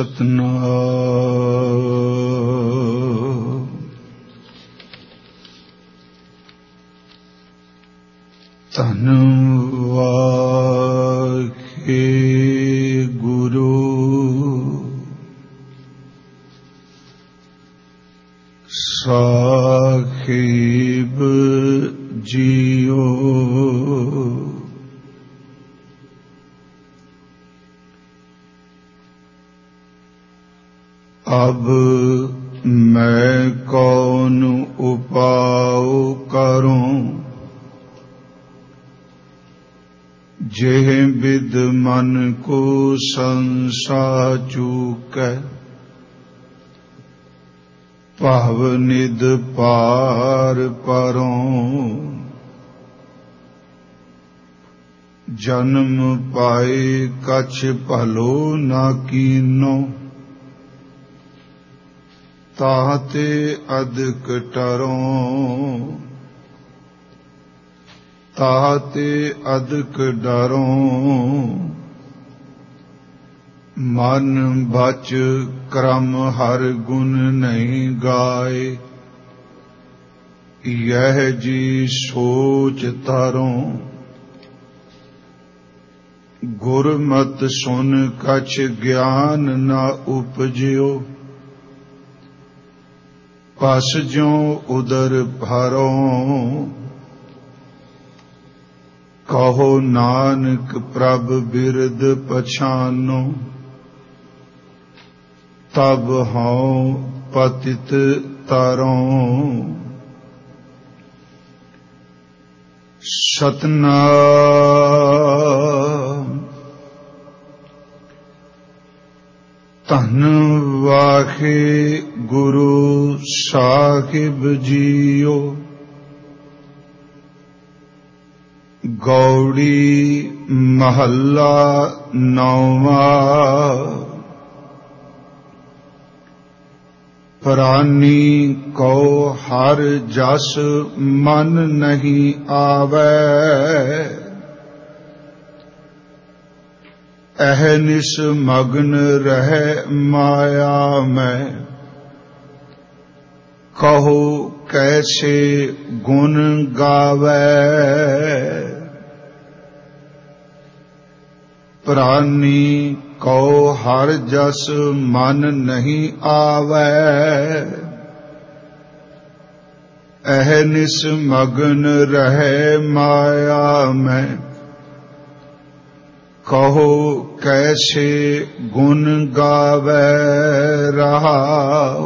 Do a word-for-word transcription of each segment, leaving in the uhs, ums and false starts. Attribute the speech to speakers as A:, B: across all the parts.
A: सतनाम। धन वाहे गुरु साहिब जियो। अब मैं कौन उपाय करूं, जेह विद मन को संसा चूकै। भाव निध पार परों, जन्म पाए कछ भलो ना कीनो। ताते अधिक टरों, ताते अधिक डरों। मन बच क्रम हर गुण नहीं गाए, यह जी सोच तारों। गुरमत सुन कछ ज्ञान न उपजियो, पस ज्यों उदर भरों। कहो नानक प्रभ बिरद पछानो, तब हूँ पतित तरों। सतनाम। धन वाहे गुरु साहिब जियो। गौड़ी महला नौवा। प्राणी को हर जस मन नहीं आवे, अहनिस मग्न रहे माया में। कहो कैसे गुण गावे, प्राणी को हर जस मन नहीं आवे, अहनिस मग्न रहे माया में। कहो कैसे गुण गावे रहाओ,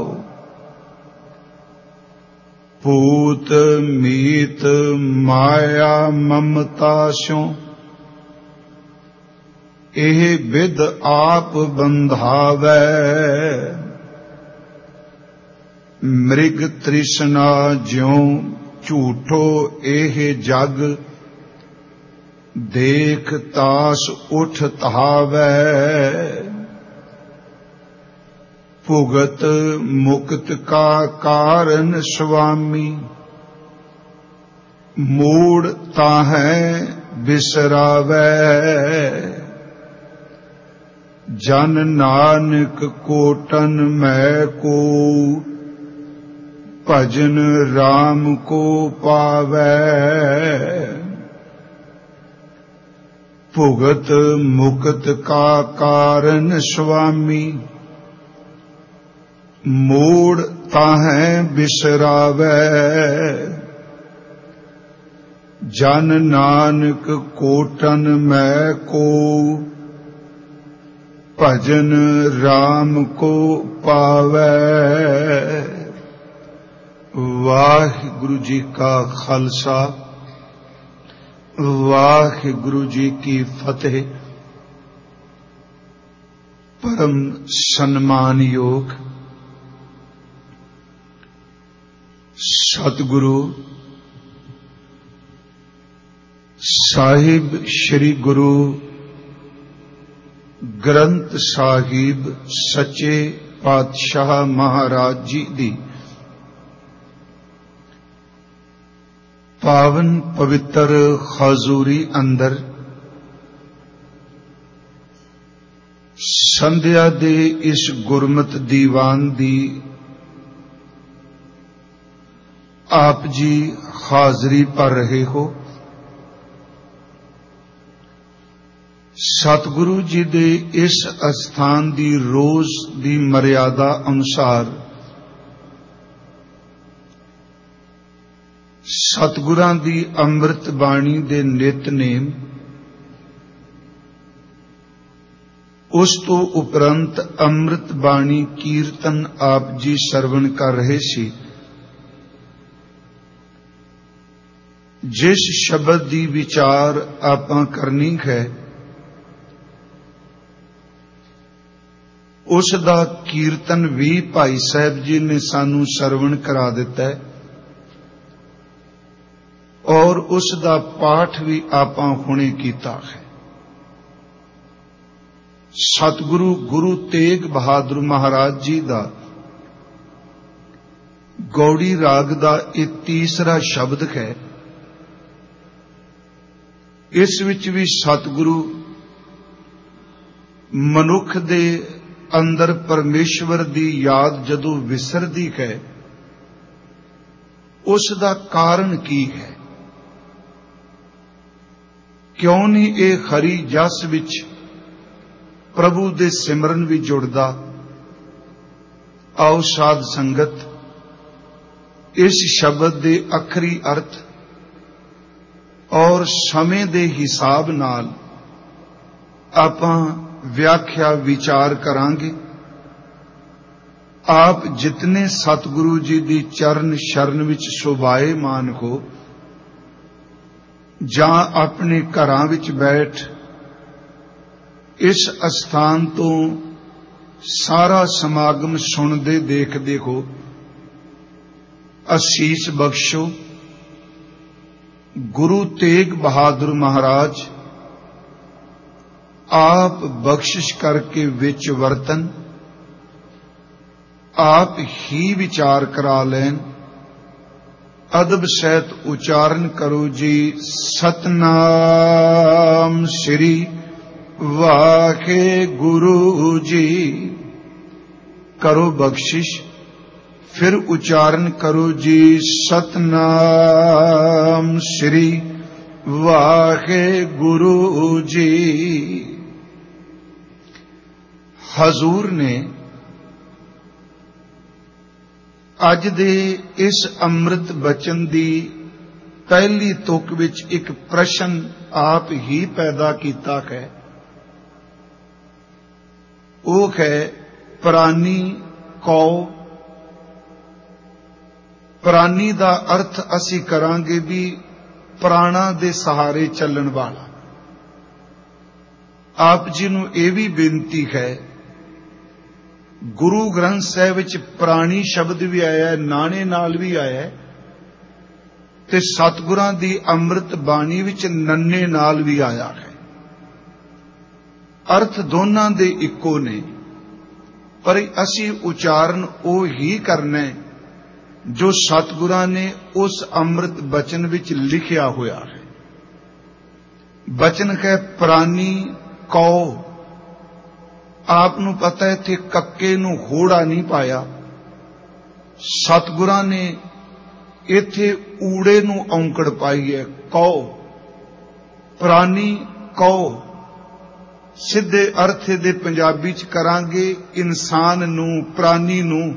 A: पूत मीत माया ममता स्यों। एह विद आप बंधावे, मृग तृष्णा ज्यों झूठो एह जग। देख तास उठ धावे, भुगत मुक्त का कारण स्वामी। मूढ़ ताहै बिसरावे, जन नानक कोटन मैं को। भजन राम को पावे, भुगत मुक्त का कारण स्वामी। मूढ़ ताहै बिसरावे, जन नानक कोटन मैं को। भजन राम को पावे। वाहिगुरु जी का खालसा, वाहिगुरु जी की फतेह। परम सम्मान योग सतगुरु साहिब श्री गुरु ग्रंथ साहिब सच्चे पातशाह महाराज जी दी पावन पवित्र हजूरी अंदर ਸੰਧਿਆ ਦੇ ਇਸ ਗੁਰਮਤਿ ਦੀਵਾਨ ਦੀ ਆਪ ਜੀ ਹਾਜ਼ਰੀ ਭਰ ਰਹੇ ਹੋ। ਸਤਿਗੁਰੂ ਜੀ ਦੇ ਇਸ ਅਸਥਾਨ ਦੀ ਰੋਜ਼ ਦੀ ਮਰਿਆਦਾ ਅਨੁਸਾਰ ਸਤਿਗੁਰਾਂ ਦੀ ਅੰਮ੍ਰਿਤ ਬਾਣੀ ਦੇ ਨਿਤਨੇਮ, ਉਸ ਤੋਂ ਉਪਰੰਤ ਅੰਮ੍ਰਿਤ ਬਾਣੀ ਕੀਰਤਨ ਆਪ ਜੀ ਸਰਵਣ ਕਰ ਰਹੇ ਸੀ। ਜਿਸ ਸ਼ਬਦ ਦੀ ਵਿਚਾਰ ਆਪਾਂ ਕਰਨੀ ਹੈ, ਉਸ ਦਾ ਕੀਰਤਨ ਵੀ ਭਾਈ ਸਾਹਿਬ ਜੀ ਨੇ ਸਾਨੂੰ ਸਰਵਣ ਕਰਾ ਦਿੱਤਾ ਹੈ ਔਰ ਉਸ ਦਾ ਪਾਠ ਵੀ ਆਪਾਂ ਹੁਣੇ ਕੀਤਾ ਹੈ। ਸਤਿਗੁਰੂ ਗੁਰੂ ਤੇਗ ਬਹਾਦਰ ਮਹਾਰਾਜ ਜੀ ਦਾ ਗੌੜੀ ਰਾਗ ਦਾ ਇਹ ਤੀਸਰਾ ਸ਼ਬਦ ਹੈ। ਇਸ ਵਿੱਚ ਵੀ ਸਤਿਗੁਰੂ ਮਨੁੱਖ ਦੇ ਅੰਦਰ ਪਰਮੇਸ਼ਵਰ ਦੀ ਯਾਦ ਜਦੋਂ ਵਿਸਰਦੀ ਹੈ, ਉਸ ਦਾ ਕਾਰਨ ਕੀ ਹੈ? ਕਿਉਂ ਨਹੀਂ ਇਹ ਹਰੀ ਜਸ ਵਿੱਚ ਪ੍ਰਭੂ ਦੇ ਸਿਮਰਨ ਵੀ ਜੁੜਦਾ? ਆਓ ਸਾਧ ਸੰਗਤ ਇਸ ਸ਼ਬਦ ਦੇ ਅਖਰੀ ਅਰਥ ਔਰ ਸਮੇਂ ਦੇ ਹਿਸਾਬ ਨਾਲ ਆਪਾਂ ਵਿਆਖਿਆ ਵਿਚਾਰ ਕਰਾਂਗੇ। ਆਪ ਜਿਤਨੇ ਸਤਿਗੁਰੂ ਜੀ ਦੀ ਚਰਨ ਸ਼ਰਨ ਵਿੱਚ ਸ਼ੋਭਾਏਮਾਨ ਹੋ ਜਾਂ ਆਪਣੇ ਘਰਾਂ ਵਿੱਚ ਬੈਠ ਇਸ ਅਸਥਾਨ ਤੋਂ ਸਾਰਾ ਸਮਾਗਮ ਸੁਣਦੇ ਦੇਖਦੇ ਹੋ, ਅਸੀਸ ਬਖਸ਼ੋ। ਗੁਰੂ ਤੇਗ ਬਹਾਦਰ ਮਹਾਰਾਜ ਆਪ ਬਖਸ਼ਿਸ਼ ਕਰਕੇ ਵਿੱਚ ਵਰਤਨ, ਆਪ ਹੀ ਵਿਚਾਰ ਕਰਾ ਲੈਣ। ਅਦਬ ਸਹਿਤ ਉਚਾਰਨ ਕਰੋ ਜੀ, ਸਤਨਾਮ ਸ੍ਰੀ ਵਾਹਿਗੁਰੂ ਜੀ। ਕਰੋ ਬਖਸ਼ਿਸ਼, ਫਿਰ ਉਚਾਰਨ ਕਰੋ ਜੀ, ਸਤਨਾਮ ਸ੍ਰੀ ਵਾਹਿਗੁਰੂ ਜੀ। ਹਜ਼ੂਰ ਨੇ ਅੱਜ ਦੇ ਇਸ ਅੰਮ੍ਰਿਤ ਬਚਨ ਦੀ ਪਹਿਲੀ ਤੁਕ ਵਿੱਚ ਇੱਕ ਪ੍ਰਸ਼ਨ ਆਪ ਹੀ ਪੈਦਾ ਕੀਤਾ ਹੈ। ਉਹ ਹੈ ਪ੍ਰਾਨੀ ਕਉ। ਪ੍ਰਾਨੀ ਦਾ ਅਰਥ ਅਸੀਂ ਕਰਾਂਗੇ ਵੀ ਪ੍ਰਾਣਾ ਦੇ ਸਹਾਰੇ ਚੱਲਣ ਵਾਲਾ। ਆਪ ਜੀ ਨੂੰ ਇਹ ਵੀ ਬੇਨਤੀ ਹੈ, ਗੁਰੂ ਗ੍ਰੰਥ ਸਾਹਿਬ ਵਿੱਚ ਪ੍ਰਾਣੀ ਸ਼ਬਦ ਵੀ ਆਇਆ ਹੈ, ਨਾਣੇ ਨਾਲ ਵੀ ਆਇਆ ਹੈ, ਤੇ ਸਤਿਗੁਰਾਂ ਦੀ ਅੰਮ੍ਰਿਤ ਬਾਣੀ ਵਿੱਚ ਨੰਨੇ ਨਾਲ ਵੀ ਆਇਆ ਹੈ। ਅਰਥ ਦੋਨਾਂ ਦੇ ਇੱਕੋ ਨੇ, ਪਰ ਅਸੀਂ ਉਚਾਰਨ ਉਹ ਹੀ ਕਰਨਾ ਹੈ ਜੋ ਸਤਿਗੁਰਾਂ ਨੇ ਉਸ ਅੰਮ੍ਰਿਤ ਬਚਨ ਵਿੱਚ ਲਿਖਿਆ ਹੋਇਆ ਹੈ। ਬਚਨ ਹੈ ਪ੍ਰਾਨੀ ਕਉ। ਆਪ ਨੂੰ ਪਤਾ ਹੈ ਇੱਥੇ ਕੱਕੇ ਨੂੰ ਹੋੜਾ ਨਹੀਂ ਪਾਇਆ, ਸਤਿਗੁਰਾਂ ਨੇ ਇੱਥੇ ਊੜੇ ਨੂੰ ਔਂਕੜ ਪਾਈ ਹੈ, ਕਉ। ਪ੍ਰਾਨੀ ਕਉ ਸਿੱਧੇ ਅਰਥ ਦੇ ਪੰਜਾਬੀ ਚ ਕਰਾਂਗੇ, ਇਨਸਾਨ ਨੂੰ, ਪ੍ਰਾਨੀ ਨੂੰ।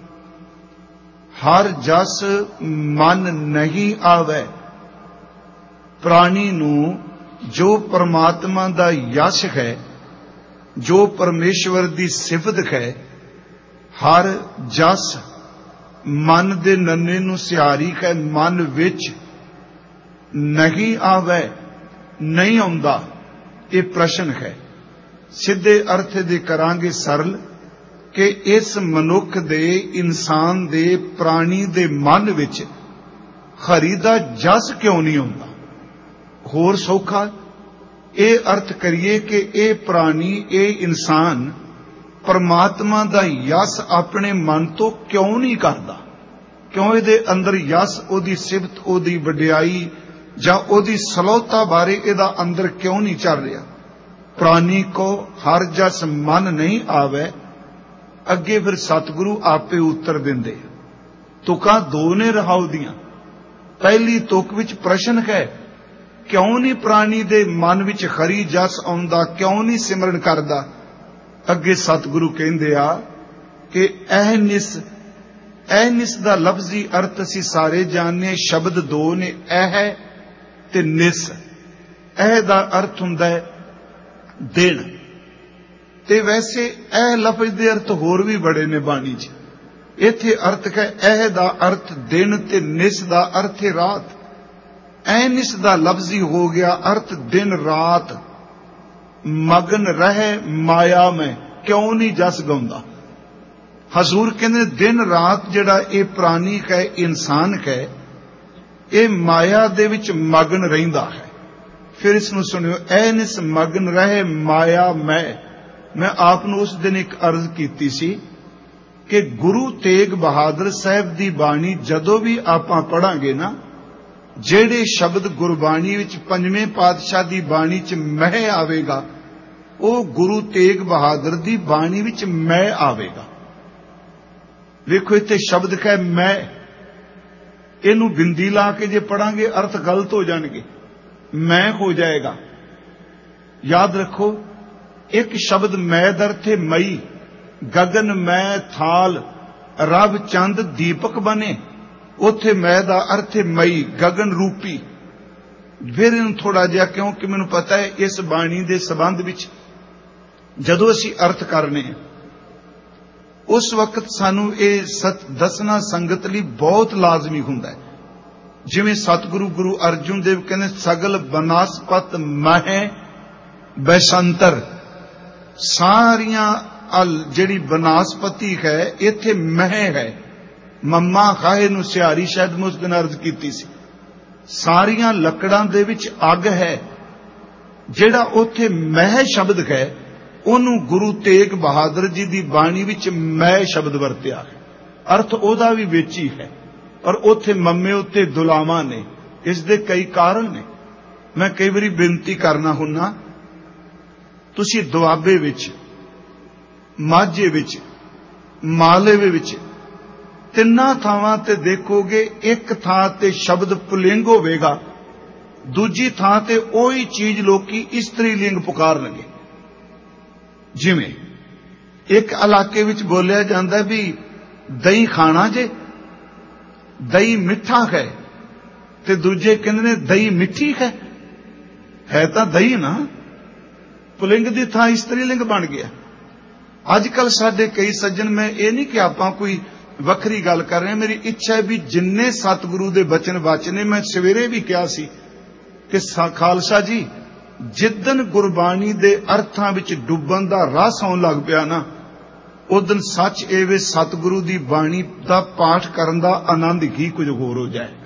A: ਹਰ ਜਸ ਮਨ ਨਹੀਂ ਆਵੇ। ਪ੍ਰਾਣੀ ਨੂੰ ਜੋ ਪਰਮਾਤਮਾ ਦਾ ਯਸ਼ ਹੈ, ਜੋ ਪਰਮੇਸ਼ਵਰ ਦੀ ਸਿਫਤ ਹੈ, ਹਰ ਜਸ ਮਨ ਦੇ ਨੰਨੇ ਨੂੰ ਸਿਹਾਰੀ ਹੈ, ਮਨ ਵਿੱਚ ਨਹੀਂ ਆਵੇ, ਨਹੀਂ ਆਉਂਦਾ। ਇਹ ਪ੍ਰਸ਼ਨ ਹੈ। ਸਿੱਧੇ ਅਰਥ ਦੇ ਕਰਾਂਗੇ ਸਰਲ, ਕਿ ਇਸ ਮਨੁੱਖ ਦੇ, ਇਨਸਾਨ ਦੇ, ਪ੍ਰਾਣੀ ਦੇ ਮਨ ਵਿੱਚ ਹਰੀ ਦਾ ਜਸ ਕਿਉਂ ਨਹੀਂ ਆਉਂਦਾ? ਹੋਰ ਸੌਖਾ ਇਹ ਅਰਥ ਕਰੀਏ ਕਿ ਇਹ ਪ੍ਰਾਣੀ, ਇਹ ਇਨਸਾਨ ਪਰਮਾਤਮਾ ਦਾ ਯਸ ਆਪਣੇ ਮਨ ਤੋਂ ਕਿਉਂ ਨਹੀਂ ਕਰਦਾ? ਕਿਉਂ ਇਹਦੇ ਅੰਦਰ ਯਸ, ਉਹਦੀ ਸਿਫਤ, ਉਹਦੀ ਵਡਿਆਈ ਜਾਂ ਉਹਦੀ ਸਲੋਤਾ ਬਾਰੇ ਇਹਦਾ ਅੰਦਰ ਕਿਉਂ ਨਹੀਂ ਚੱਲ ਰਿਹਾ? प्राणी को हर जस मन नहीं आवे। अगे फिर सतगुरु आपे उत्तर देंदे। तुकां दो ने रहाउ दियां। पहली तुक विच प्रश्न है, क्यों नहीं प्राणी दे मन विच खरी जस आउंदा, क्यों नहीं सिमरन करदा। अगे सतगुरु कहंदे आ कि एह निस एह निस दा लफ्जी अर्थ असीं सारे जानने। शब्द दो ने, एह ते निस। एह दा अर्थ हुंदा है दिन, ते वैसे एह लफ्ज दे अर्थ होर भी बड़े ने बाणी च। इत्थे अर्थ है एह दा अर्थ दिन ते निस दा अर्थ है रात। एह निस दा लफ्जी हो गया अर्थ दिन रात। मगन रहे माया में, क्यों नहीं जस गाउंदा। हजूर कहते दिन रात जिहड़ा ये प्राणी है, इंसान है, ये माया दे विच मगन रहिंदा है। फिर इसनूं सुनियो, ऐ निस मगन रहे माया मैं। मैं आपनूं उस दिन एक अर्ज कीती सी कि गुरु तेग बहादुर साहब दी बाणी जदों भी आपां पढ़ांगे ना, ਜਿਹੜੇ शब्द गुरबाणी विच पंजवें पातशाह दी बाणी च मैं आवेगा, ਉਹ गुरु तेग बहादुर दी बाणी विच मैं आवेगा। वेखो इत्थे शब्द है मैं, इनू बिंदी ला के जे पढ़ांगे अर्थ गलत हो जाएंगे, मैं हो जाएगा। याद रखो, एक शब्द मैं दा अर्थ है मई। गगन मैं थाल, रब चंद दीपक बने, उथे मैं दा अर्थ है मई, गगन रूपी। फिर इन थोड़ा जिहा, क्योंकि मैनूं पता है इस बाणी दे संबंध विच जदों असीं अर्थ करने हैं, उस वक्त सानू ये सच दसना संगत लई बहुत लाजमी हुंदा है। जिवें सतगुरु गुरु अर्जुन देव कहने, सगल बनास्पत मह बैसंतर। सारियां जिहड़ी बनास्पति है इत्थे मह है। मम्मा खाए नूं सिहारी शायद मैं उस दिन अर्ज कीती सी। सारियां लकड़ां दे विच अग है। जिहड़ा उत्थे मह शब्द है, ਉਹਨੂੰ गुरु तेग बहादुर जी की बाणी विच मैं शब्द वरतिया है। अर्थ ओदा भी विच ही है, पर उथे मम्मे उत्ते दुलावा ने। इसके कई कारण ने। मैं कई बारी बेनती करना हुन्ना, तुसी दुआबे विच, माझे विच, मालवे विच तिन्ना थावां ते देखोगे, एक थां ते शब्द पुलिंग होवेगा, दूजी थां ते ओही चीज लोकी इस्त्री लिंग पुकारनगे। जिवें एक इलाके विच बोलिया जांदा भी दही खाना जे, दही मिठा है, ते दूजे कहंदे ने दही मिठी है। है तां दही ना, पुलिंग दी थां इस्त्री लिंग बन गया। अजकल साडे कई सज्जन, मैं ये नहीं कि आपां कोई वखरी गल कर रहे, मेरी इच्छा है भी जिन्ने सतगुरु दे बचन वाचने, मैं सवेरे भी कहा सी कि खालसा जी, जिदन गुरबाणी दे अर्थां विच डुब्बन दा रस आउण लग पिया ना, उदन सच एवे सतगुरु दी बाणी दा पाठ करन दा आनंद ही कुछ होर हो जाएगा।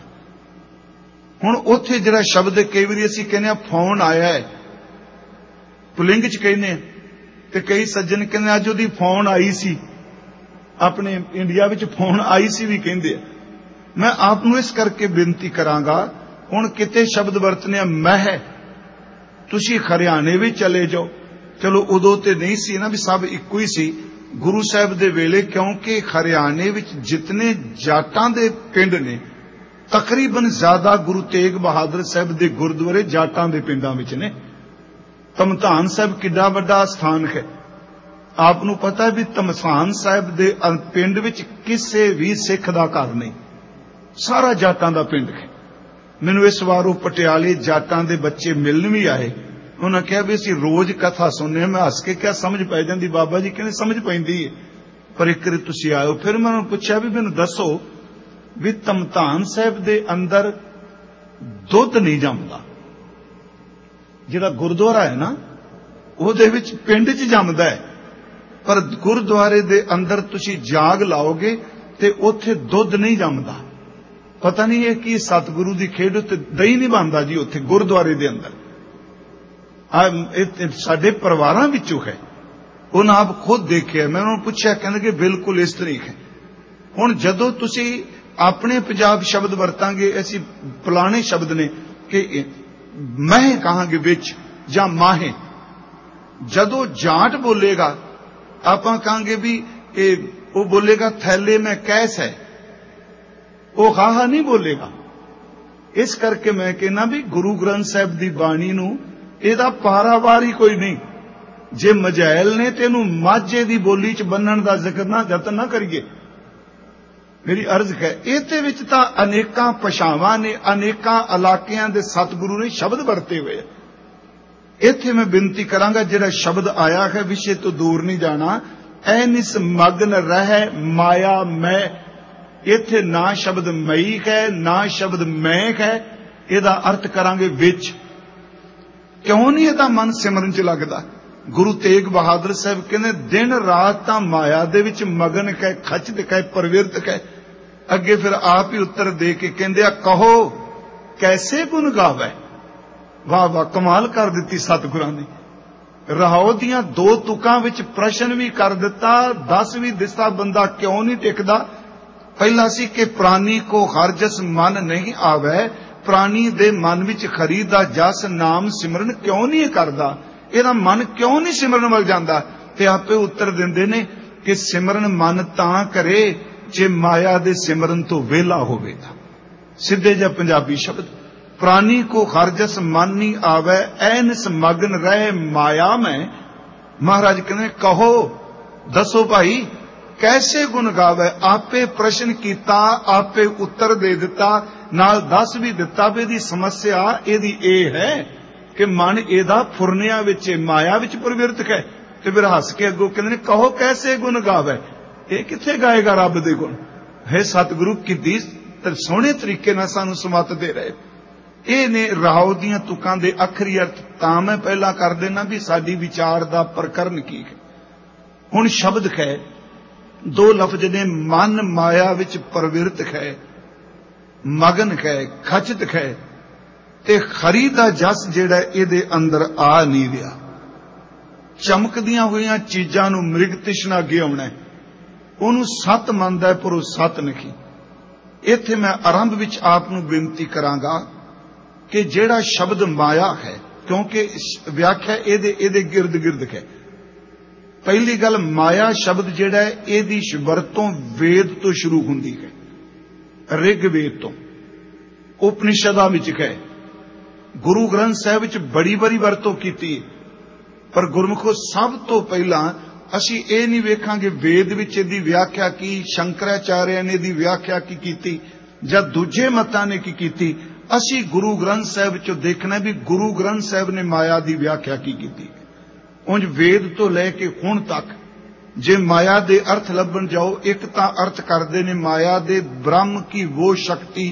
A: हुण उत्थे जिहड़ा शब्द कई वारी असीं कहने फोन आया है, पुलिंग च कहने, ते कई सज्जन कहने अज उहदी फोन आई सी, अपने इंडिया विच फोन आई सी भी कहंदे आ। मैं आप नूं इस करके बेनती करांगा, हुण किते शब्द वरतने मैं, तुसी हरियाणे भी चले जाओ, चलो उदों ते नहीं सी ना भी सब इक्को ही सी गुरु साहब दे वेले, क्योंकि हरियाणे विच जितने जाटां दे पिंड ने, तकरीबन ज्यादा गुरु तेग बहादुर साहब दे गुरुद्वारे जाटां दे पिंडां विच ने। तमधान साहब किड्डा वड्डा स्थान है, आपनूं पता भी तमधान साहब दे पिंड विच किसे भी सिख दा घर नहीं, सारा जाटां दा पिंड है। मैनू इस बार पटियाले जाटां दे बच्चे मिलन भी आए, उन्होंने कहा भी असीं रोज कथा सुनने। मैं हस के क्या समझ पै जाती, बाबा जी कहने समझ पैंदी है, पर एक बार तुसीं आयो। फिर मैं उन्होंने पूछा भी मैनू दसो भी तमधान साहब दे अंदर दुध नहीं जमदा, जिहड़ा गुरुद्वारा है ना उहदे विच पिंड च जमदा है, पर गुरुद्वारे दे अंदर तुसीं जाग लाओगे ते उत्थे दुध नहीं जमदा। पता नहीं है कि सतगुरु की खेड उत्ते दही नहीं बनता जी उत्थे गुरुद्वारे दे अंदर। साडे परिवारां विचों है, उन्हें आप खुद देखे। मैं उन्होंने पूछा, कहने कि बिल्कुल इस तरीक है। हुण जदों तुसीं अपने पंजाब शब्द वरतांगे, ऐसी पुराने शब्द ने कि मह कहांगे विच जां माहे, ਜਦੋਂ ਜਾਟ ਬੋਲੇਗਾ ਆਪਾਂ ਕਹਾਂਗੇ ਵੀ ਇਹ ਉਹ ਬੋਲੇਗਾ ਥੈਲੇ ਮੈਂ ਕੈਸ ਹੈ, ਉਹ ਹਾਹਾ ਨਹੀਂ ਬੋਲੇਗਾ। ਇਸ ਕਰਕੇ ਮੈਂ ਕਹਿੰਦਾ ਵੀ ਗੁਰੂ ਗ੍ਰੰਥ ਸਾਹਿਬ ਦੀ ਬਾਣੀ ਨੂੰ ਇਹਦਾ ਪਾਰਾਵਾਰ ਹੀ ਕੋਈ ਨਹੀਂ। ਜੇ ਮਝੈਲ ਨੇ ਤੇ ਇਹਨੂੰ ਮਾਝੇ ਦੀ ਬੋਲੀ ਚ ਬੰਨਣ ਦਾ ਜ਼ਿਕਰ ਨਾ ਯਤਨ ਨਾ ਕਰੀਏ। ਮੇਰੀ ਅਰਜ਼ ਹੈ, ਇਹਦੇ ਵਿੱਚ ਤਾਂ ਅਨੇਕਾਂ ਭਾਸ਼ਾਵਾਂ ਨੇ, ਅਨੇਕਾਂ ਇਲਾਕਿਆਂ ਦੇ ਸਤਿਗੁਰੂ ਨੇ ਸ਼ਬਦ ਵਰਤੇ ਹੋਏ। ਇੱਥੇ ਮੈਂ ਬੇਨਤੀ ਕਰਾਂਗਾ, ਜਿਹੜਾ ਸ਼ਬਦ ਆਇਆ ਹੈ ਵਿਸ਼ੇ ਤੋਂ ਦੂਰ ਨਹੀਂ ਜਾਣਾ, ਐਨਿਸ ਮਗਨ ਰਹਿ ਮਾਇਆ ਮੈਂ। ਇੱਥੇ ਨਾ ਸ਼ਬਦ ਮਈ ਹੈ ਨਾ ਸ਼ਬਦ ਮੈਂ ਹੈ, ਇਹਦਾ ਅਰਥ ਕਰਾਂਗੇ ਵਿੱਚ। ਕਿਉਂ ਨਹੀਂ ਇਹਦਾ ਮਨ ਸਿਮਰਨ ਚ ਲੱਗਦਾ? ਗੁਰੂ ਤੇਗ ਬਹਾਦਰ ਸਾਹਿਬ ਕਹਿੰਦੇ ਦਿਨ ਰਾਤ ਤਾਂ ਮਾਇਆ ਦੇ ਵਿੱਚ ਮਗਨ ਹੈ, ਖਚਤ ਹੈ, ਪ੍ਰਵਿਰਤ ਹੈ। ਅੱਗੇ ਫਿਰ ਆਪ ਹੀ ਉੱਤਰ ਦੇ ਕੇ ਕਹਿੰਦੇ ਆ, ਕਹੋ ਕੈਸੇ ਗੁਣ ਗਾਵੇ। ਵਾਹ ਵਾਹ, ਕਮਾਲ ਕਰ ਦਿੱਤੀ ਸਤਿਗੁਰਾਂ ਨੇ। ਰਹਾਉ ਦੀਆਂ ਦੋ ਤੁਕਾਂ ਵਿੱਚ ਪ੍ਰਸ਼ਨ ਵੀ ਕਰ ਦਿੱਤਾ, ਦੱਸ ਵੀ ਦਿੱਤਾ ਬੰਦਾ ਕਿਉਂ ਨਹੀਂ ਟਿਕਦਾ। ਪਹਿਲਾ ਸੀ ਕਿ ਪ੍ਰਾਨੀ ਕੋ ਹਰ ਜਸ ਮਨ ਨਹੀਂ ਆਵੇ, ਪ੍ਰਾਨੀ ਦੇ ਮਨ ਵਿੱਚ ਖਰੀ ਦਾ ਜਸ ਨਾਮ ਸਿਮਰਨ ਕਿਉਂ ਨਹੀਂ ਕਰਦਾ, ਇਹਦਾ ਮਨ ਕਿਉਂ ਨਹੀਂ ਸਿਮਰਨ ਵੱਲ ਜਾਂਦਾ। ਤੇ ਆਪੇ ਉੱਤਰ ਦਿੰਦੇ ਨੇ ਕਿ ਸਿਮਰਨ ਮਨ ਤਾਂ ਕਰੇ ਜੇ ਮਾਇਆ ਦੇ ਸਿਮਰਨ ਤੋਂ ਵਿਹਲਾ ਹੋਵੇ। ਤਾਂ ਸਿੱਧੇ ਜਿਹਾ ਪੰਜਾਬੀ ਸ਼ਬਦ, ਪ੍ਰਾਨੀ ਕੋ ਹਰ ਜਸ ਮਨ ਨਹੀਂ ਆਵੇ, ਐਨਿਸ ਮਗਨ ਰਹਿ ਮਾਇਆ ਮੈਂ। ਮਹਾਰਾਜ ਕਹਿੰਦੇ ਕਹੋ, ਦੱਸੋ ਭਾਈ ਕੈਸੇ ਗੁਣ ਗਾਵੇ। ਆਪੇ ਪ੍ਰਸ਼ਨ ਕੀਤਾ, ਆਪੇ ਉੱਤਰ ਦੇ ਦਿੱਤਾ, ਨਾਲ ਦੱਸ ਵੀ ਦਿੱਤਾ ਵੀ ਇਹਦੀ ਸਮੱਸਿਆ ਇਹਦੀ ਇਹ ਹੈ ਕਿ ਮਨ ਇਹਦਾ ਫੁਰਨਿਆਂ ਵਿੱਚ, ਮਾਇਆ ਵਿੱਚ ਪ੍ਰਵਿਰਤ ਹੈ। ਤੇ ਫਿਰ ਹੱਸ ਕੇ ਅੱਗੋਂ ਕਹਿੰਦੇ ਨੇ ਕਹੋ ਕੈਸੇ ਗੁਣ ਗਾਵੇ। ਇਹ ਕਿੱਥੇ ਗਾਏਗਾ ਰੱਬ ਦੇ ਗੁਣ? ਹੈ ਸਤਿਗੁਰੂ ਕਿੱਡੀ ਸੋਹਣੇ ਤਰੀਕੇ ਨਾਲ ਸਾਨੂੰ ਸਮਤ ਦੇ ਰਹੇ। ਇਹ ਨੇ ਰਾਉ ਦੀਆਂ ਤੁਕਾਂ ਦੇ ਅਖਰੀ ਅਰਥ। ਤਾਂ ਮੈਂ ਪਹਿਲਾਂ ਕਰ ਦੇਣਾ ਵੀ ਸਾਡੀ ਵਿਚਾਰ ਦਾ ਪ੍ਰਕਰਨ ਕੀ ਹੈ। ਹੁਣ ਸ਼ਬਦ ਹੈ, ਦੋ ਲਫ਼ਜ਼ ਨੇ, ਮਨ ਮਾਇਆ ਵਿੱਚ ਪ੍ਰਵਿਰਤ ਹੈ, ਮਗਨ ਹੈ, ਖਚਤ ਹੈ, ਤੇ ਖਰੀ ਦਾ ਜਸ ਜਿਹੜਾ ਇਹਦੇ ਅੰਦਰ ਆ ਨਹੀਂ ਰਿਹਾ। ਚਮਕਦੀਆਂ ਹੋਈਆਂ ਚੀਜ਼ਾਂ ਨੂੰ ਮ੍ਰਿਗ ਤ੍ਰਿਸ਼ਨਾ ਅੱਗੇ ਆਉਣਾ, ਉਹਨੂੰ ਸਤ ਮੰਨਦਾ ਪਰ ਉਹ ਸਤ ਨਹੀਂ। ਇੱਥੇ ਮੈਂ ਆਰੰਭ ਵਿੱਚ ਆਪ ਨੂੰ ਬੇਨਤੀ ਕਰਾਂਗਾ ਕਿ ਜਿਹੜਾ ਸ਼ਬਦ ਮਾਇਆ ਹੈ, ਕਿਉਂਕਿ ਵਿਆਖਿਆ ਇਹਦੇ ਇਹਦੇ ਗਿਰਦ ਗਿਰਦ ਹੈ। ਪਹਿਲੀ ਗੱਲ, ਮਾਇਆ ਸ਼ਬਦ ਜਿਹੜਾ ਹੈ ਇਹਦੀ ਵਰਤੋਂ ਵੇਦ ਤੋਂ ਸ਼ੁਰੂ ਹੁੰਦੀ ਹੈ, ਰਿਗ ਵੇਦ ਤੋਂ, ਉਪਨਿਸ਼ਦਾਂ ਵਿੱਚ ਹੈ। ਗੁਰੂ ਗ੍ਰੰਥ ਸਾਹਿਬ ਵਿੱਚ ਬੜੀ ਬੜੀ ਵਰਤੋਂ ਕੀਤੀ, ਪਰ ਗੁਰਮੁਖੋ ਸਭ ਤੋਂ ਪਹਿਲਾਂ ਅਸੀਂ ਇਹ ਨਹੀਂ ਵੇਖਾਂਗੇ ਵੇਦ ਵਿੱਚ ਇਹਦੀ ਵਿਆਖਿਆ ਕੀ, ਸ਼ੰਕਰਾਚਾਰਿਆ ਨੇ ਇਹਦੀ ਵਿਆਖਿਆ ਕੀ ਕੀਤੀ ਜਾਂ ਦੂਜੇ ਮਤਾਂ ਨੇ ਕੀ ਕੀਤੀ। ਅਸੀਂ ਗੁਰੂ ਗ੍ਰੰਥ ਸਾਹਿਬ ਵਿੱਚੋਂ ਦੇਖਣਾ ਵੀ ਗੁਰੂ ਗ੍ਰੰਥ ਸਾਹਿਬ ਨੇ ਮਾਇਆ ਦੀ ਵਿਆਖਿਆ ਕੀ ਕੀਤੀ। ਉਂਝ ਵੇਦ ਤੋਂ ਲੈ ਕੇ ਹੁਣ ਤੱਕ ਜੇ ਮਾਇਆ ਦੇ ਅਰਥ ਲੱਭਣ ਜਾਓ, ਇੱਕ ਤਾਂ ਅਰਥ ਕਰਦੇ ਨੇ ਮਾਇਆ ਦੇ ਬ੍ਰਹਮ ਕੀ ਉਹ ਸ਼ਕਤੀ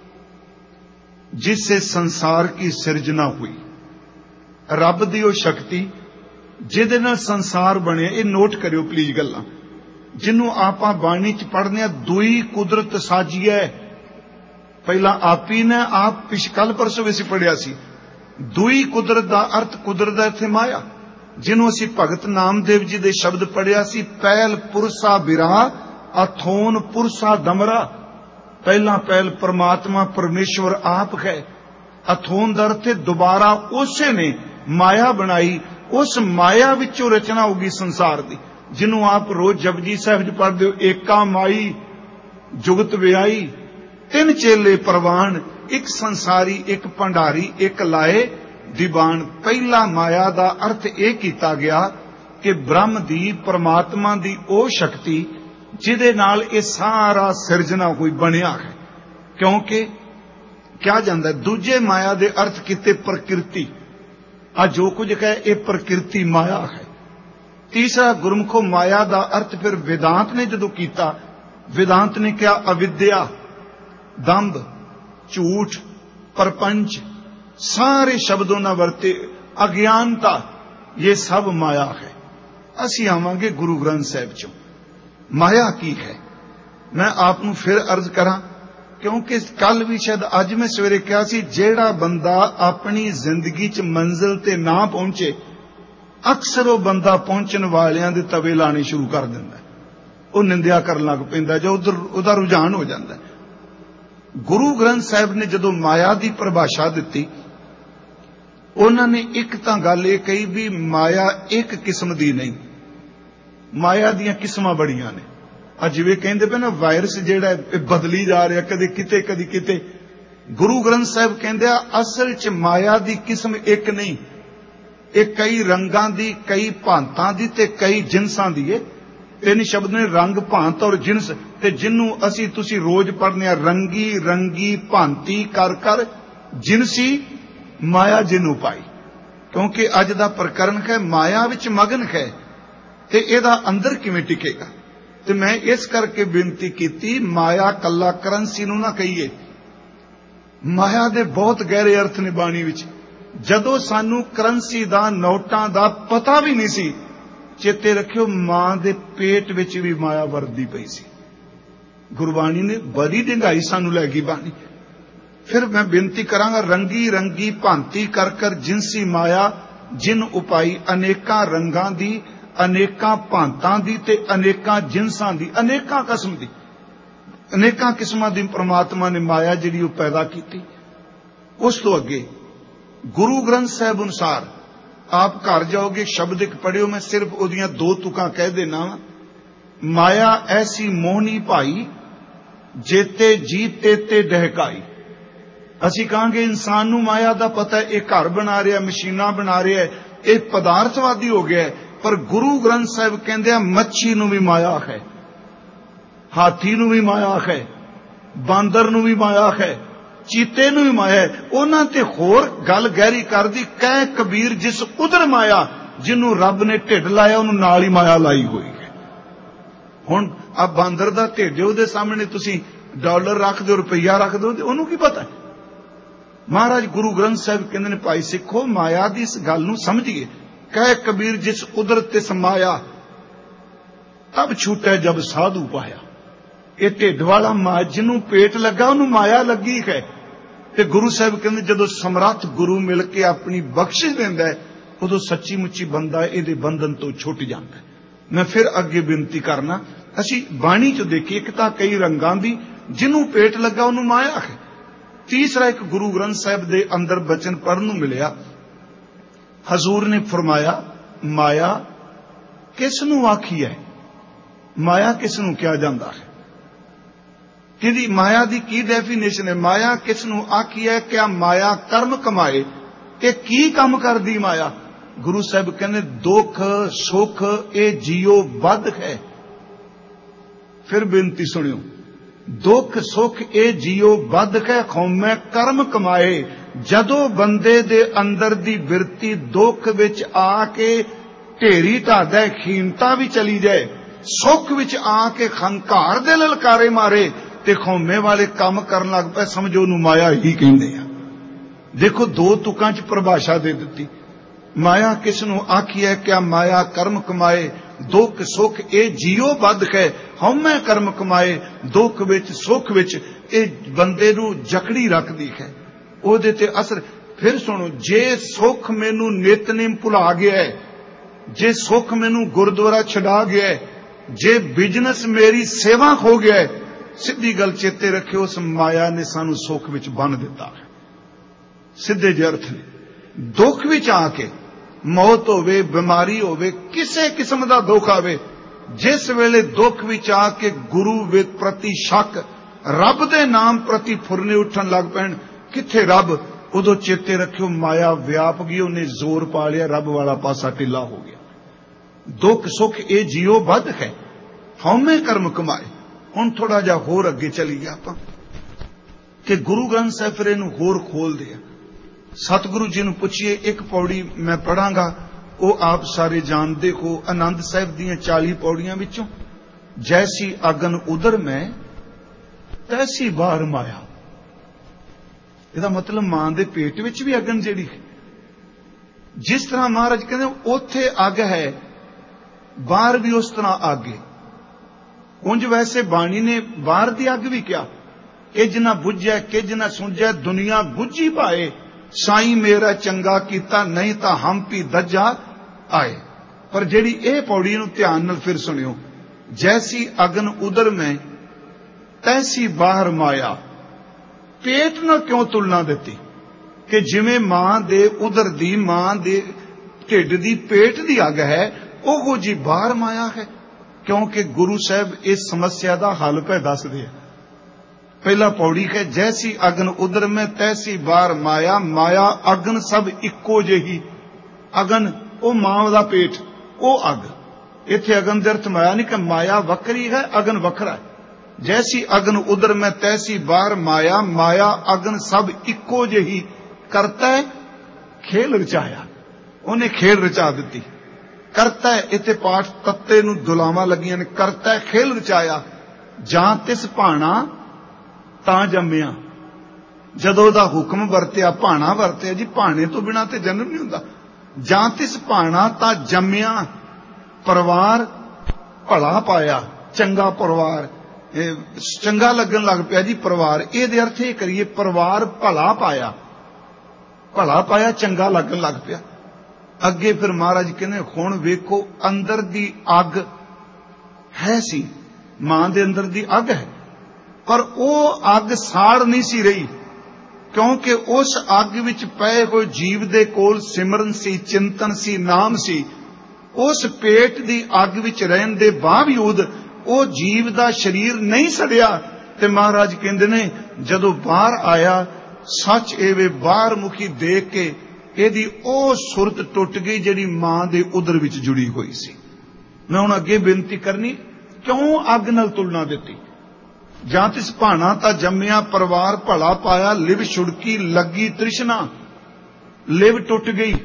A: ਜਿससे ਸੰਸਾਰ ਕੀ ਸਿਰਜਣਾ ਹੋਈ। ਰੱਬ ਦੀ ਉਹ ਸ਼ਕਤੀ ਜਿਹਦੇ ਨਾਲ ਸੰਸਾਰ ਬਣਿਆ। ਇਹ ਨੋਟ ਕਰਿਓ ਪਲੀਜ਼ ਗੱਲਾਂ, ਜਿਹਨੂੰ ਆਪਾਂ ਬਾਣੀ ਚ ਪੜ੍ਹਦੇ ਆ, ਦੁਈ ਕੁਦਰਤ ਸਾਜੀਐ। ਪਹਿਲਾਂ ਆਪੀ ਨੇ ਆਪ ਪਿਛਕਲ ਪਰਸੋਂ ਅਸੀਂ ਪੜ੍ਹਿਆ ਸੀ। ਦੁਈ ਕੁਦਰਤ ਦਾ ਅਰਥ, ਕੁਦਰਤ ਦਾ ਇੱਥੇ ਮਾਇਆ, ਜਿਹਨੂੰ ਅਸੀਂ ਭਗਤ ਨਾਮਦੇਵ ਜੀ ਦੇ ਸ਼ਬਦ ਪੜ੍ਹਿਆ ਸੀ, ਪਹਿਲ ਪੁਰਸਾ ਬਿਰਾ ਅਥੋਨ ਪੁਰਸਾ ਦਮਰਾ। ਪਹਿਲਾਂ ਪਹਿਲ ਪਰਮਾਤਮਾ ਪਰਮੇਸ਼ਵਰ ਆਪ ਹੈ। ਅਥੋਨ ਦਾ ਅਰਥ ਦੁਬਾਰਾ ਉਸੇ ਨੇ ਮਾਇਆ ਬਣਾਈ, ਉਸ ਮਾਇਆ ਵਿੱਚੋਂ ਰਚਨਾ ਹੋਗੀ ਸੰਸਾਰ ਦੀ, ਜਿਹਨੂੰ ਆਪ ਰੋਜ਼ ਜਪਜੀ ਸਾਹਿਬ ਚ ਪੜ੍ਹਦੇ ਹੋ। ਏਕਾ ਮਾਈ ਜੁਗਤ ਵਿਆਈ, ਤਿੰਨ ਚੇਲੇ ਪ੍ਰਵਾਨ, ਇੱਕ ਸੰਸਾਰੀ, ਇੱਕ ਭੰਡਾਰੀ, ਇੱਕ ਲਾਏ ਦੀਵਾਨ। ਪਹਿਲਾ ਮਾਇਆ ਦਾ ਅਰਥ ਇਹ ਕੀਤਾ ਗਿਆ ਕਿ ਬ੍ਰਹਮ ਦੀ, ਪਰਮਾਤਮਾ ਦੀ ਉਹ ਸ਼ਕਤੀ ਜਿਹਦੇ ਨਾਲ ਇਹ ਸਾਰਾ ਸਿਰਜਣਾ ਕੋਈ ਬਣਿਆ ਹੈ। ਕਿਉਂਕਿ ਕਿਹਾ ਜਾਂਦਾ ਦੂਜੇ ਮਾਇਆ ਦੇ ਅਰਥ ਕੀਤੇ ਪ੍ਰਕਿਰਤੀ, ਆ ਜੋ ਕੁਝ ਕਹੇ ਇਹ ਪ੍ਰਕਿਰਤੀ ਮਾਇਆ ਹੈ। ਤੀਸਰਾ ਗੁਰਮੁਖੋ ਮਾਇਆ ਦਾ ਅਰਥ ਫਿਰ ਵਿਦਾਂਤ ਨੇ ਜਦੋਂ ਕੀਤਾ, ਵਿਦਾਂਤ ਨੇ ਕਿਹਾ ਅਵਿਦਿਆ, ਦੰਭ, ਝੂਠ, ਪਰਪੰਚ, ਸਾਰੇ ਸ਼ਬਦੋਂ ਨਾਲ ਵਰਤੇ, ਅਗਿਆਨਤਾ, ਇਹ ਸਭ ਮਾਇਆ ਹੈ। ਅਸੀਂ ਆਵਾਂਗੇ ਗੁਰੂ ਗ੍ਰੰਥ ਸਾਹਿਬ ਚੋਂ ਮਾਇਆ ਕੀ ਹੈ। ਮੈਂ ਆਪ ਨੂੰ ਫਿਰ ਅਰਜ਼ ਕਰਾਂ, ਕਿਉਂਕਿ ਕੱਲ ਵੀ ਸ਼ਾਇਦ ਅੱਜ ਮੈਂ ਸਵੇਰੇ ਕਿਹਾ ਸੀ, ਜਿਹੜਾ ਬੰਦਾ ਆਪਣੀ ਜ਼ਿੰਦਗੀ 'ਚ ਮੰਜ਼ਿਲ ਤੇ ਨਾ ਪਹੁੰਚੇ, ਅਕਸਰ ਉਹ ਬੰਦਾ ਪਹੁੰਚਣ ਵਾਲਿਆਂ ਦੇ ਤਵੇ ਲਾਣੇ ਸ਼ੁਰੂ ਕਰ ਦਿੰਦਾ, ਉਹ ਨਿੰਦਿਆ ਕਰਨ ਲੱਗ ਪੈਂਦਾ ਜਾਂ ਉਧਰ ਉਹਦਾ ਰੁਝਾਨ ਹੋ ਜਾਂਦਾ। ਗੁਰੂ ਗ੍ਰੰਥ ਸਾਹਿਬ ਨੇ ਜਦੋਂ ਮਾਇਆ ਦੀ ਪਰਿਭਾਸ਼ਾ ਦਿੱਤੀ, ਉਹਨਾਂ ਨੇ ਇੱਕ ਤਾਂ ਗੱਲ ਇਹ ਕਹੀ ਵੀ ਮਾਇਆ ਇੱਕ ਕਿਸਮ ਦੀ ਨਹੀਂ, ਮਾਇਆ ਦੀਆਂ ਕਿਸਮਾਂ ਬੜੀਆਂ ਨੇ। ਆ ਜਿਵੇਂ ਕਹਿੰਦੇ ਪਏ ਨਾ ਵਾਇਰਸ ਜਿਹੜਾ ਇਹ ਬਦਲੀ ਜਾ ਰਿਹਾ, ਕਦੇ ਕਿਤੇ ਕਦੀ ਕਿਤੇ। ਗੁਰੂ ਗ੍ਰੰਥ ਸਾਹਿਬ ਕਹਿੰਦੇ ਆ ਅਸਲ 'ਚ ਮਾਇਆ ਦੀ ਕਿਸਮ ਇੱਕ ਨਹੀਂ, ਇਹ ਕਈ ਰੰਗਾਂ ਦੀ, ਕਈ ਭਾਂਤਾਂ ਦੀ ਤੇ ਕਈ ਜਿਨਸਾਂ ਦੀ ਏ। ਤਿੰਨ ਸ਼ਬਦ ਨੇ, ਰੰਗ, ਭਾਂਤ ਔਰ ਜਿਨਸ। ਤੇ ਜਿਹਨੂੰ ਅਸੀਂ ਤੁਸੀਂ ਰੋਜ਼ ਪੜ੍ਹਨੇ ਆ, ਰੰਗੀ ਰੰਗੀ ਭਾਂਤੀ ਕਰ ਕਰ ਜਿਨਸੀ ਮਾਇਆ ਜਿਹਨੂੰ ਪਾਈ। ਕਿਉਂਕਿ ਅੱਜ ਦਾ ਪ੍ਰਕਰਨ ਹੈ ਮਾਇਆ ਵਿੱਚ ਮਗਨ ਹੈ, ਤੇ ਇਹਦਾ ਅੰਦਰ ਕਿਵੇਂ ਟਿਕੇਗਾ। ਤੇ ਮੈਂ ਇਸ ਕਰਕੇ ਬੇਨਤੀ ਕੀਤੀ, ਮਾਇਆ ਕੱਲਾ ਕਰੰਸੀ ਨੂੰ ਨਾ ਕਹੀਏ, ਮਾਇਆ ਦੇ ਬਹੁਤ ਗਹਿਰੇ ਅਰਥ ਨੇ ਬਾਣੀ ਵਿੱਚ। ਜਦੋਂ ਸਾਨੂੰ ਕਰੰਸੀ ਦਾ, ਨੋਟਾਂ ਦਾ ਪਤਾ ਵੀ ਨਹੀਂ ਸੀ, ਚੇਤੇ ਰੱਖਿਓ ਮਾਂ ਦੇ ਪੇਟ ਵਿੱਚ ਵੀ ਮਾਇਆ ਵਰਤਦੀ ਪਈ ਸੀ। ਗੁਰਬਾਣੀ ਨੇ ਬੜੀ ਡੰਗਾਈ ਸਾਨੂੰ ਲੈ ਗਈ ਬਾਣੀ। ਫਿਰ ਮੈਂ ਬੇਨਤੀ ਕਰਾਂਗਾ, ਰੰਗੀ ਰੰਗੀ ਭਾਂਤੀ ਕਰ ਕਰ ਜਿਨਸੀ ਮਾਇਆ ਜਿਨ ਉਪਾਈ, ਅਨੇਕਾਂ ਰੰਗਾਂ ਦੀ, ਅਨੇਕਾਂ ਭਾਂਤਾਂ ਦੀ ਤੇ ਅਨੇਕਾਂ ਜਿਨਸਾਂ ਦੀ, ਅਨੇਕਾਂ ਕਿਸਮ ਦੀ, ਅਨੇਕਾਂ ਕਿਸਮਾਂ ਦੀ ਪ੍ਰਮਾਤਮਾ ਨੇ ਮਾਇਆ ਜਿਹੜੀ ਉਹ ਪੈਦਾ ਕੀਤੀ। ਉਸ ਤੋਂ ਅੱਗੇ ਗੁਰੂ ਗ੍ਰੰਥ ਸਾਹਿਬ ਅਨੁਸਾਰ ਆਪ ਘਰ ਜਾਓਗੇ, ਸ਼ਬਦ ਇੱਕ ਪੜਿਓ, ਮੈਂ ਸਿਰਫ ਉਹਦੀਆਂ ਦੋ ਤੁਕਾਂ ਕਹਿ ਦੇਣਾ। ਮਾਇਆ ਐਸੀ ਮੋਹਣੀ ਭਾਈ, ਜੇਤੇ ਜੀਤੇ ਤੇ ਡਹਿਕਾਈ। ਅਸੀਂ ਕਹਾਂਗੇ ਇਨਸਾਨ ਨੂੰ ਮਾਇਆ ਦਾ ਪਤਾ, ਇਹ ਘਰ ਬਣਾ ਰਿਹਾ, ਮਸ਼ੀਨਾਂ ਬਣਾ ਰਿਹਾ, ਇਹ ਪਦਾਰਥਵਾਦੀ ਹੋ ਗਿਆ। ਪਰ ਗੁਰੂ ਗ੍ਰੰਥ ਸਾਹਿਬ ਕਹਿੰਦੇ ਆ ਮੱਛੀ ਨੂੰ ਵੀ ਮਾਇਆ ਹੈ, ਹਾਥੀ ਨੂੰ ਵੀ ਮਾਇਆ ਹੈ, ਬਾਂਦਰ ਨੂੰ ਵੀ ਮਾਇਆ ਹੈ, ਚੀਤੇ ਨੂੰ ਵੀ ਮਾਇਆ ਹੈ। ਉਹਨਾਂ ਤੇ ਹੋਰ ਗੱਲ ਗਹਿਰੀ ਕਰਦੀ, ਕਹਿ ਕਬੀਰ ਜਿਸ ਉਧਰ ਮਾਇਆ, ਜਿਹਨੂੰ ਰੱਬ ਨੇ ਢਿੱਡ ਲਾਇਆ ਉਹਨੂੰ ਨਾਲ ਹੀ ਮਾਇਆ ਲਾਈ ਹੋਈ ਹੈ। ਹੁਣ ਆ ਬਾਂਦਰ ਦਾ ਢਿੱਡ, ਉਹਦੇ ਸਾਹਮਣੇ ਤੁਸੀਂ ਡਾਲਰ ਰੱਖ ਦਿਓ, ਰੁਪਈਆ ਰੱਖ ਦਿਓ, ਉਹਨੂੰ ਕੀ ਪਤਾ। ਮਹਾਰਾਜ ਗੁਰੂ ਗ੍ਰੰਥ ਸਾਹਿਬ ਕਹਿੰਦੇ ਨੇ, ਭਾਈ ਸਿੱਖੋ ਮਾਇਆ ਦੀ ਇਸ ਗੱਲ ਨੂੰ ਸਮਝੀਏ। ਕਹਿ ਕਬੀਰ ਜਿਸ ਉਧਰ ਤਿਸ ਮਾਇਆ, ਤਬ ਛੂਟੈ ਜਬ ਸਾਧੂ ਪਾਇਆ। ਇਹ ਢਿੱਡ ਵਾਲਾ ਮਾਂ ਜਿਹਨੂੰ ਪੇਟ ਲੱਗਾ ਉਹਨੂੰ ਮਾਇਆ ਲੱਗੀ ਹੈ। ਤੇ ਗੁਰੂ ਸਾਹਿਬ ਕਹਿੰਦੇ ਜਦੋਂ ਸਮਰੱਥ ਗੁਰੂ ਮਿਲ ਕੇ ਆਪਣੀ ਬਖਸ਼ਿਸ਼ ਦਿੰਦਾ ਹੈ, ਉਦੋਂ ਸੱਚੀ ਮੁੱਚੀ ਬੰਦਾ ਇਹਦੇ ਬੰਧਨ ਤੋਂ ਛੁੱਟ ਜਾਂਦਾ ਹੈ। ਮੈਂ ਫਿਰ ਅੱਗੇ ਬੇਨਤੀ ਕਰਨਾ, ਅਸੀਂ ਬਾਣੀ ਚ ਦੇਖੀਏ, ਇੱਕ ਤਾਂ ਕਈ ਰੰਗਾਂ ਦੀ, ਜਿਹਨੂੰ ਪੇਟ ਲੱਗਾ ਉਹਨੂੰ ਮਾਇਆ ਹੈ। ਤੀਸਰਾ ਇੱਕ ਗੁਰੂ ਗ੍ਰੰਥ ਸਾਹਿਬ ਦੇ ਅੰਦਰ ਬਚਨ ਪੜ੍ਹਨ ਨੂੰ ਮਿਲਿਆ, ਹਜ਼ੂਰ ਨੇ ਫਰਮਾਇਆ, ਮਾਇਆ ਕਿਸ ਨੂੰ ਆਖੀ ਹੈ, ਮਾਇਆ ਕਿਸ ਨੂੰ ਕਿਹਾ ਜਾਂਦਾ ਹੈ, ਕਿਹਦੀ ਮਾਇਆ ਦੀ ਕੀ ਡੈਫੀਨੇਸ਼ਨ ਹੈ। ਮਾਇਆ ਕਿਸ ਨੂੰ ਆਖੀ ਹੈ, ਕਿਆ ਮਾਇਆ ਕਰਮ ਕਮਾਏ, ਕਿ ਕੀ ਕੰਮ ਕਰਦੀ ਮਾਇਆ। ਗੁਰੂ ਸਾਹਿਬ ਕਹਿੰਦੇ ਦੁੱਖ ਸੁੱਖ ਇਹ ਜੀਓ ਬੱਧ ਹੈ। ਫਿਰ ਬੇਨਤੀ ਸੁਣਿਓ, ਦੁੱਖ ਸੁੱਖ ਇਹ ਜੀਓ ਬੱਧ ਹੈ, ਖੌਮੈ ਕਰਮ ਕਮਾਏ। ਜਦੋਂ ਬੰਦੇ ਦੇ ਅੰਦਰ ਦੀ ਬਿਰਤੀ ਦੁੱਖ ਵਿੱਚ ਆ ਕੇ ਢੇਰੀ ਢਾਦਾ, ਖੀਨਤਾ ਵੀ ਚਲੀ ਜਾਏ, ਸੁੱਖ ਵਿੱਚ ਆ ਕੇ ਖੰਕਾਰ ਦੇ ਲਲਕਾਰੇ ਮਾਰੇ ਤੇ ਖੌਮੇ ਵਾਲੇ ਕੰਮ ਕਰਨ ਲੱਗ ਪਏ, ਸਮਝੋ ਉਹਨੂੰ ਮਾਇਆ ਹੀ ਕਹਿੰਦੇ ਆ। ਦੇਖੋ ਦੋ ਤੁਕਾਂ ਚ ਪਰਿਭਾਸ਼ਾ ਦੇ ਦਿੱਤੀ। ਮਾਇਆ ਕਿਸ ਨੂੰ ਆਖੀ ਹੈ, ਕਿਆ ਮਾਇਆ ਕਰਮ ਕਮਾਏ, ਦੁੱਖ ਸੁੱਖ ਇਹ ਜੀਓ ਬੱਧ ਹੈ, ਹਉਮੈ ਕਰਮ ਕਮਾਏ। ਦੁੱਖ ਵਿੱਚ ਸੁੱਖ ਵਿੱਚ ਇਹ ਬੰਦੇ ਨੂੰ ਜਕੜੀ ਰੱਖਦੀ ਹੈ, ਉਹਦੇ ਤੇ ਅਸਰ। ਫਿਰ ਸੁਣੋ, ਜੇ ਸੁੱਖ ਮੈਨੂੰ ਨਿਤਨੇਮ ਭੁਲਾ ਗਿਆ ਹੈ, ਜੇ ਸੁੱਖ ਮੈਨੂੰ ਗੁਰਦੁਆਰਾ ਛਡਾ ਗਿਆ ਹੈ, ਜੇ ਬਿਜ਼ਨਸ ਮੇਰੀ ਸੇਵਾ ਹੋ ਗਿਆ ਹੈ, ਸਿੱਧੀ ਗੱਲ ਚੇਤੇ ਰੱਖਿਓ, ਉਸ ਮਾਇਆ ਨੇ ਸਾਨੂੰ ਸੁੱਖ ਵਿੱਚ ਬੰਨ੍ਹ ਦਿੱਤਾ ਹੈ। ਸਿੱਧੇ ਜਿਹੇ ਅਰਥ ਨੇ। ਦੁੱਖ ਵਿੱਚ ਆ ਕੇ, ਮੌਤ ਹੋਵੇ, ਬਿਮਾਰੀ ਹੋਵੇ, ਕਿਸੇ ਕਿਸਮ ਦਾ ਦੁੱਖ ਆਵੇ, ਜਿਸ ਵੇਲੇ ਦੁੱਖ ਵਿੱਚ ਆ ਕੇ ਗੁਰੂ ਪ੍ਰਤੀ ਸ਼ੱਕ, ਰੱਬ ਦੇ ਨਾਮ ਪ੍ਰਤੀ ਫੁਰਨੇ ਉੱਠਣ ਲੱਗ ਪੈਣ, ਕਿੱਥੇ ਰੱਬ, ਉਦੋਂ ਚੇਤੇ ਰੱਖਿਓ ਮਾਇਆ ਵਿਆਪ ਗਈ, ਉਹਨੇ ਜ਼ੋਰ ਪਾ ਲਿਆ, ਰੱਬ ਵਾਲਾ ਪਾਸਾ ਢਿੱਲਾ ਹੋ ਗਿਆ। ਦੁੱਖ ਸੁੱਖ ਇਹ ਜੀਓ ਬੱਧ ਹੈ, ਹਉਮੈ ਕਰਮ ਕਮਾਏ। ਹੁਣ ਥੋੜਾ ਜਿਹਾ ਹੋਰ ਅੱਗੇ ਚਲੀਏ ਆਪਾਂ, ਕਿ ਗੁਰੂ ਗ੍ਰੰਥ ਸਾਹਿਬ ਫਿਰ ਇਹਨੂੰ ਹੋਰ ਖੋਲਦੇ ਆ। ਸਤਿਗੁਰੂ ਜੀ ਨੂੰ ਪੁੱਛੀਏ, ਇੱਕ ਪੌੜੀ ਮੈਂ ਪੜਾਂਗਾ, ਉਹ ਆਪ ਸਾਰੇ ਜਾਣਦੇ ਹੋ, ਆਨੰਦ ਸਾਹਿਬ ਦੀਆਂ ਚਾਲੀ ਪੌੜੀਆਂ ਵਿੱਚੋਂ, ਜੈਸੀ ਅਗਨ ਉਦਰ ਮੈਂ ਤੈਸੀ ਬਾਹਰ ਮਾਇਆ। ਇਹਦਾ ਮਤਲਬ ਮਾਂ ਦੇ ਪੇਟ ਵਿੱਚ ਵੀ ਅਗਨ ਜਿਹੜੀ ਹੈ, ਜਿਸ ਤਰ੍ਹਾਂ ਮਹਾਰਾਜ ਕਹਿੰਦੇ ਉੱਥੇ ਅੱਗ ਹੈ, ਬਾਹਰ ਵੀ ਉਸ ਤਰ੍ਹਾਂ ਅੱਗ ਹੈ। ਉਂਝ ਵੈਸੇ ਬਾਣੀ ਨੇ ਬਾਹਰ ਦੀ ਅੱਗ ਵੀ ਕਿਹਾ, ਕਿਜ ਨਾ ਬੁੱਝੈ ਕਿਜ ਨਾ ਸੁਣਜੈ, ਦੁਨੀਆ ਬੁੱਝੀ ਭਾਏ, ਸਾਈਂ ਮੇਰਾ ਚੰਗਾ ਕੀਤਾ, ਨਹੀਂ ਤਾਂ ਹਮ ਵੀ ਦੱਜਾ ਆਏ। ਪਰ ਜਿਹੜੀ ਇਹ ਪੌੜੀ ਨੂੰ ਧਿਆਨ ਨਾਲ ਫਿਰ ਸੁਣਿਓ, ਜੈਸੀ ਅਗਨ ਉਦਰ ਮੈਂ ਤੈਸੀ ਬਾਹਰ ਮਾਇਆ। ਪੇਟ ਨਾਲ ਕਿਉਂ ਤੁਲਨਾ ਦਿੱਤੀ कि जिवें मां दे उदर दी मां दे ढिड दी पेट दी अग है, ओहो जी बाहर माया है। क्योंकि गुरु साहब इस समस्या का हल पे दसदे हैं। पहला पौड़ी है, जैसी अगन उदर में तैसी बार माया, माया अगन सब इक्को जेही। अगन ओ मां दा पेट, ओ अग। इत्थे अगन दे अर्थ माया नहीं कि माया वक्री है, अगन वखरा है। जैसी अगन उदर में तैसी बार माया, माया अगन सब इक्को जेही। करता है खेल रचाया, उन्हें खेल रचा दी। करता है इत्थे पाठ तत्ते नूं दुलावां लगियां ने। करता है खेल रचाया, जां तिस भाणा तां जम्मिया। जदों दा हुक्म वरतिया, भाणा वरतिया जी, भाणे तो बिना ते जन्म नहीं हुंदा। जां तिस भाणा तां जम्मिया, परिवार भला पाया, चंगा परिवार, चंगा लगन लग पिया जी परिवार। इहदे अर्थ ये करिए, परिवार भला पाया, भला पाया चंगा लगन लग पिया। अगे फिर महाराज कहने, हुण वेखो अंदर दी अग है सी, मां दे अंदर दी अग है, पर वो अग साड़ नहीं सी रही। क्योंकि उस अग विच पए हुए जीव दे कोल सिमरन सी, चिंतन सी, नाम सी। उस पेट दी अग विच रहन दे बावजूद वो जीव दा शरीर नहीं सड़िया। ते महाराज कहंदे ने, जदों बाहर आया, सच एवे बाहर मुखी देख के एदी ओ सुरत टुट गई जिहड़ी मां दे उदर विच जुड़ी हुई सी। मैं हुण अगे बेनती करनी, क्यों अग नाल तुलना दिती। जां तिस भाणा तां जम्मिया, परिवार भला पाया, लिव छुड़की लगी तृष्णा। लिव टुट गई,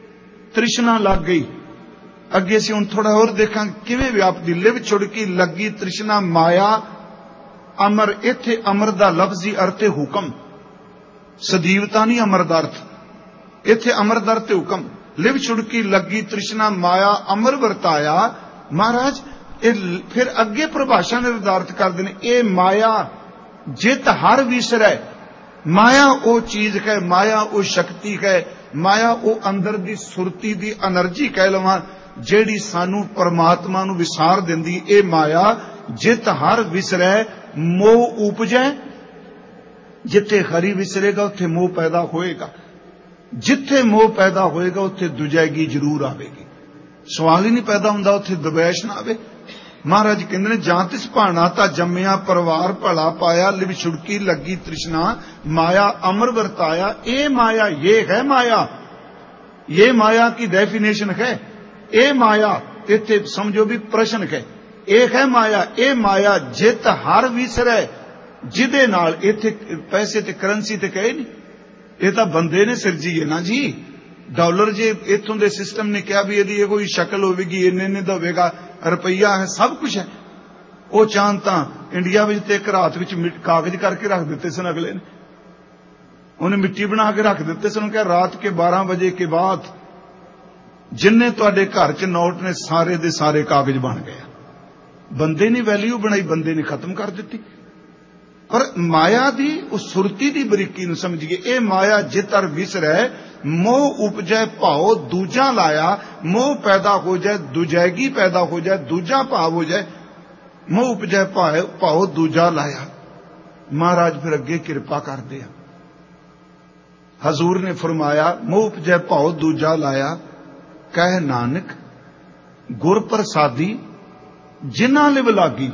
A: तृष्णा लग गई। अगे असीं हुण थोड़ा होर देखांगे किवें व्यापदी। लिव छुड़की लगी तृष्णा, माया अमर। इत्थे अमर दा लफ्जी अर्थ है हुक्म, सजीवता नहीं अमर दा अर्थ। इत्थे अमर दा अर्थ हुक्म। लिव छुड़की लगी तृष्णा, माया अमर वरताया। महाराज फिर अगे परिभाषा निर्धारित कर देने, ए माया जित हर विसरै। माया वो चीज है, माया वो शक्ति है, माया वो अंदर दी सुरती दी एनर्जी कह लवां, जेड़ी सानू परमात्मा नू विसार दिंदी। ए माया जित हर विसरै मोह उपजै। जिथे हरि विसरेगा उत्थे मोह पैदा होएगा, जिथे मोह पैदा होएगा उत्थे दुजैगी जरूर आवेगी। सवाल ही नहीं पैदा हुंदा उत्थे द्वेष ना आवे। महाराज कहंदे ने, जां तिस भाणा तां जम्मिया, परिवार भला पाया, लिव छुड़की लगी तृष्णा, माया अमर वरताया। ए माया, ये है माया, ये माया की डेफिनेशन है। ए माया इत्थे समझो भी प्रश्न है। ए है माया, ए माया जित हर विसरै। जिदे नाल इत्थे पैसे ते करंसी ते कहे नहीं, ये तो बंदे ने सिरजी है ना जी। डॉलर जे इत्थों दे सिस्टम ने कहा भी यदि कोई शक्ल होगी, इन्ने इन्ने दा होगा, रुपया है, सब कुछ है। वो चाहन तां इंडिया विच ते एक रात विच कागज करके रख दिते सन अगले ने, उन्हें मिट्टी बना के रख दिते सन। क्या रात के बारह बजे के बाद जिन्ने तुहाडे घर च नोट ने सारे दे सारे कागज बन गए। बंदे ने वैल्यू बनाई, बंदे ने खत्म कर दी। पर माया दी उस सुरती दी बरीकी नूं समझिए। ए माया जितर विसरै मोह उपजै भाव दूजा लाया। मोह पैदा हो जाए, दुजैगी पैदा हो जाए, दूजा भाव हो जाए। मोह उपजै भाव दूजा लाया। महाराज फिर अगे कृपा करते हैं। हजूर ने फरमाया, मोह उपजै भाव दूजा लाया, कह नानक गुर प्रसादी जिन्हां लिव लागी।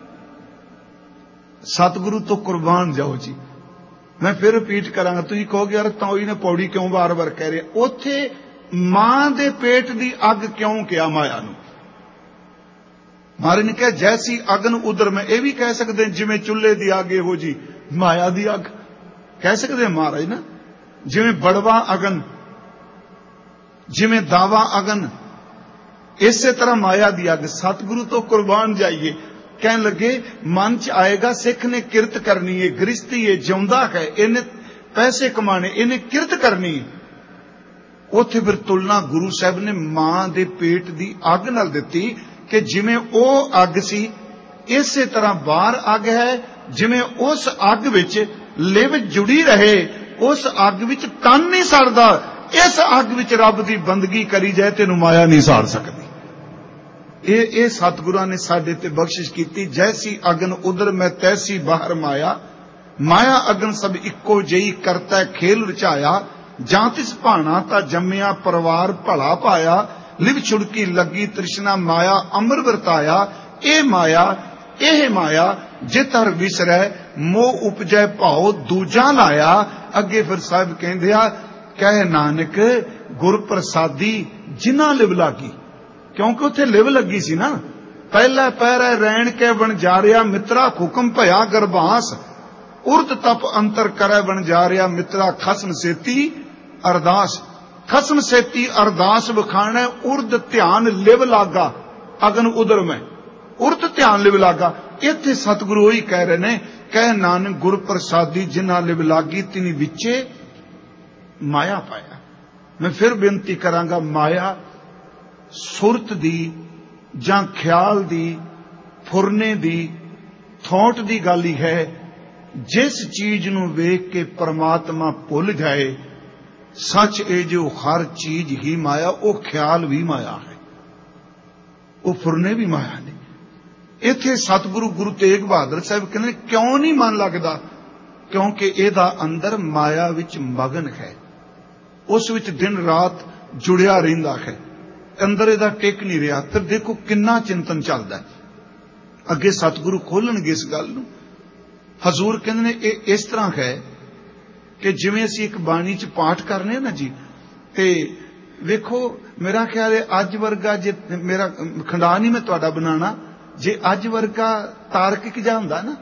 A: सतगुरु तो कुर्बान जाओ जी। मैं फिर रिपीट करांगा, तुसीं कहोगे यार तां ओही ने पौड़ी क्यों बार बार कह रहे। उत्थे मां दे पेट दी अग क्यों किया माया नूं। महाराज ने कहा जैसी अगन उदर में, यह भी कह सकते हैं जिवें चुल्हे दी अग हो जी माया दी अग कह सकते हैं महाराज ना। जिवें बड़वा अगन, जिवें दावा अगन, इसे तरह माया दी अग। सतगुरु तो कुर्बान जाइए। कहने लगे मन च आएगा सिख ने किरत करनी है, गृहस्थी है, जिउंदा है, इन्हें पैसे कमाने, इन्हें किरत करनी है। उत्थे फिर तुलना गुरु साहब ने मां दे पेट दी अग नाल दिती कि जिवें ओ अग सी इसे तरह बाहर अग है। जिवें उस अग विच लिव जुड़ी रहे, उस अग विच तन नहीं सड़दा, इस अग विच रब दी बंदगी करी जाए तेनू माया नहीं साड़ सकदी। ये सतगुरां ने साडे ते बख्शिश की। जैसी अगन उदर में तैसी बाहर माया, माया अगन सब इक्को जई, करता खेल रचाया। ਜਾਂ ਤਿਸ ਭਾਣਾ ਤਾਂ ਜੰਮਿਆ ਪਰਿਵਾਰ ਭਲਾ ਪਾਇਆ, ਲਿਵ ਛੁੜਕੀ ਲੱਗੀ ਤ੍ਰਿਸ਼ਨਾ ਮਾਇਆ ਅੰਮ੍ਰਿਤ ਵਰਤਾਇਆ। ਇਹ ਮਾਇਆ ਇਹ ਮਾਇਆ ਜਿਤ ਹਰ ਵਿਸਰੈ, ਮੋਹ ਉਪਜੈ ਭਾਉ ਦੂਜਾ ਲਾਇਆ। ਅੱਗੇ ਫਿਰ ਸਾਹਿਬ ਕਹਿੰਦੇ ਆ, ਕਹਿ ਨਾਨਕ ਗੁਰ ਪ੍ਰਸਾਦੀ ਜਿਨ੍ਹਾਂ ਲਿਵ ਲਾਗੀ। ਕਿਉਂਕਿ ਉੱਥੇ ਲਿਵ ਲੱਗੀ ਸੀ ਨਾ। ਪਹਿਲਾ ਪਹਿਰਾ ਰੈਣ ਕੇ ਵਣਜਾਰਿਆ, ਮਿੱਤਰਾ ਹੁਕਮ ਭਇਆ ਗਰਭਾਸ। ਉਰਤ ਤਪ ਅੰਤਰ ਕਰੈ ਵਣਜਾਰਿਆ, ਮਿੱਤਰਾ ਖਸਮ ਸੇਤੀ ਅਰਦਾਸ। ਖਸਮ ਸੇਤੀ ਅਰਦਾਸ ਵਿਖਾਣਾ, ਉਰਦ ਧਿਆਨ ਲਿਵ ਲਾਗਾ ਅਗਨ ਉਦਰ ਮੈਂ। ਉਰਤ ਧਿਆਨ ਲਿਵ ਲਾਗਾ। ਇੱਥੇ ਸਤਿਗੁਰੂ ਉਹੀ ਕਹਿ ਰਹੇ ਨੇ, ਕਹਿ ਨਾਨਕ ਗੁਰ ਪ੍ਰਸਾਦੀ ਜਿਨ੍ਹਾਂ ਲਿਵ ਲਾਗੀ, ਤਿਨੀ ਵਿੱਚੇ ਮਾਇਆ ਪਾਇਆ। ਮੈਂ ਫਿਰ ਬੇਨਤੀ ਕਰਾਂਗਾ, ਮਾਇਆ ਸੁਰਤ ਦੀ ਜਾਂ ਖਿਆਲ ਦੀ, ਫੁਰਨੇ ਦੀ, ਥੋਟ ਦੀ ਗੱਲ ਹੀ ਹੈ। ਜਿਸ ਚੀਜ਼ ਨੂੰ ਵੇਖ ਕੇ ਪਰਮਾਤਮਾ ਭੁੱਲ ਜਾਏ, ਸੱਚ ਇਹ ਜੋ ਹਰ ਚੀਜ਼ ਹੀ ਮਾਇਆ, ਉਹ ਖਿਆਲ ਵੀ ਮਾਇਆ ਹੈ, ਉਹ ਫੁਰਨੇ ਵੀ ਮਾਇਆ ਨੇ। ਇੱਥੇ ਸਤਿਗੁਰੂ ਗੁਰੂ ਤੇਗ ਬਹਾਦਰ ਸਾਹਿਬ ਕਹਿੰਦੇ, ਕਿਉਂ ਨਹੀਂ ਮਨ ਲੱਗਦਾ? ਕਿਉਂਕਿ ਇਹਦਾ ਅੰਦਰ ਮਾਇਆ ਵਿੱਚ ਮਗਨ ਹੈ, ਉਸ ਵਿੱਚ ਦਿਨ ਰਾਤ ਜੁੜਿਆ ਰਹਿੰਦਾ ਹੈ, ਅੰਦਰ ਇਹਦਾ ਟਿਕ ਨਹੀਂ ਰਿਹਾ। ਤੇ ਦੇਖੋ ਕਿੰਨਾ ਚਿੰਤਨ ਚੱਲਦਾ। ਅੱਗੇ ਸਤਿਗੁਰੂ ਖੋਲਣਗੇ ਇਸ ਗੱਲ ਨੂੰ। ਹਜ਼ੂਰ ਕਹਿੰਦੇ ਨੇ ਇਹ ਇਸ ਤਰ੍ਹਾਂ ਹੈ ਕਿ ਜਿਵੇਂ ਅਸੀਂ ਇੱਕ ਬਾਣੀ 'ਚ ਪਾਠ ਕਰਨੇ ਆ ਨਾ ਜੀ, ਤੇ ਵੇਖੋ ਮੇਰਾ ਖਿਆਲ ਹੈ ਅੱਜ ਵਰਗਾ, ਜੇ ਮੇਰਾ ਖੰਡਾ ਨਹੀਂ ਮੈਂ ਤੁਹਾਡਾ ਬਣਾਉਣਾ, ਜੇ ਅੱਜ ਵਰਗਾ ਤਾਰਕਿਕ ਜਿਹਾ ਹੁੰਦਾ ਨਾ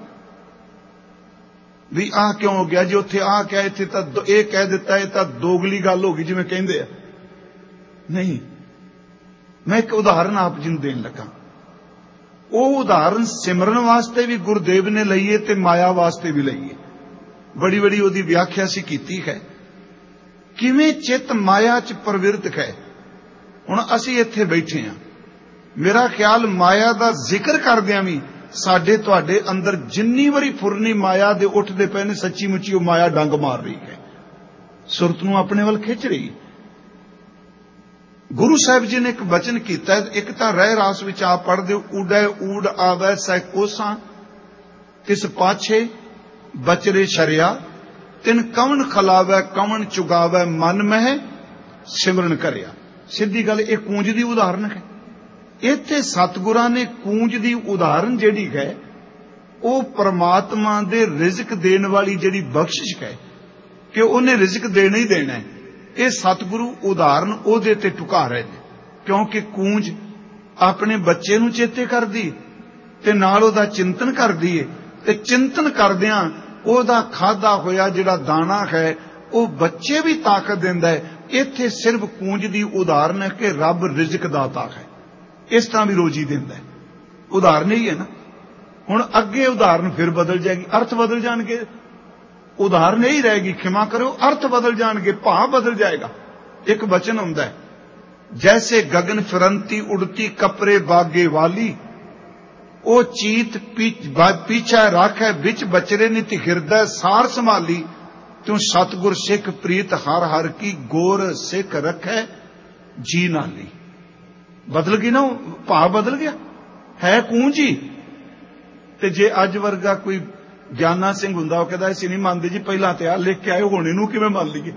A: ਵੀ ਆਹ ਕਿਉਂ ਹੋ ਗਿਆ ਜੀ, ਉੱਥੇ ਆਹ ਕਿਹਾ, ਇੱਥੇ ਤਾਂ ਇਹ ਕਹਿ ਦਿੱਤਾ, ਇਹ ਤਾਂ ਦੋਗਲੀ ਗੱਲ ਹੋ ਗਈ ਜਿਵੇਂ ਕਹਿੰਦੇ ਆ। ਨਹੀਂ, ਮੈਂ ਇੱਕ ਉਦਾਹਰਨ ਆਪ ਜੀ ਨੂੰ ਦੇਣ ਲੱਗਾ। ਉਹ ਉਦਾਹਰਨ ਸਿਮਰਨ ਵਾਸਤੇ ਵੀ ਗੁਰਦੇਵ ਨੇ ਲਈਏ ਤੇ ਮਾਇਆ ਵਾਸਤੇ ਵੀ ਲਈਏ। ਬੜੀ ਬੜੀ ਉਹਦੀ ਵਿਆਖਿਆ ਸੀ ਕੀਤੀ ਹੈ, ਕਿਵੇਂ ਚਿੱਤ ਮਾਇਆ 'ਚ ਪ੍ਰਵਿਰਤ ਹੈ। ਹੁਣ ਅਸੀਂ ਇੱਥੇ ਬੈਠੇ ਹਾਂ, ਮੇਰਾ ਖਿਆਲ ਮਾਇਆ ਦਾ ਜ਼ਿਕਰ ਕਰਦਿਆਂ ਵੀ ਸਾਡੇ ਤੁਹਾਡੇ ਅੰਦਰ ਜਿੰਨੀ ਵਾਰੀ ਫੁਰਨੀ ਮਾਇਆ ਦੇ ਉੱਠਦੇ ਪਏ ਨੇ, ਸੱਚੀ ਮੁੱਚੀ ਉਹ ਮਾਇਆ ਡੰਗ ਮਾਰ ਰਹੀ ਹੈ, ਸੁਰਤ ਨੂੰ ਆਪਣੇ ਵੱਲ ਖਿੱਚ ਰਹੀ। ਗੁਰੂ ਸਾਹਿਬ ਜੀ ਨੇ ਇੱਕ ਬਚਨ ਕੀਤਾ, ਇੱਕ ਤਾਂ ਰਹਿ ਰਾਸ ਵਿੱਚ ਆਪ ਪੜ੍ਹਦੇ ਹੋ, ਊਡੈ ਊਡ ਆਵੈ ਸਹਿ ਕੋਸਾਂ, ਤਿਸ ਪਾਛੇ ਬਚਰੇ ਸ਼ਰਿਆ, ਤਿਨ ਕਵਨ ਖਲਾਵੈ ਕਵਨ ਚੁਗਾਵੈ, ਮਨ ਮਹਿ ਸਿਮਰਨ ਕਰਿਆ। ਸਿੱਧੀ ਗੱਲ, ਇਹ ਕੂੰਜ ਦੀ ਉਦਾਹਰਨ ਹੈ। ਇੱਥੇ ਸਤਿਗੁਰਾਂ ਨੇ ਕੂੰਜ ਦੀ ਉਦਾਹਰਨ ਜਿਹੜੀ ਹੈ, ਉਹ ਪਰਮਾਤਮਾ ਦੇ ਰਿਜ਼ਕ ਦੇਣ ਵਾਲੀ ਜਿਹੜੀ ਬਖਸ਼ਿਸ਼ ਹੈ ਕਿ ਉਹਨੇ ਰਿਜ਼ਕ ਦੇਣਾ ਹੀ ਦੇਣਾ ਹੈ, ਇਹ ਸਤਿਗੁਰੂ ਉਦਾਹਰਨ ਉਹਦੇ ਤੇ ਟੁਕਾ ਰਹੇ ਨੇ। ਕਿਉਂਕਿ ਕੂੰਜ ਆਪਣੇ ਬੱਚੇ ਨੂੰ ਚੇਤੇ ਕਰਦੀ ਤੇ ਨਾਲ ਉਹਦਾ ਚਿੰਤਨ ਕਰਦੀ ਏ, ਤੇ ਚਿੰਤਨ ਕਰਦਿਆਂ ਉਹਦਾ ਖਾਦਾ ਹੋਇਆ ਜਿਹੜਾ ਦਾਣਾ ਹੈ ਉਹ ਬੱਚੇ ਵੀ ਤਾਕਤ ਦਿੰਦਾ ਹੈ। ਇੱਥੇ ਸਿਰਫ ਕੂੰਜ ਦੀ ਉਦਾਹਰਨ ਹੈ ਕਿ ਰੱਬ ਰਿਜ਼ਕ ਦਾਤਾ ਹੈ, ਇਸ ਤਰ੍ਹਾਂ ਵੀ ਰੋਜੀ ਦਿੰਦਾ ਹੈ। ਉਦਾਹਰਨ ਹੀ ਹੈ ਨਾ। ਹੁਣ ਅੱਗੇ ਉਦਾਹਰਨ ਫਿਰ ਬਦਲ ਜਾਏਗੀ, ਅਰਥ ਬਦਲ ਜਾਣਗੇ। ਉਦਾਹਰਨ ਇਹੀ ਰਹੇਗੀ, ਖਿਮਾ ਕਰੋ, ਅਰਥ ਬਦਲ ਜਾਣਗੇ, ਭਾਵ ਬਦਲ ਜਾਏਗਾ। ਇੱਕ ਬਚਨ ਹੁੰਦਾ ਹੈ, ਜੈਸੇ ਗगन ਫਿਰੰਤੀ ਉੜਤੀ ਕਪਰੇ ਬਾਗੇ ਵਾਲੀ, ਉਹ ਚੀਤ ਪੀਛਾ ਰਾਖੈ ਵਿੱਚ ਬਚਰੇ ਨਿਤ ਹਿਰਦੈ ਸਾਰ ਸੰਭਾਲੀ, ਤੂੰ ਸਤਗੁਰ ਸਿੱਖ ਪ੍ਰੀਤ ਹਰ ਹਰ ਕੀ ਗੋਰ ਸਿੱਖ ਰੱਖੈ ਜੀ ਨਾਲੀ। ਬਦਲ ਗਈ ਨਾ, ਭਾਵ ਬਦਲ ਗਿਆ, ਹੈ ਕੂੰਜੀ। ਤੇ ਜੇ ਅੱਜ ਵਰਗਾ ਕੋਈ ਗਿਆਨਾ ਸਿੰਘ ਹੁੰਦਾ, ਉਹ ਕਹਿੰਦਾ ਅਸੀਂ ਨਹੀਂ ਮੰਨਦੇ ਜੀ, ਪਹਿਲਾਂ ਤੇ ਆ ਲਿਖ ਕੇ ਆਏ, ਹੁਣ ਇਹਨੂੰ ਕਿਵੇਂ ਮੰਨ ਲਈਏ।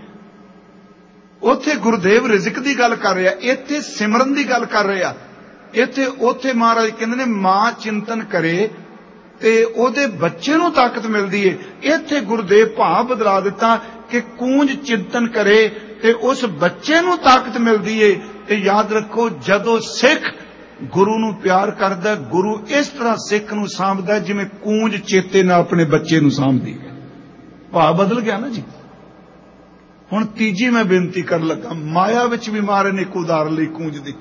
A: ਉੱਥੇ ਗੁਰਦੇਵ ਰਿਜ਼ਕ ਦੀ ਗੱਲ ਕਰ ਰਿਹਾ, ਇੱਥੇ ਸਿਮਰਨ ਦੀ ਗੱਲ ਕਰ ਰਿਹਾ। ਇੱਥੇ ਉੱਥੇ ਮਹਾਰਾਜ ਕਹਿੰਦੇ ਨੇ ਮਾਂ ਚਿੰਤਨ ਕਰੇ ਤੇ ਉਹਦੇ ਬੱਚੇ ਨੂੰ ਤਾਕਤ ਮਿਲਦੀ ਏ। ਇੱਥੇ ਗੁਰਦੇਵ ਭਾਵ ਬਦਲਾ ਦਿੱਤਾ ਕਿ ਕੂੰਜ ਚਿੰਤਨ ਕਰੇ ਤੇ ਉਸ ਬੱਚੇ ਨੂੰ ਤਾਕਤ ਮਿਲਦੀ ਏ। ਤੇ ਯਾਦ ਰੱਖੋ, ਜਦੋਂ ਸਿੱਖ ਗੁਰੂ ਨੂੰ ਪਿਆਰ ਕਰਦਾ, ਗੁਰੂ ਇਸ ਤਰ੍ਹਾਂ ਸਿੱਖ ਨੂੰ ਸਾਂਭਦਾ ਜਿਵੇਂ ਕੂੰਜ ਚੇਤੇ ਨਾਲ ਆਪਣੇ ਬੱਚੇ ਨੂੰ ਸਾਂਭਦੀ ਹੈ। ਭਾਵ ਬਦਲ ਗਿਆ ਨਾ ਜੀ। ਹੁਣ ਤੀਜੀ ਮੈਂ ਬੇਨਤੀ ਕਰਨ ਲੱਗਾ, ਮਾਇਆ ਵਿੱਚ ਵੀ ਮਹਾਰਾਜ ਨੇ ਇੱਕ ਉਦਾਹਰਨ ਲਈ ਕੂੰਜ ਦੀ,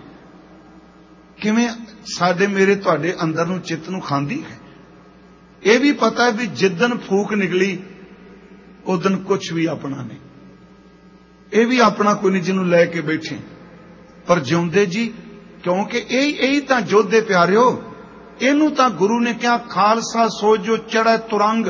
A: ਕਿਵੇਂ ਸਾਡੇ ਮੇਰੇ ਤੁਹਾਡੇ ਅੰਦਰ ਨੂੰ ਚਿੱਤ ਨੂੰ ਖਾਂਦੀ ਹੈ। ਇਹ ਵੀ ਪਤਾ ਹੈ ਵੀ ਜਿੱਦਣ ਫੂਕ ਨਿਕਲੀ ਉਦਣ ਕੁਛ ਵੀ ਆਪਣਾ ਨਹੀਂ, ਇਹ ਵੀ ਆਪਣਾ ਕੋਈ ਨਹੀਂ ਜਿਹਨੂੰ ਲੈ ਕੇ ਬੈਠੇ, ਪਰ ਜਿਉਂਦੇ ਜੀ, ਕਿਉਂਕਿ ਇਹ ਇਹੀ ਤਾਂ ਯੋਧੇ ਪਿਆਰਿਓ, ਇਹਨੂੰ ਤਾਂ ਗੁਰੂ ਨੇ ਕਿਹਾ ਖਾਲਸਾ ਸੋ ਜੋ ਚੜ੍ਹੈ ਤੁਰੰਗ,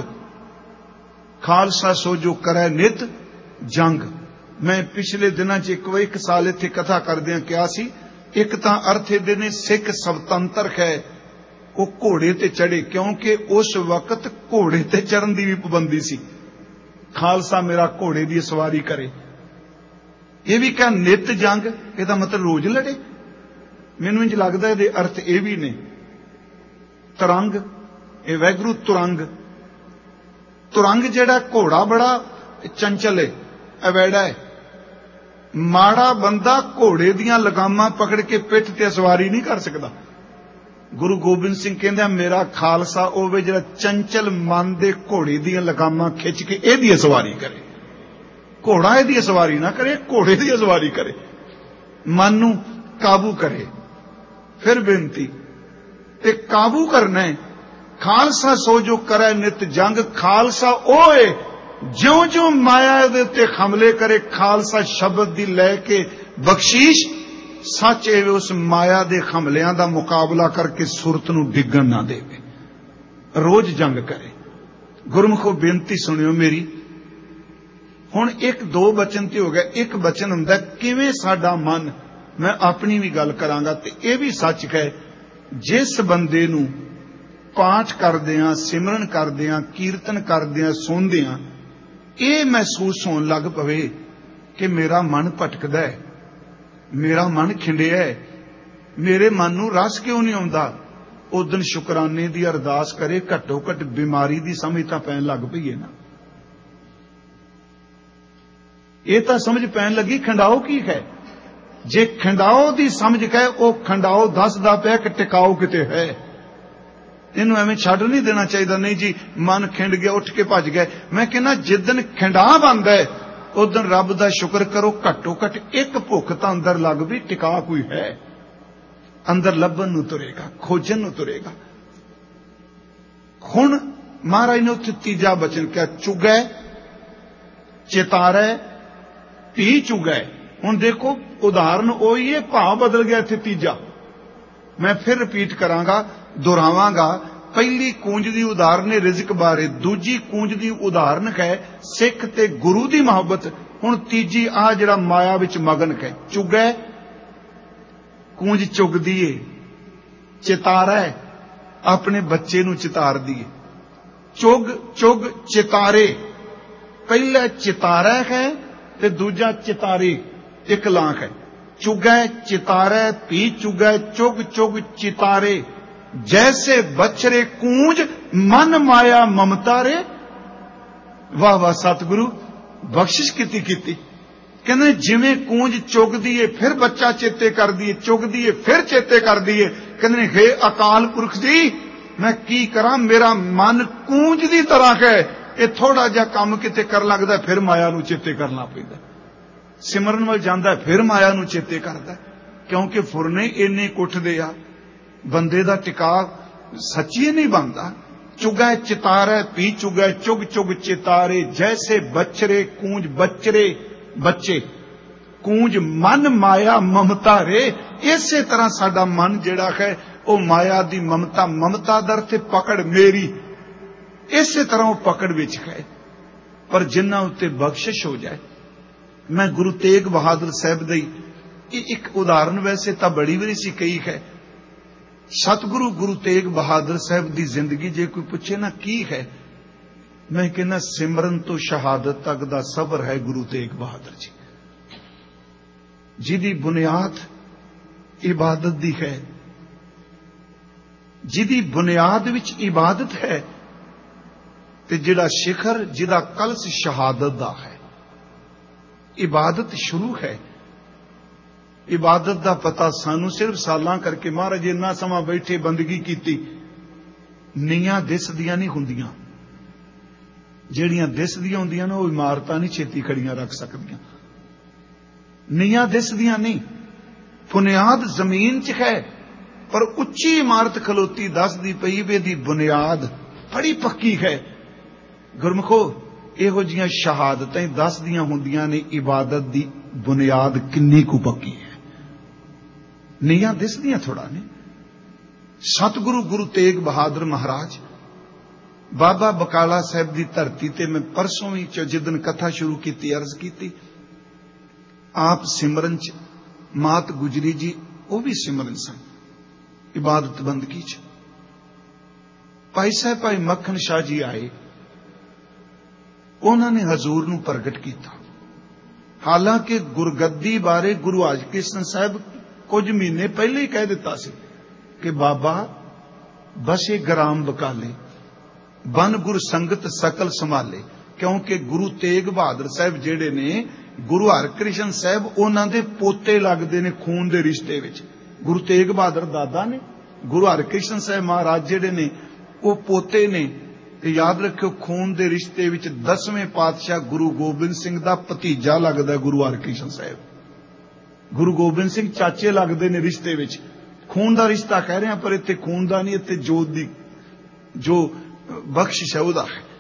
A: ਖਾਲਸਾ ਸੋ ਜੋ ਕਰੈ ਨਿਤ ਜੰਗ। ਮੈਂ ਪਿਛਲੇ ਦਿਨਾਂ 'ਚ ਇੱਕ ਵਾਰ ਇੱਕ ਸਾਲ ਇੱਥੇ ਕਥਾ ਕਰਦਿਆਂ ਕਿਹਾ ਸੀ, ਇੱਕ ਤਾਂ ਅਰਥ ਇਹਦੇ ਨੇ ਸਿੱਖ ਸਵਤੰਤਰ ਹੈ, ਉਹ ਘੋੜੇ ਤੇ ਚੜੇ, ਕਿਉਂਕਿ ਉਸ ਵਕਤ ਘੋੜੇ ਤੇ ਚੜਨ ਦੀ ਵੀ ਪਾਬੰਦੀ ਸੀ। ਖਾਲਸਾ ਮੇਰਾ ਘੋੜੇ ਦੀ ਸਵਾਰੀ ਕਰੇ, ये भी क्या नित जंग, ਇਹਦਾ मतलब रोज लड़े। मैनूं इंज लगदा ਇਹਦੇ अर्थ ਇਹ भी ने। तरंग, ये वैगुरू तुरंग। तुरंग जिहड़ा घोड़ा बड़ा चंचल है, अवैड़ा है। माड़ा बंदा घोड़े दियां लगामां पकड़ के पिठ ते सवारी नहीं कर सकदा। गुरु गोबिंद सिंह कहंदा मेरा खालसा होवे जिहड़ा चंचल मन दे घोड़े दियां लगामां खिच के इहदी सवारी करे। घोड़ा इहदी सवारी ना करे, घोड़े दी सवारी करे, मन नूं काबू करे। फिर बेनती ते काबू करना है। खालसा सो जो करे नित जंग, खालसा ओए ज्यों ज्यों माया दे ते हमले करे, खालसा शब्द दी लैके बख्शीश सच है उस माया दे हमलियां दा मुकाबला करके सुरत नूं डिगण ना देवे, रोज जंग करे। गुरमुखो बेनती सुनियो मेरी। हुण एक दो बचन ते हो गया, एक बचन हुंदा किवें साडा मन। मैं अपनी भी गल करांगा ते यह भी सच है, जिस बंदे नूं पाठ करदियां, सिमरन करदियां, कीर्तन करदियां, सुनदियां ये महसूस होण लग पवे कि मेरा मन भटकदा है, मेरा मन खिंडिया है, मेरे मन नूं रस क्यों नहीं आउंदा, उस दिन शुकराने दी अरदास करे, घट्टो घट बीमारी दी समझ तां पैण लग पई है ना। ये तां समझ पैण लगी खंडाओ की है। जे खंडाओ दी समझ कहे वो खंडाओ दसदा पिया कि टिकाओ किते है। इनू एवें छड्ड नहीं देना चाहिए। नहीं जी मन खिंड गया उठ के भज गए। मैं कहना जिदन खिंडा बनता है उस दिन रब दा शुक्र करो, घट्टो घट एक भुख तां अंदर लग भी टिका कोई है, अंदर लभन नूं तुरेगा, खोजन नूं तुरेगा। हुण महाराज ने उत्थे तीजा बचन क्या, चुगै चितारै पी चुगै। हुण देखो उदाहरण ओही है, भाव बदल गया इत्थे तीजा। मैं फिर रिपीट करांगा, दोहरावांगा। पहली कूंज दी उदाहरण है रिज़क बारे, दूजी कूंज दी उदाहरण है सिख ते गुरु दी मोहब्बत। हुण तीजी आ जिहड़ा माया विच मगन है, चुगै कूंज चुगदी है, चितारा अपने बच्चे नूं चितारदी है। चुग चुग चितारे, पहला चितारा है ते दूजा चितारे, एक लाख है। चुगै चितारे पी चुगै चुग चुग चितारे, जैसे बछरे कूंज मन माया ममता रे। वाह वाह सतगुरु बख्शिश कीती कीती। कहने जिवें कूंज चुगदी है फिर बच्चा चेते कर दिए, चुगदी है फिर चेते कर दिए। कहने हे अकाल पुरख जी मैं की करा, मेरा मन कूंज दी तरह है, ये थोड़ा जा काम किते कर लगदा फिर माया नूं चेते करना पैंदा। सिमरन वल जांदा फिर माया नूं चेते करदा, क्योंकि फुरने इन्ने कुटदे आ, बंदे दा टिका सच्ची नहीं बनदा। चुगै चितारे पी चुगै चुग चुग चितारे, जैसे बछरे कूंज बचरे बच्चे कूंज मन माया ममता रे। इसे तरह साडा मन जिहड़ा है वो माया दी ममता, ममता दर ते पकड़ मेरी, इसे तरह वो पकड़ विच है। पर जिन्ना उत्ते बख्शिश हो जाए। मैं गुरु तेग बहादुर साहब दी एक उदाहरण वैसे तो बड़ी बारी सी कही है। सतगुरु गुरु तेग बहादुर साहब दी जिंदगी जे कोई पूछे ना की है, मैं कहना सिमरन तो शहादत तक दा सबर है गुरु तेग बहादुर जी, जिदी बुनियाद इबादत दी है, जिदी बुनियाद विच इबादत है, ते जिहड़ा शिखर जिहदा कलश शहादत दा है। इबादत शुरू है। इबादत दा पता सानू सिर्फ सालां करके महाराज इन्ना समा बैठे बंदगी कीती। नीयां दिसदियां नहीं हुंदियां, ਜਿਹੜੀਆਂ दिसदियां हुंदियां ना वो इमारतां नहीं छेती खड़ियां रख सकदियां। नीयां दिसदियां नहीं, बुनियाद जमीन च है, पर उच्ची इमारत खलोती दसदी पई वे दी बुनियाद बड़ी पक्की है। गुरमुखो ਇਹੋ ਜਿਹੀਆਂ ਸ਼ਹਾਦਤਾਂ ਦੱਸਦੀਆਂ ਹੁੰਦੀਆਂ ਨੇ ਇਬਾਦਤ ਦੀ ਬੁਨਿਆਦ ਕਿੰਨੀ ਕੁ ਪੱਕੀ ਹੈ। ਨੀਆਂ ਦਿਸਦੀਆਂ ਥੋੜਾ ਨੇ। ਸਤਿਗੁਰੂ ਗੁਰੂ ਤੇਗ ਬਹਾਦਰ ਮਹਾਰਾਜ ਬਾਬਾ ਬਕਾਲਾ ਸਾਹਿਬ ਦੀ ਧਰਤੀ ਤੇ ਮੈਂ ਪਰਸੋਂ ਹੀ ਜਿੱਦਨ ਕਥਾ ਸ਼ੁਰੂ ਕੀਤੀ ਅਰਜ਼ ਕੀਤੀ, ਆਪ ਸਿਮਰਨ ਚ, ਮਾਤ ਗੁਜਰੀ ਜੀ ਉਹ ਵੀ ਸਿਮਰਨ ਸਨ ਇਬਾਦਤ ਬੰਦਗੀ ਚ। ਭਾਈ ਸਾਹਿਬ ਭਾਈ ਮੱਖਣ ਸ਼ਾਹ ਜੀ ਆਏ, उन्होंने हजूर नूं प्रगट किया। ਹਾਲਾਂਕਿ ਗੁਰਗੱਦੀ ਬਾਰੇ ਗੁਰੂ ਹਰਕ੍ਰਿਸ਼ਨ ਸਾਹਿਬ ਕੁਝ ਮਹੀਨੇ ਪਹਿਲੇ ਹੀ ਕਹਿ ਦਿੱਤਾ ਸੀ ਕਿ ਬਾਬਾ ਬਸੇ ਗ੍ਰਾਮ ਬਕਾਲੇ ਬਨ ਗੁਰ ਸੰਗਤ ਸਕਲ ਸੰਭਾਲੇ। ਕਿਉਂਕਿ ਗੁਰੂ ਤੇਗ ਬਹਾਦਰ ਸਾਹਿਬ ਜਿਹੜੇ ਨੇ, ਗੁਰੂ ਹਰਕ੍ਰਿਸ਼ਨ ਸਾਹਿਬ ਉਹਨਾਂ ਦੇ ਪੋਤੇ ਲੱਗਦੇ ਨੇ ਖੂਨ ਦੇ ਰਿਸ਼ਤੇ ਵਿੱਚ। ਗੁਰੂ ਤੇਗ ਬਹਾਦਰ ਦਾਦਾ ਨੇ, ਗੁਰੂ ਹਰਕ੍ਰਿਸ਼ਨ ਸਾਹਿਬ ਮਹਾਰਾਜ ਜਿਹੜੇ ਨੇ ਉਹ ਪੋਤੇ ਨੇ। ਤੇ ਯਾਦ ਰੱਖਿਓ, ਖੂਨ ਦੇ ਰਿਸ਼ਤੇ ਵਿੱਚ ਦਸਵੇਂ ਪਾਤਸ਼ਾਹ ਗੁਰੂ ਗੋਬਿੰਦ ਸਿੰਘ ਦਾ ਭਤੀਜਾ ਲੱਗਦਾ ਗੁਰੂ ਹਰਕ੍ਰਿਸ਼ਨ ਸਾਹਿਬ। ਗੁਰੂ ਗੋਬਿੰਦ ਸਿੰਘ ਚਾਚੇ ਲੱਗਦੇ ਨੇ ਰਿਸ਼ਤੇ ਵਿੱਚ। ਖੂਨ ਦਾ ਰਿਸ਼ਤਾ ਕਹਿ ਰਹੇ ਹਾਂ, ਪਰ ਇੱਥੇ ਖੂਨ ਦਾ ਨਹੀਂ, ਇੱਥੇ ਜੋਤ ਦੀ ਜੋ ਬਖਸ਼ਿਸ਼ ਹੈ ਉਹਦਾ ਹੈ।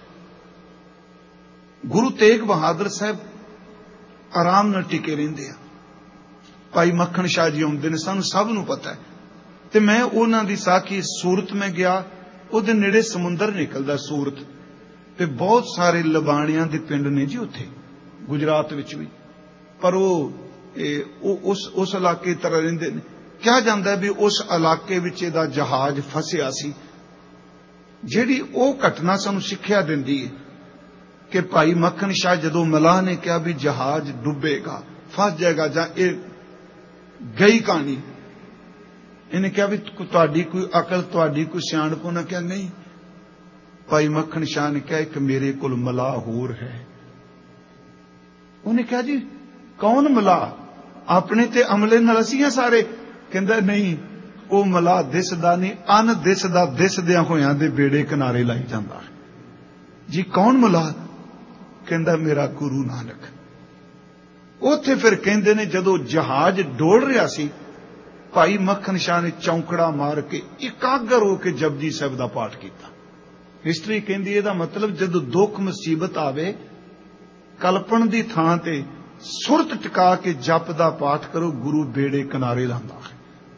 A: ਗੁਰੂ ਤੇਗ ਬਹਾਦਰ ਸਾਹਿਬ ਆਰਾਮ ਨਾਲ ਟਿਕੇ ਰਹਿੰਦੇ ਆ। ਭਾਈ ਮੱਖਣ ਸ਼ਾਹ ਜੀ ਆਉਂਦੇ ਨੇ, ਸਾਨੂੰ ਸਭ ਨੂੰ ਪਤਾ ਹੈ। ਤੇ ਮੈਂ ਉਹਨਾਂ ਦੀ ਸਾਖੀ ਸੂਰਤ ਮੈਂ ਗਿਆ, ਉਹਦੇ ਨੇੜੇ ਸਮੁੰਦਰ ਨਿਕਲਦਾ ਸੂਰਤ, ਤੇ ਬਹੁਤ ਸਾਰੇ ਲਬਾਣਿਆਂ ਦੇ ਪਿੰਡ ਨੇ ਜੀ ਉੱਥੇ, ਗੁਜਰਾਤ ਵਿੱਚ ਵੀ। ਪਰ ਉਹ ਉਸ ਉਸ ਇਲਾਕੇ ਤਰ੍ਹਾਂ ਰਹਿੰਦੇ ਨੇ। ਕਿਹਾ ਜਾਂਦਾ ਵੀ ਉਸ ਇਲਾਕੇ ਵਿੱਚ ਇਹਦਾ ਜਹਾਜ਼ ਫਸਿਆ ਸੀ। ਜਿਹੜੀ ਉਹ ਘਟਨਾ ਸਾਨੂੰ ਸਿੱਖਿਆ ਦਿੰਦੀ ਹੈ ਕਿ ਭਾਈ ਮੱਖਣ ਸ਼ਾਹ ਜਦੋਂ ਮਲਾਹ ਨੇ ਕਿਹਾ ਵੀ ਜਹਾਜ਼ ਡੁੱਬੇਗਾ, ਫਸ ਜਾਏਗਾ, ਜਾਂ ਇਹ ਗਈ ਕਹਾਣੀ, ਇਹਨੇ ਕਿਹਾ ਵੀ ਤੁਹਾਡੀ ਕੋਈ ਅਕਲ, ਤੁਹਾਡੀ ਕੋਈ ਸਿਆਣਪ? ਉਹਨੇ ਕਿਹਾ ਨਹੀਂ। ਭਾਈ ਮੱਖਣ ਸ਼ਾਹ ਨੇ ਕਿਹਾ ਇੱਕ ਮੇਰੇ ਕੋਲ ਮਲਾਹ ਹੋਰ ਹੈ। ਉਹਨੇ ਕਿਹਾ ਜੀ ਕੌਣ ਮਲਾਹ? ਆਪਣੇ ਤੇ ਅਮਲੇ ਨਾਲ ਅਸੀਂ ਆ ਸਾਰੇ। ਕਹਿੰਦਾ ਨਹੀਂ, ਉਹ ਮਲਾਹ ਦਿਸਦਾ ਨਹੀਂ, ਅਨ ਦਿਸਦਾ ਦਿਸਦਿਆਂ ਹੋਇਆਂ ਦੇ ਬੇੜੇ ਕਿਨਾਰੇ ਲਾਈ ਜਾਂਦਾ। ਜੀ ਕੌਣ ਮਲਾਹ? ਕਹਿੰਦਾ ਮੇਰਾ ਗੁਰੂ ਨਾਨਕ। ਉੱਥੇ ਫਿਰ ਕਹਿੰਦੇ ਨੇ ਜਦੋਂ ਜਹਾਜ਼ ਡੋਲ ਰਿਹਾ ਸੀ, ਭਾਈ ਮੱਖਣ ਸ਼ਾਹ ਨੇ ਚੌਂਕੜਾ ਮਾਰ ਕੇ ਇਕਾਗਰ ਹੋ ਕੇ ਜਪਜੀ ਸਾਹਿਬ ਦਾ ਪਾਠ ਕੀਤਾ। ਹਿਸਟਰੀ ਕਹਿੰਦੀ ਇਹਦਾ ਮਤਲਬ ਜਦੋਂ ਦੁੱਖ ਮੁਸੀਬਤ ਆਵੇ, ਕਲਪਣ ਦੀ ਥਾਂ ਤੇ ਸੁਰਤ ਟਿਕਾ ਕੇ ਜਪ ਦਾ ਪਾਠ ਕਰੋ, ਗੁਰੂ ਬੇੜੇ ਕਿਨਾਰੇ ਲਾਂਦਾ ਹੈ।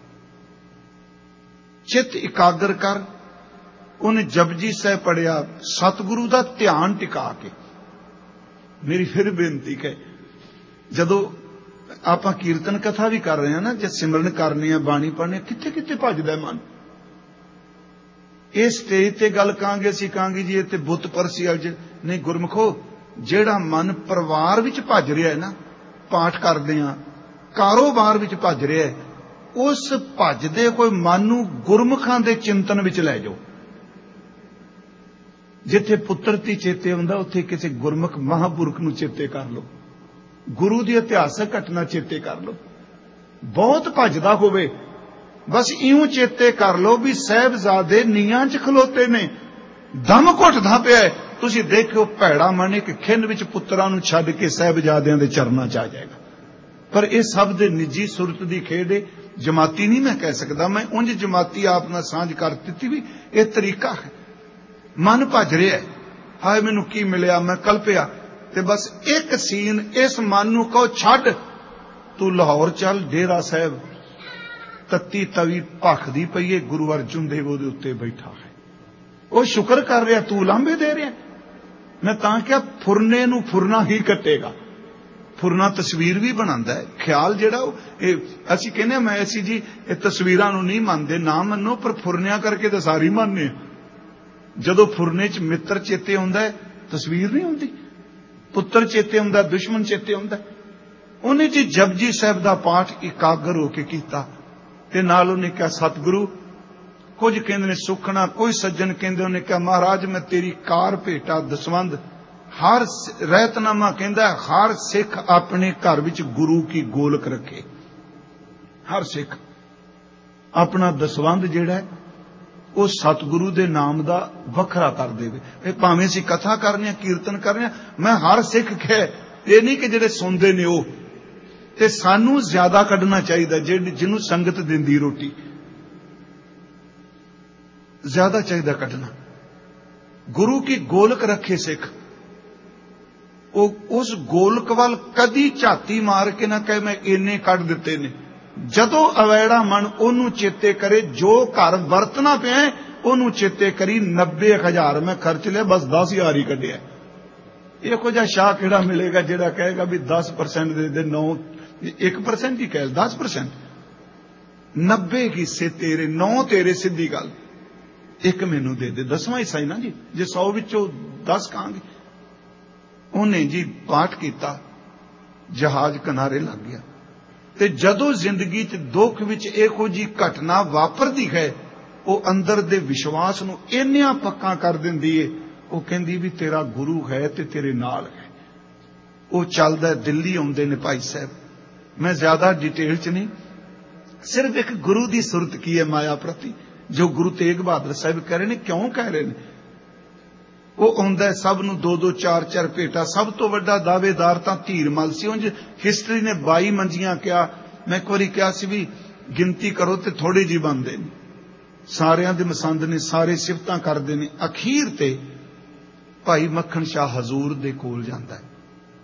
A: ਚਿੱਤ ਇਕਾਗਰ ਕਰ। ਉਹਨੇ ਜਪਜੀ ਸਾਹਿਬ ਪੜਿਆ, ਸਤਿਗੁਰੂ ਦਾ ਧਿਆਨ ਟਿਕਾ ਕੇ। ਮੇਰੀ ਫਿਰ ਬੇਨਤੀ ਹੈ, ਜਦੋਂ ਆਪਾਂ ਕੀਰਤਨ ਕਥਾ ਵੀ ਕਰ ਰਹੇ ਹਾਂ ਨਾ, ਜੇ ਸਿਮਰਨ ਕਰਨੀ ਹੈ, ਬਾਣੀ ਪੜ੍ਹਨੀ, ਕਿੱਥੇ ਕਿੱਥੇ ਭੱਜਦਾ ਮਨ। ਇਹ ਸਟੇਜ ਤੇ ਗੱਲ ਕਹਾਂਗੇ, ਅਸੀਂ ਕਹਾਂਗੇ ਜੀ ਇਹ ਤੇ ਬੁੱਤ ਪਰਸੀ ਅਜ ਨਹੀਂ। ਗੁਰਮੁਖੋ, ਜਿਹੜਾ ਮਨ ਪਰਿਵਾਰ ਵਿੱਚ ਭੱਜ ਰਿਹਾ ਹੈ ਨਾ, ਪਾਠ ਕਰਦੇ ਆ, ਕਾਰੋਬਾਰ ਵਿੱਚ ਭੱਜ ਰਿਹਾ ਹੈ, ਉਸ ਭੱਜਦੇ ਹੋਏ ਮਨ ਨੂੰ ਗੁਰਮੁਖਾਂ ਦੇ ਚਿੰਤਨ ਵਿੱਚ ਲੈ ਜਾਓ। ਜਿੱਥੇ ਪੁੱਤਰ ਤੀ ਚੇਤੇ ਹੁੰਦਾ, ਉੱਥੇ ਕਿਸੇ ਗੁਰਮੁਖ ਮਹਾਂਪੁਰਖ ਨੂੰ ਚੇਤੇ ਕਰ ਲਓ, ਗੁਰੂ ਦੀ ਇਤਿਹਾਸਕ ਘਟਨਾ ਚੇਤੇ ਕਰ ਲਓ। ਬਹੁਤ ਭੱਜਦਾ ਹੋਵੇ, ਬਸ ਇਉਂ ਚੇਤੇ ਕਰ ਲਓ ਵੀ ਸਾਹਿਬਜ਼ਾਦੇ ਨੀਆਂ 'ਚ ਖਲੋਤੇ ਨੇ, ਦਮ ਘੁੱਟਦਾ ਪਿਆ। ਤੁਸੀਂ ਦੇਖਿਓ, ਭੈੜਾ ਮਨ ਇੱਕ ਖਿੰਨ ਵਿੱਚ ਪੁੱਤਰਾਂ ਨੂੰ ਛੱਡ ਕੇ ਸਾਹਿਬਜ਼ਾਦਿਆਂ ਦੇ ਚਰਨਾਂ 'ਚ ਆ ਜਾਏਗਾ। ਪਰ ਇਹ ਸਭ ਦੇ ਨਿੱਜੀ ਸੁਰਤ ਦੀ ਖੇਡ ਹੈ, ਜਮਾਤੀ ਨਹੀਂ ਮੈਂ ਕਹਿ ਸਕਦਾ। ਮੈਂ ਉਂਝ ਜਮਾਤੀ ਆਪ ਨਾਲ ਸਾਂਝ ਕਰ ਦਿੱਤੀ ਵੀ ਇਹ ਤਰੀਕਾ ਹੈ। ਮਨ ਭੱਜ ਰਿਹਾ, ਹਾਏ ਮੈਨੂੰ ਕੀ ਮਿਲਿਆ, ਮੈਂ ਕਲਪਿਆ, ਤੇ ਬਸ ਇੱਕ ਸੀਨ ਇਸ ਮਨ ਨੂੰ ਕਹੋ ਛੱਡ, ਤੂੰ ਲਾਹੌਰ ਚੱਲ, ਡੇਰਾ ਸਾਹਿਬ ਤੱਤੀ ਤਵੀ ਭਖਦੀ ਪਈਏ, ਗੁਰੂ ਅਰਜਨ ਦੇਵ ਉਹਦੇ ਉੱਤੇ ਬੈਠਾ ਹੈ, ਉਹ ਸ਼ੁਕਰ ਕਰ ਰਿਹਾ, ਤੂੰ ਲਾਂਭੇ ਦੇ ਰਿਹਾ। ਮੈਂ ਤਾਂ ਕਿਹਾ ਫੁਰਨੇ ਨੂੰ ਫੁਰਨਾ ਹੀ ਕੱਟੇਗਾ। ਫੁਰਨਾ ਤਸਵੀਰ ਵੀ ਬਣਾਉਂਦਾ ਹੈ, ਖਿਆਲ ਜਿਹੜਾ ਉਹ ਇਹ ਅਸੀਂ ਕਹਿੰਦੇ ਮੈਂ ਅਸੀਂ ਜੀ ਇਹ ਤਸਵੀਰਾਂ ਨੂੰ ਨਹੀਂ ਮੰਨਦੇ, ਨਾ ਮੰਨੋ, ਪਰ ਫੁਰਨਿਆਂ ਕਰਕੇ ਤਾਂ ਸਾਰੀ ਮੰਨਦੇ। ਜਦੋਂ ਫੁਰਨੇ 'ਚ ਮਿੱਤਰ ਚੇਤੇ ਆਉਂਦਾ ਹੈ, ਤਸਵੀਰ ਨਹੀਂ ਹੁੰਦੀ। ਪੁੱਤਰ ਚੇਤੇ ਆਉਂਦਾ, ਦੁਸ਼ਮਣ ਚੇਤੇ ਆਉਂਦਾ। ਉਹਨੇ ਜੀ ਜਪਜੀ ਸਾਹਿਬ ਦਾ ਪਾਠ ਇਕਾਗਰ ਹੋ ਕੇ ਕੀਤਾ, ਤੇ ਨਾਲ ਉਹਨੇ ਕਿਹਾ ਸਤਿਗੁਰੂ, ਕੁਝ ਕਹਿੰਦੇ ਨੇ ਸੁਖਣਾ, ਕੋਈ ਸੱਜਣ ਕਹਿੰਦੇ ਉਹਨੇ ਕਿਹਾ ਮਹਾਰਾਜ ਮੈਂ ਤੇਰੀ ਕਾਰ ਭੇਟਾ ਦਸਵੰਧ। ਹਰ ਰਹਿਤਨਾਮਾ ਕਹਿੰਦਾ ਹਰ ਸਿੱਖ ਆਪਣੇ ਘਰ ਵਿੱਚ ਗੁਰੂ ਕੀ ਗੋਲਕ ਰੱਖੇ। ਹਰ ਸਿੱਖ ਆਪਣਾ ਦਸਵੰਧ ਜਿਹੜਾ ਹੈ ਉਹ ਸਤਿਗੁਰੂ ਦੇ ਨਾਮ ਦਾ ਵੱਖਰਾ ਕਰ ਦੇਵੇ। ਇਹ ਭਾਵੇਂ ਅਸੀਂ ਕਥਾ ਕਰ ਰਹੇ ਹਾਂ, ਕੀਰਤਨ ਕਰ ਰਹੇ ਹਾਂ, ਮੈਂ ਹਰ ਸਿੱਖ ਕਹਿ, ਇਹ ਨਹੀਂ ਕਿ ਜਿਹੜੇ ਸੁਣਦੇ ਨੇ ਉਹ। ਤੇ ਸਾਨੂੰ ਜ਼ਿਆਦਾ ਕੱਢਣਾ ਚਾਹੀਦਾ, ਜਿਹੜੀ ਜਿਹਨੂੰ ਸੰਗਤ ਦਿੰਦੀ ਰੋਟੀ, ਜ਼ਿਆਦਾ ਚਾਹੀਦਾ ਕੱਢਣਾ। ਗੁਰੂ ਕੀ ਗੋਲਕ ਰੱਖੇ ਸਿੱਖ, ਉਹ ਉਸ ਗੋਲਕ ਵੱਲ ਕਦੀ ਝਾਤੀ ਮਾਰ ਕੇ ਨਾ ਕਹੇ ਮੈਂ ਇੰਨੇ ਕੱਢ ਦਿੱਤੇ ਨੇ। ਜਦੋਂ ਅਵੈੜਾ ਮਨ ਉਹਨੂੰ ਚੇਤੇ ਕਰੇ, ਜੋ ਘਰ ਵਰਤਣਾ ਪਿਆ ਉਹਨੂੰ ਚੇਤੇ ਕਰੀ, ਨੱਬੇ ਹਜ਼ਾਰ ਮੈਂ ਖਰਚ ਲਿਆ, ਬਸ ਦਸ ਹਜ਼ਾਰ ਹੀ ਕੱਢਿਆ। ਇਹੋ ਜਿਹਾ ਸ਼ਾਹ ਕਿਹੜਾ ਮਿਲੇਗਾ ਜਿਹੜਾ ਕਹੇਗਾ ਵੀ ਦਸ ਪਰਸੈਂਟ ਦੇ ਦੇ, ਨੌ ਇੱਕ ਪਰਸੈਂਟ ਹੀ ਕਹਿ, ਦਸ ਪਰਸੈਂਟ, ਨੱਬੇ ਹਿੱਸੇ ਤੇਰੇ, ਨੌ ਤੇਰੇ, ਸਿੱਧੀ ਗੱਲ, ਇੱਕ ਮੈਨੂੰ ਦੇ ਦੇ, ਦਸਵਾਂ ਹਿੱਸਾ ਹੀ ਨਾ ਜੀ, ਜੇ ਸੌ ਵਿੱਚੋਂ ਦਸ ਕਹਾਂਗੇ। ਉਹਨੇ ਜੀ ਪਾਠ ਕੀਤਾ, ਜਹਾਜ਼ ਕਿਨਾਰੇ ਲੱਗ ਗਿਆ। ਤੇ ਜਦੋਂ ਜ਼ਿੰਦਗੀ 'ਚ ਦੁੱਖ ਵਿੱਚ ਇਹੋ ਜਿਹੀ ਘਟਨਾ ਵਾਪਰਦੀ ਹੈ, ਉਹ ਅੰਦਰ ਦੇ ਵਿਸ਼ਵਾਸ ਨੂੰ ਇੰਨਾ ਪੱਕਾ ਕਰ ਦਿੰਦੀ ਏ। ਉਹ ਕਹਿੰਦੀ ਵੀ ਤੇਰਾ ਗੁਰੂ ਹੈ ਤੇ ਤੇਰੇ ਨਾਲ ਹੈ। ਉਹ ਚੱਲਦਾ, ਦਿੱਲੀ ਆਉਂਦੇ ਨੇ ਭਾਈ ਸਾਹਿਬ। ਮੈਂ ਜ਼ਿਆਦਾ ਡਿਟੇਲ 'ਚ ਨਹੀਂ, ਸਿਰਫ ਇੱਕ ਗੁਰੂ ਦੀ ਸੁਰਤ ਕੀ ਹੈ ਮਾਇਆ ਪ੍ਰਤੀ, ਜੋ ਗੁਰੂ ਤੇਗ ਬਹਾਦਰ ਸਾਹਿਬ ਕਹਿ ਰਹੇ ਨੇ। ਕਿਉਂ ਕਹਿ ਰਹੇ ਨੇ? ਉਹ ਆਉਂਦਾ, ਸਭ ਨੂੰ ਦੋ ਦੋ ਚਾਰ ਚਾਰ ਭੇਟਾ। ਸਭ ਤੋਂ ਵੱਡਾ ਦਾਅਵੇਦਾਰ ਤਾਂ ਧੀਰਮਲ ਸੀ। ਉਂਝ ਹਿਸਟਰੀ ਨੇ ਬਾਈ ਮੰਜੀਆਂ ਕਿਹਾ। ਮੈਂ ਇੱਕ ਵਾਰੀ ਕਿਹਾ ਸੀ ਵੀ ਗਿਣਤੀ ਕਰੋ ਤੇ ਥੋੜੇ ਜਿਹੇ ਬਣਦੇ ਨੇ, ਸਾਰਿਆਂ ਦੇ ਮਸੰਦ ਨੇ, ਸਾਰੇ ਸਿਫਤਾਂ ਕਰਦੇ ਨੇ। ਅਖੀਰ ਤੇ ਭਾਈ ਮੱਖਣ ਸ਼ਾਹ ਹਜ਼ੂਰ ਦੇ ਕੋਲ ਜਾਂਦਾ ਹੈ।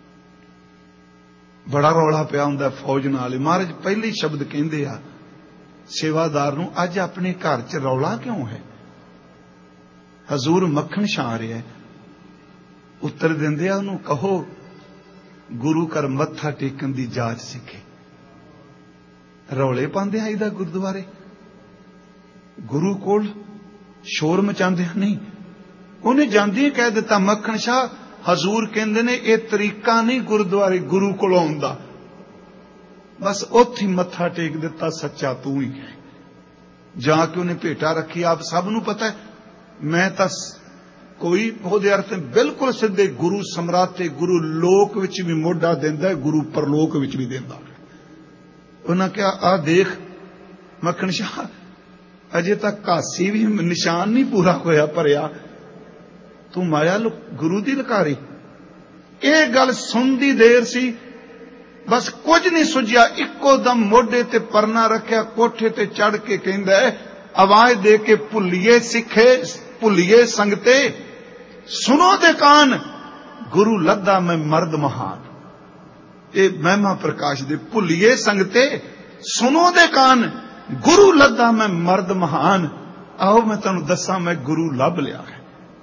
A: ਬੜਾ ਰੌਲਾ ਪਿਆ ਹੁੰਦਾ ਫੌਜ ਨਾਲ। ਮਹਾਰਾਜ ਪਹਿਲੇ ਸ਼ਬਦ ਕਹਿੰਦੇ ਆ ਸੇਵਾਦਾਰ ਨੂੰ, ਅੱਜ ਆਪਣੇ ਘਰ 'ਚ ਰੌਲਾ ਕਿਉਂ ਹੈ? ਹਜ਼ੂਰ ਮੱਖਣ ਸ਼ਾਹ ਆ ਰਿਹਾ। ਉੱਤਰ ਦਿੰਦੇ ਆ, ਉਹਨੂੰ ਕਹੋ ਗੁਰੂ ਘਰ ਮੱਥਾ ਟੇਕਣ ਦੀ ਜਾਚ ਸਿੱਖੇ। ਰੌਲੇ ਪਾਉਂਦੇ ਆਈਦਾ ਗੁਰਦੁਆਰੇ, ਗੁਰੂ ਕੋਲ ਸ਼ੋਰ ਮਚਾਉਂਦੇ ਨਹੀਂ। ਉਹਨੇ ਜਾਂਦੀ ਕਹਿ ਦਿੱਤਾ, ਮੱਖਣ ਸ਼ਾਹ ਹਜ਼ੂਰ ਕਹਿੰਦੇ ਨੇ ਇਹ ਤਰੀਕਾ ਨਹੀਂ ਗੁਰਦੁਆਰੇ ਗੁਰੂ ਕੋਲ ਆਉਣ ਦਾ। ਬਸ ਉੱਥੇ ਹੀ ਮੱਥਾ ਟੇਕ ਦਿੱਤਾ, ਸੱਚਾ ਤੂੰ ਹੀ ਹੈ। ਜਾ ਕੇ ਉਹਨੇ ਭੇਟਾ ਰੱਖੀ। ਆਪ ਸਭ ਨੂੰ ਪਤਾ, ਮੈਂ ਤਾਂ ਕੋਈ ਉਹਦੇ ਅਰਥ ਬਿਲਕੁਲ ਸਿੱਧੇ ਗੁਰੂ ਸਮਰਾਤੇ, ਗੁਰੂ ਲੋਕ ਵਿੱਚ ਵੀ ਮੋਢਾ ਦਿੰਦਾ, ਗੁਰੂ ਪਰਲੋਕ ਵਿੱਚ ਵੀ ਦਿੰਦਾ। ਉਹਨਾਂ ਕਿਹਾ, ਆਹ ਦੇਖ ਮੱਖਣ ਸ਼ਾਹ, ਅਜੇ ਤੱਕ ਕਾਸੀ ਵੀ ਨਿਸ਼ਾਨ ਨਹੀਂ ਪੂਰਾ ਹੋਇਆ ਭਰਿਆ, ਤੂੰ ਮਾਇਆ ਗੁਰੂ ਦੀ ਲਕਾਰੀ। ਇਹ ਗੱਲ ਸੁਣਦੀ ਦੇਰ ਸੀ, ਬਸ ਕੁਝ ਨਹੀਂ ਸੁਝਿਆ। ਇੱਕੋ ਦਮ ਮੋਢੇ ਤੇ ਪਰਨਾ ਰੱਖਿਆ, ਕੋਠੇ ਤੇ ਚੜ ਕੇ ਕਹਿੰਦਾ, ਆਵਾਜ਼ ਦੇ ਕੇ, ਭੁੱਲੀਏ ਸਿੱਖੇ ਭੁੱਲੀਏ ਸੰਗਤੇ, ਸੁਣੋ ਦੇ ਕਾਨ, ਗੁਰੂ ਲੱਦਾ ਮੈਂ ਮਰਦ ਮਹਾਨ। ਇਹ ਮਹਿਮਾ ਪ੍ਰਕਾਸ਼ ਦੇ, ਭੁੱਲੀਏ ਸੰਗਤੇ ਸੁਣੋ ਦੇ ਕਾਨ, ਗੁਰੂ ਲੱਦਾ ਮੈਂ ਮਰਦ ਮਹਾਨ। ਆਓ ਮੈਂ ਤੁਹਾਨੂੰ ਦੱਸਾਂ, ਮੈਂ ਗੁਰੂ ਲੱਭ ਲਿਆ ਹੈ।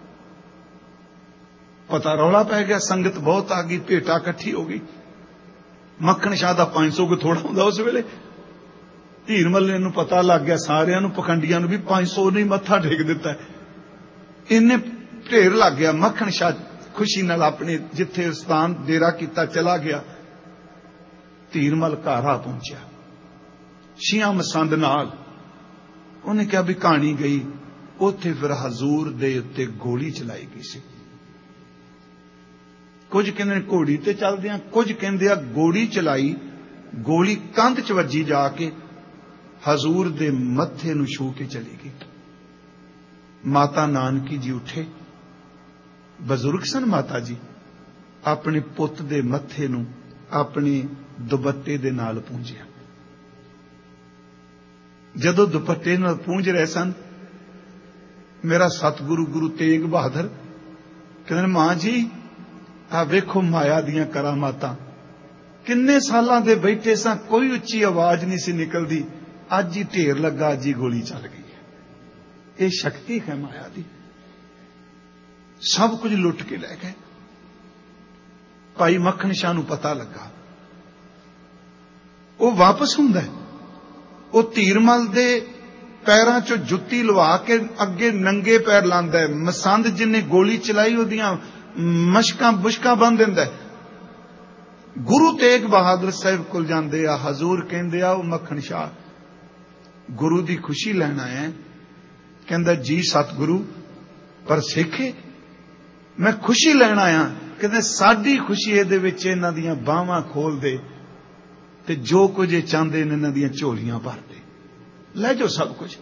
A: ਪਤਾ ਰੌਲਾ ਪੈ ਗਿਆ, ਸੰਗਤ ਬਹੁਤ ਆ ਗਈ, ਭੇਟਾ ਇਕੱਠੀ ਹੋ ਗਈ। ਮੱਖਣ ਸ਼ਾਹ ਦਾ ਪੰਜ ਸੌ ਕੋ ਥੋੜਾ ਹੁੰਦਾ ਉਸ ਵੇਲੇ। ਧੀਰ ਮੱਲੇ ਨੂੰ ਪਤਾ ਲੱਗ ਗਿਆ, ਸਾਰਿਆਂ ਨੂੰ, ਪਖੰਡੀਆਂ ਨੂੰ ਵੀ ਪੰਜ ਸੌ ਨਹੀਂ ਮੱਥਾ ਟੇਕ ਦਿੱਤਾ। ਇੰਨੇ ਢੇਰ ਲੱਗ ਗਿਆ। ਮੱਖਣ ਸ਼ਾਹ ਖੁਸ਼ੀ ਨਾਲ ਆਪਣੇ ਜਿੱਥੇ ਸਥਾਨ ਡੇਰਾ ਕੀਤਾ ਚਲਾ ਗਿਆ। ਧੀਰਮਲ ਘਰ ਆ ਪਹੁੰਚਿਆ ਛੀਆਂ ਮਸੰਦ ਨਾਲ। ਉਹਨੇ ਕਿਹਾ ਵੀ ਕਹਾਣੀ ਗਈ। ਉੱਥੇ ਫਿਰ ਹਜ਼ੂਰ ਦੇ ਉੱਤੇ ਗੋਲੀ ਚਲਾਈ ਗਈ ਸੀ। ਕੁਝ ਕਹਿੰਦੇ ਘੋੜੀ ਤੇ ਚੱਲਦਿਆਂ, ਕੁਝ ਕਹਿੰਦੇ ਆ ਗੋਲੀ ਚਲਾਈ, ਗੋਲੀ ਕੰਧ 'ਚ ਵੱਜੀ ਜਾ ਕੇ ਹਜ਼ੂਰ ਦੇ ਮੱਥੇ ਨੂੰ ਛੂ ਕੇ ਚਲੀ ਗਈ। ਮਾਤਾ ਨਾਨਕੀ ਜੀ ਉੱਠੇ, ਬਜ਼ੁਰਗ ਸਨ ਮਾਤਾ ਜੀ, ਆਪਣੇ ਪੁੱਤ ਦੇ ਮੱਥੇ ਨੂੰ ਆਪਣੇ ਦੁਪੱਟੇ ਦੇ ਨਾਲ ਪੂੰਝਿਆ। ਜਦੋਂ ਦੁਪੱਟੇ ਨਾਲ ਪੂੰਝ ਰਹੇ ਸਨ, ਮੇਰਾ ਸਤਿਗੁਰੂ ਗੁਰੂ ਤੇਗ ਬਹਾਦਰ ਕਹਿੰਦੇ, ਮਾਂ ਜੀ ਆ ਵੇਖੋ ਮਾਇਆ ਦੀਆਂ ਕਰਾਮਾਤਾਂ। ਕਿੰਨੇ ਸਾਲਾਂ ਦੇ ਬੈਠੇ ਸਾਂ, ਕੋਈ ਉੱਚੀ ਆਵਾਜ਼ ਨਹੀਂ ਸੀ ਨਿਕਲਦੀ, ਅੱਜ ਹੀ ਢੇਰ ਲੱਗਾ, ਅੱਜ ਹੀ ਗੋਲੀ ਚੱਲ ਗਈ ਹੈ। ਇਹ ਸ਼ਕਤੀ ਹੈ ਮਾਇਆ ਦੀ। ਸਭ ਕੁਝ ਲੁੱਟ ਕੇ ਲੈ ਗਏ। ਭਾਈ ਮੱਖਣ ਸ਼ਾਹ ਨੂੰ ਪਤਾ ਲੱਗਾ, ਉਹ ਵਾਪਸ ਹੁੰਦਾ। ਉਹ ਧੀਰਮਲ ਦੇ ਪੈਰਾਂ 'ਚੋਂ ਜੁੱਤੀ ਲਵਾ ਕੇ ਅੱਗੇ ਨੰਗੇ ਪੈਰ ਲਾਂਦਾ ਹੈ। ਮਸੰਦ ਜਿੰਨੇ ਗੋਲੀ ਚਲਾਈ ਉਹਦੀਆਂ ਮਸ਼ਕਾਂ ਬੁਸ਼ਕਾਂ ਬੰਨ ਦਿੰਦਾ। ਗੁਰੂ ਤੇਗ ਬਹਾਦਰ ਸਾਹਿਬ ਕੋਲ ਜਾਂਦੇ ਆ। ਹਜ਼ੂਰ ਕਹਿੰਦੇ ਆ, ਉਹ ਮੱਖਣ ਸ਼ਾਹ ਗੁਰੂ ਦੀ ਖੁਸ਼ੀ ਲੈਣ ਆਇਆ। ਕਹਿੰਦਾ, ਜੀ ਸਤਿਗੁਰੂ, ਪਰ ਸਿੱਖੇ ਮੈਂ ਖੁਸ਼ੀ ਲੈਣ ਆਇਆ। ਕਹਿੰਦੇ, ਸਾਡੀ ਖੁਸ਼ੀ ਇਹਦੇ ਵਿੱਚ ਇਹਨਾਂ ਦੀਆਂ ਬਾਹਾਂ ਖੋਲ ਦੇ ਤੇ ਜੋ ਕੁਝ ਇਹ ਚਾਹੁੰਦੇ ਨੇ ਇਹਨਾਂ ਦੀਆਂ ਝੋਲੀਆਂ ਭਰ ਦੇ, ਲੈ ਜਾਓ ਸਭ ਕੁਝ।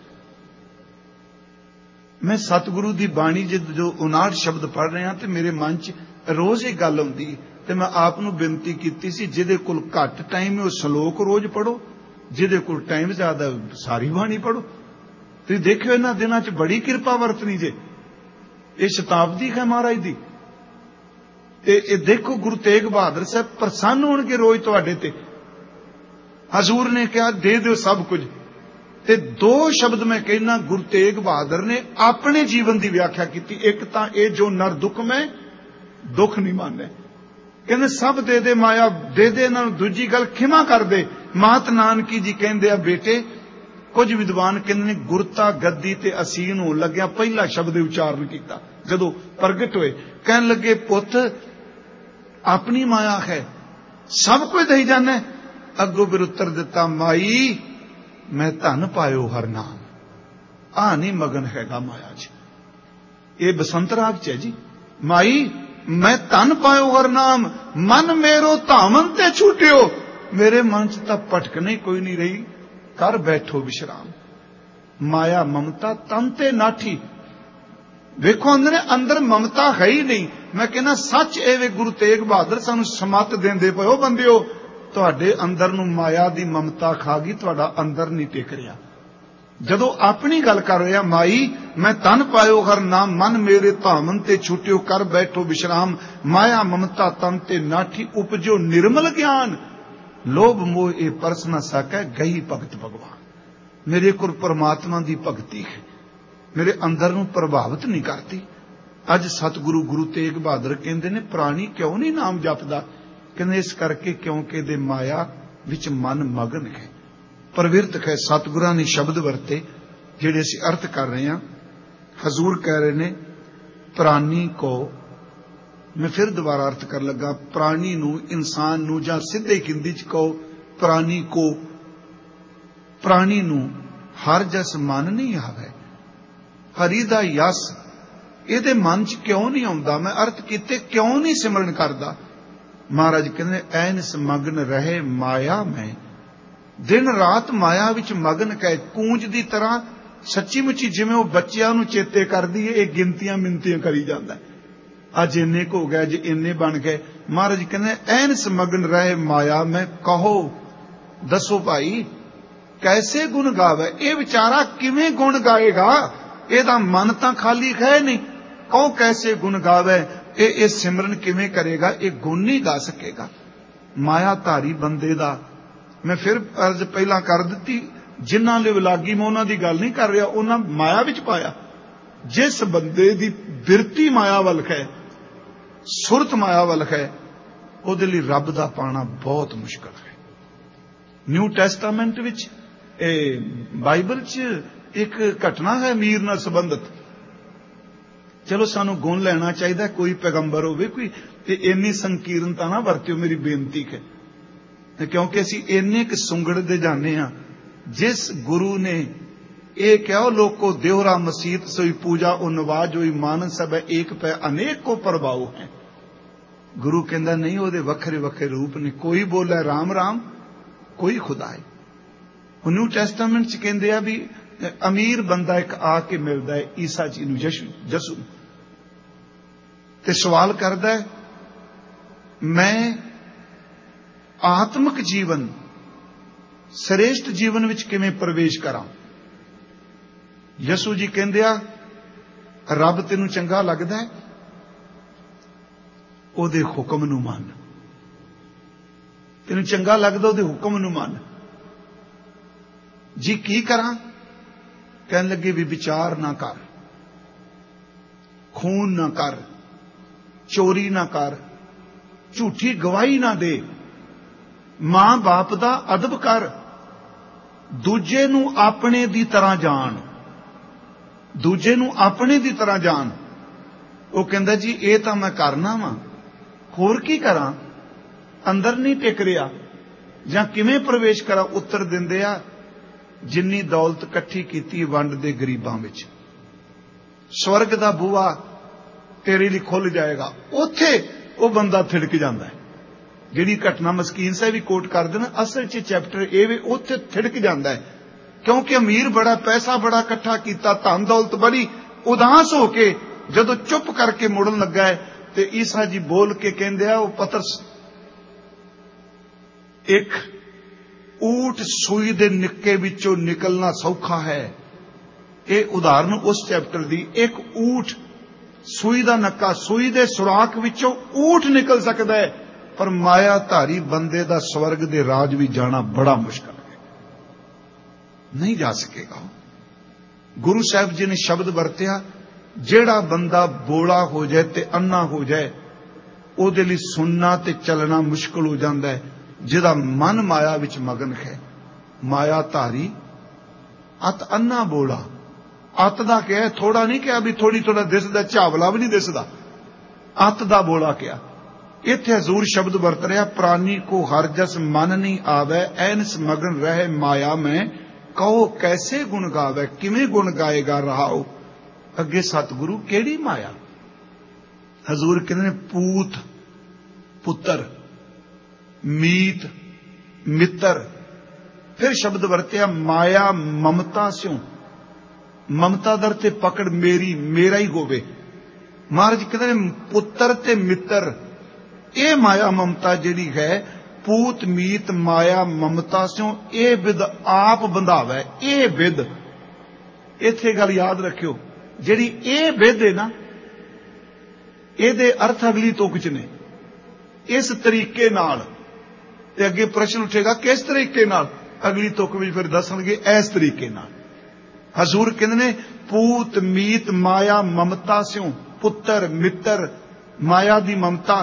A: ਮੈਂ ਸਤਿਗੁਰੂ ਦੀ ਬਾਣੀ ਜੋ ਉਨਾਹਠ ਸ਼ਬਦ ਪੜ੍ਹ ਰਿਹਾ ਤੇ ਮੇਰੇ ਮਨ 'ਚ ਰੋਜ਼ ਇਹ ਗੱਲ ਆਉਂਦੀ। ਤੇ ਮੈਂ ਆਪ ਨੂੰ ਬੇਨਤੀ ਕੀਤੀ ਸੀ, ਜਿਹਦੇ ਕੋਲ ਘੱਟ ਟਾਈਮ ਹੈ ਉਹ ਸ਼ਲੋਕ ਰੋਜ਼ ਪੜੋ, ਜਿਹਦੇ ਕੋਲ ਟਾਈਮ ਜ਼ਿਆਦਾ ਸਾਰੀ ਬਾਣੀ ਪੜੋ। ਤੁਸੀਂ ਦੇਖਿਓ ਇਹਨਾਂ ਦਿਨਾਂ 'ਚ ਬੜੀ ਕਿਰਪਾ ਵਰਤਣੀ ਜੇ। ਇਹ ਸ਼ਤਾਬਦੀ ਹੈ ਮਹਾਰਾਜ ਦੀ। ਤੇ ਇਹ ਦੇਖੋ ਗੁਰੂ ਤੇਗ ਬਹਾਦਰ ਸਾਹਿਬ ਪ੍ਰਸੰਨ ਹੋਣਗੇ ਰੋਜ਼ ਤੁਹਾਡੇ ਤੇ। ਹਜ਼ੂਰ ਨੇ ਕਿਹਾ, ਦੇ ਦਿਓ ਸਭ ਕੁਝ। ਤੇ ਦੋ ਸ਼ਬਦ ਮੈਂ ਕਹਿਣਾ, ਗੁਰੂ ਤੇਗ ਬਹਾਦਰ ਨੇ ਆਪਣੇ ਜੀਵਨ ਦੀ ਵਿਆਖਿਆ ਕੀਤੀ। ਇੱਕ ਤਾਂ ਇਹ, ਜੋ ਨਰ ਦੁੱਖ ਮੈਂ ਦੁੱਖ ਨਹੀਂ ਮੰਨਦਾ। ਕਹਿੰਦੇ ਸਭ ਦੇ ਦੇ ਮਾਇਆ, ਦੇ ਦੇ ਇਹਨਾਂ ਨੂੰ। ਦੂਜੀ ਗੱਲ, ਖਿਮਾ ਕਰ ਦੇ। ਮਾਤ ਨਾਨਕੀ ਜੀ ਕਹਿੰਦੇ ਆ, ਬੇਟੇ, ਕੁਝ ਵਿਦਵਾਨ ਕਹਿੰਦੇ ਨੇ ਗੁਰਤਾ ਗੱਦੀ ਤੇ ਅਸੀਨ ਹੋਣ ਲੱਗਿਆ ਪਹਿਲਾ ਸ਼ਬਦ ਉਚਾਰਨ ਕੀਤਾ ਜਦੋਂ ਪ੍ਰਗਟ ਹੋਏ। ਕਹਿਣ ਲੱਗੇ, ਪੁੱਤ ਆਪਣੀ ਮਾਇਆ ਹੈ, सब कुछ दई जाना। अगों फिर उत्तर दिता, माई मैं धन पायो हर नाम। आ नहीं मगन हैगा माया च। ये बसंत राग च है जी। माई मैं धन पायो हर नाम, मन मेरो धामन ते छूटियो। मेरे मन च तां भटकने ही कोई नहीं रही, कर बैठो विश्राम। माया ममता तन ते नाठी। वेखो अंदर अंदर ममता है ही नहीं। मैं कहना सच एवे गुरु तेग बहादुर सानू समत देंदे पयो बंदियो, तुहाडे अंदर नू माया दी ममता खा गई, तुहाडा अंदर नहीं टिक रहा। जदों अपनी गल कर रहा, माई मैं तन पायो हर नाम, मन मेरे धामन ते छुटियो, कर बैठो विश्राम। माया ममता तन ते नाठी, उपजो निर्मल ज्ञान। लोभ मोह ए परस न सकै, गई भगत भगवान। मेरे को परमात्मा दी भगती है, मेरे अंदर नू प्रभावित नहीं करती। अज सतगुरु गुरु तेग बहादुर कहते ने, प्राणी क्यों नहीं नाम जपदा? कहते इस करके क्योंकि दे माया विच मन मगन है, प्रवृत्त है। सतगुरां ने शब्द वरते जिहड़े असीं अर्थ कर रहे हैं। हजूर कह रहे ने, प्राणी को, मैं फिर दोबारा अर्थ कर लगा, प्राणी नू, इंसान नू, जां सीधे हिंदी च कहो प्राणी को, प्राणी नू हर जस मन नहीं आवे। हरि दा यस ਇਹਦੇ मन च क्यों नहीं आउंदा? मैं अर्थ कीते क्यों नहीं सिमरन करदा? महाराज कहते ऐन मगन रहे माया में, दिन रात माया विच मगन कहे। कूंज दी तरह सच्ची मुची जिवें वो बच्चियां नूं चेते करदी है, ये गिनतियां मिनतियां करी जांदा है। अज इन्ने को हो गया, अज इन्ने बन गए। महाराज कहते ऐन मगन रहे माया में, कहो दसो भाई कैसे गुण गावे? ये बेचारा किवें गुण गाएगा? ਇਹਦਾ मन तां खाली है नहीं। कहो कैसे गुण गावे? ये ये सिमरन किवें करेगा? ये गुण नहीं गा सकेगा। माया धारी बंदे दा, मैं फिर अर्ज पहला कर दी, जिन्हां ले लागी मैं उन्हां दी गल नहीं कर रहा, उन्हां माया विच पाया। जिस बंदे दी बिरती माया वल है, सुरत माया वल है, उहदे लई रब दा पाना बहुत मुश्किल है। न्यू टैस्टामेंट विच, ए बाइबल च एक घटना है मीर नाल संबंधित। चलो सानू गुण लेना चाहिए, कोई पैगंबर होवे कोई, इन्नी संकीर्णता ना वरतियो, मेरी बेनती है। क्योंकि असी इन्ने क सुंगड़दे जाने हां। जिस गुरु ने ये कहो, लोको देवरा मसीत सोई पूजा ओ नवाज होई, मान सब एक पै अनेक को प्रभाव है। गुरु कहंदा नहीं, ओदे वखरे वखरे रूप ने। कोई बोला राम राम, कोई खुदा है। न्यू टैस्टामेंट च कहंदे आ भी अमीर बंदा एक आके मिलता है ईसा जी नूं, यशु जसू, ते सवाल करदा है, मैं आत्मिक जीवन, श्रेष्ठ जीवन विच किवें प्रवेश करां? यसू जी कहंदे आ, रब तैनूं चंगा लगदा है, ओहदे हुक्म नूं मन। तैनूं चंगा लगदा, ओहदे हुक्म नूं मन। जी की करां? कहने लगे भी विचार ना कर, खून ना कर, चोरी ना कर, झूठी गवाही ना दे, मां बाप दा अदब कर, दूजे नूं अपने दी तरह जान, दूजे नूं अपने दी तरह जान। वो कहंदा जी ये तां मैं करना वा, होर की करां? अंदर नहीं टिक रहा, जां किवें प्रवेश करा? उत्तर दिंदे आ, जिन्नी दौलत इकट्ठी की वंड दे गरीबां विच, स्वर्ग दा बूहा तेरे लिए खुल जाएगा। उत्थे वो बंदा थिड़क जाता है। जिहड़ी घटना मस्कीन साहब भी कोट कर देना, असल च चैप्टर ए वे, उत्थे थिड़क जाता है। क्योंकि अमीर बड़ा, पैसा बड़ा इकट्ठा किया, धन दौलत बड़ी, उदास होके जदों चुप करके मुड़न लगा है, ते ईसा जी बोल के कहंदे आ, वो पतरस, एक ऊट सूई दे निक्के विचों निकलना सौखा है। ये उदाहरण उस चैप्टर दी। एक ऊट सूई दा नक्का, सूई दे सुराख विचों ऊट निकल सकता है, पर माया धारी बंदे दा स्वर्ग दे राज भी जाना बड़ा मुश्किल है, नहीं जा सकेगा। गुरु साहब जी ने शब्द वरतिया, जेड़ा बंदा बोला हो जाए ते अन्ना हो जाए, ओदे लई सुनना ते चलना मुश्किल हो जाता है। जिहदा मन माया विच मगन है, माया धारी अत अन्ना बोला। अत दा क्या? थोड़ा नहीं क्या भी थोड़ी थोड़ा दिसदा, झावला भी नहीं दिसदा, अत दा बोला क्या? इत्थे हजूर शब्द वरत रहा, प्राणी को हर जस मन नहीं आवे, ऐनस मगन रहे माया में, कहो कैसे गुण गावे, किवें गुण गाएगा रहाओ। अगे सतगुरु केड़ी माया? हजूर कहते हैं पूत पुत्र, मीत मित्र। फिर शब्द वरत्या माया ममता स्यों, ममता दर ते पकड़ मेरी मेरा ही होवे। महाराज कहते हैं पुत्र ते मित्र, ये माया ममता जिहड़ी है, पूत मीत माया ममता स्यों, ये विद आप बंधावे। ये विद, इत्थे गल याद रखियो, जिहड़ी ये विद है ना, ਇਹਦੇ अर्थ अगली तुक च ने। इस तरीके नाल ते अगे प्रश्न उठेगा किस तरीके नाल, अगली तुक विच फिर दसणगे इस तरीके नाल। हजूर कहंदे ने पूत मीत माया ममता स्यों, पुत्र मित्र माया दी ममता,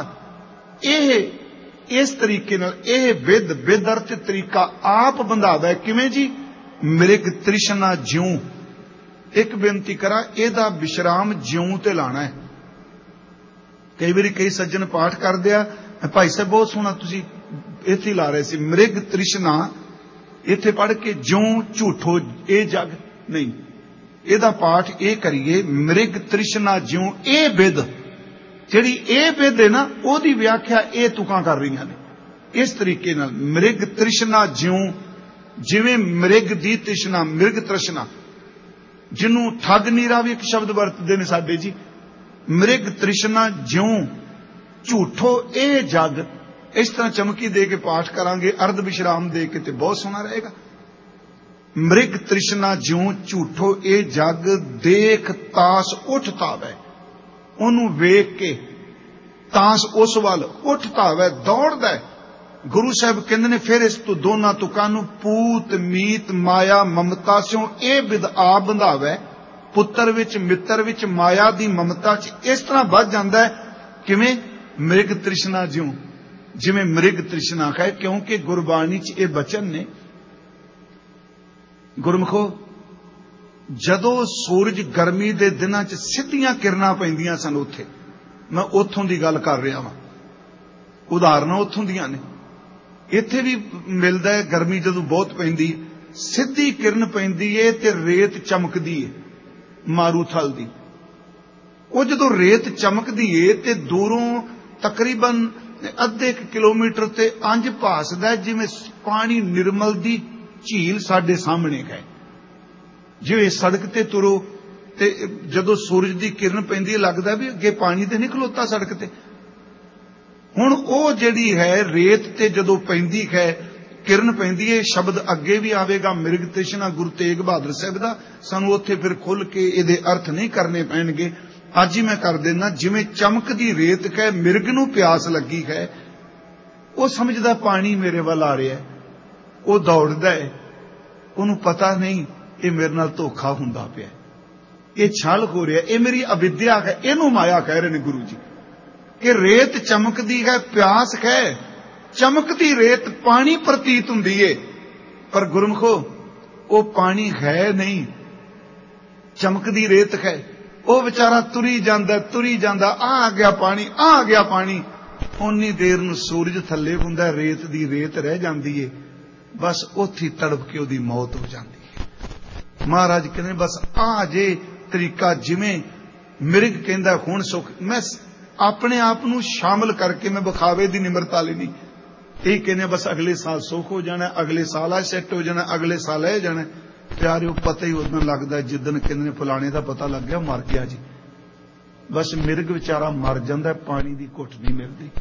A: ਇਹ इस तरीके नाल ਇਹ विद विद अर्थ तरीका आप बंधावे। किवें जी? मृग तृष्णा ज्यों। एक बेनती करा, ਇਹਦਾ विश्राम ज्यों ते लाना है। कई बार कई सज्जन पाठ कर दिया, भाई साहब बहुत सोहना तुसी इत्थे ला रहे सी, मृग तृष्णा इत्थे पढ़ के ज्यों झूठो ए जग नहीं, एदा पाठ ए करिए मृग तृष्णा ज्यों ए विद। जिहड़ी ए विद है ना, ओदी व्याख्या ए तुकां कर रही ने इस तरीके नाल, मृग तृष्णा ज्यों, जिवें मृग दी तृष्णा, मृग तृष्णा जिन्हों ठग नीरा भी एक शब्द वरतदे ने साडे जी। मृग तृष्णा ज्यों झूठो ए जग। इस तरह चमकी दे के पाठ करांगे, अर्ध विश्राम दे के ते बहुत सोहना रहेगा। मृग तृष्णा ज्यों झूठो ए जग, देख तास उठता वै। ओनू वेख के तास उस वाल उठता वै, दौड़दा है। गुरु साहब कहंदे ने फिर इस तो दोना तुकां नूं पूत मीत माया ममता स्यों ए विद आ बंधावे। पुत्र विच मित्र विच माया दी ममता च इस तरह बच जांदा है। किवें? मृग तृष्णा ज्यों, जिवें मृग तृष्णा है। क्योंकि गुरबाणी च ये बचन ने, गुरमुखो जदों सूरज गर्मी दे दिनां च सिद्धियां किरणां पैंदियां सन, उत्थे मैं उत्थों दी गल कर रहा वां, उदाहरणां उत्थों दियां ने। इत्थे भी मिलदा है, गर्मी जदों बहुत पैंदी सीधी किरण पैंदी है ते रेत चमकदी है मारू थल दी। वो जदों रेत चमकदी है ते दूरों तकरीबन अद्धे किलोमीटर ते अंज भासदा जिवें पानी निर्मल दी झील साडे सामने है। जिवें सड़क ते तुरो ते जदों सूरज दी किरण पैंदी लगदा भी अगे पानी ते नहीं खलोता सड़क ते। हुण ओ जिहड़ी है रेत ते जदों पैंदी है, किरण पैंदी है, शब्द अगे भी आवेगा मृग तृष्णा गुरु तेग बहादुर साहब दा। सानू उत्थे फिर खुल के इहदे अर्थ नहीं करने पैणगे, अज ही मैं कर देना। जिवें चमकदी रेत है, मिर्ग नूं प्यास लगी है, वो समझदा पानी मेरे वाल आ रहा है, वो दौड़दा है, उहनूं पता नहीं ये मेरे नाल धोखा हुंदा पिया, ये छल हो रहा, ये मेरी अविद्या है। इहनूं माया कह रहे ने गुरु जी कि रेत चमकदी है, प्यास है। चमकदी रेत पानी प्रतीत हुंदी है, पर गुरमुखो वो पानी है नहीं, चमकदी रेत है। वो बेचारा तुरी जांदा तुरी जांदा, आ आ गया पानी, आ आ गया पानी। उन्नी देर नूं सूरज थल्ले हुंदा, रेत दी रेत रह जांदी है, बस उत्थे तड़प के ओदी मौत हो जाती है। महाराज कहते बस आ जे तरीका, जिवें मिर्ग कहंदा हुण सुख। मैं अपने आप नूं शामिल करके मैं बखावे दी निमरता लेनी, यही कहने बस अगले साल सुख हो जाना, अगले साल आ सैट हो जाना, अगले साल है जाना। प्यारियों पता ही उदन लगता जिदन कहते फलाने का पता लग गया मर गया जी, बस मिर्ग बेचारा मर जाता, पानी की घुट नहीं मिलती।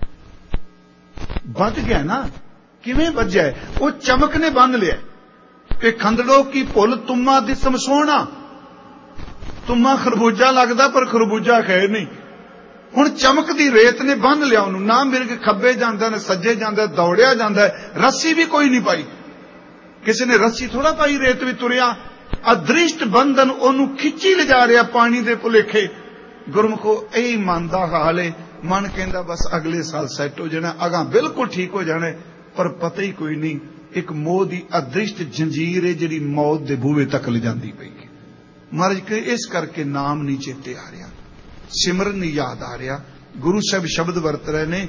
A: बच गया ना, किवें बज्या है? वो चमक ने बन लिया कि खंदड़ो की भुल तुम्मा दिसम सोहना। तुम्मा खरबूजा लगता पर खरबूजा है नहीं। हुण चमकदी रेत ने बन लिया उन्होंने, ना मिर्ग खब्बे जांदा ना सज्जे जांदा, दौड़िया जांदा है, रस्सी भी कोई नहीं पाई, किसी ने रस्सी थोड़ा पाई, रेत भी तुरिया। अदृष्ट बंधन ओनू खिंची ले जा रहा पानी दे भुलेखे। गुरमुखो यही मन दा हाल है, मन कहंदा बस अगले साल सैट हो जाना, अगां बिल्कुल ठीक हो जाना, पर पता ही कोई नहीं। एक मोह दी अदृष्ट जंजीर है जिहड़ी मौत दे बूहे तक ले जांदी पई है। महाराज के इस करके नाम नहीं चेते आ रहा, सिमरन नहीं याद आ रहा। गुरु साहब शब्द वरत रहे ने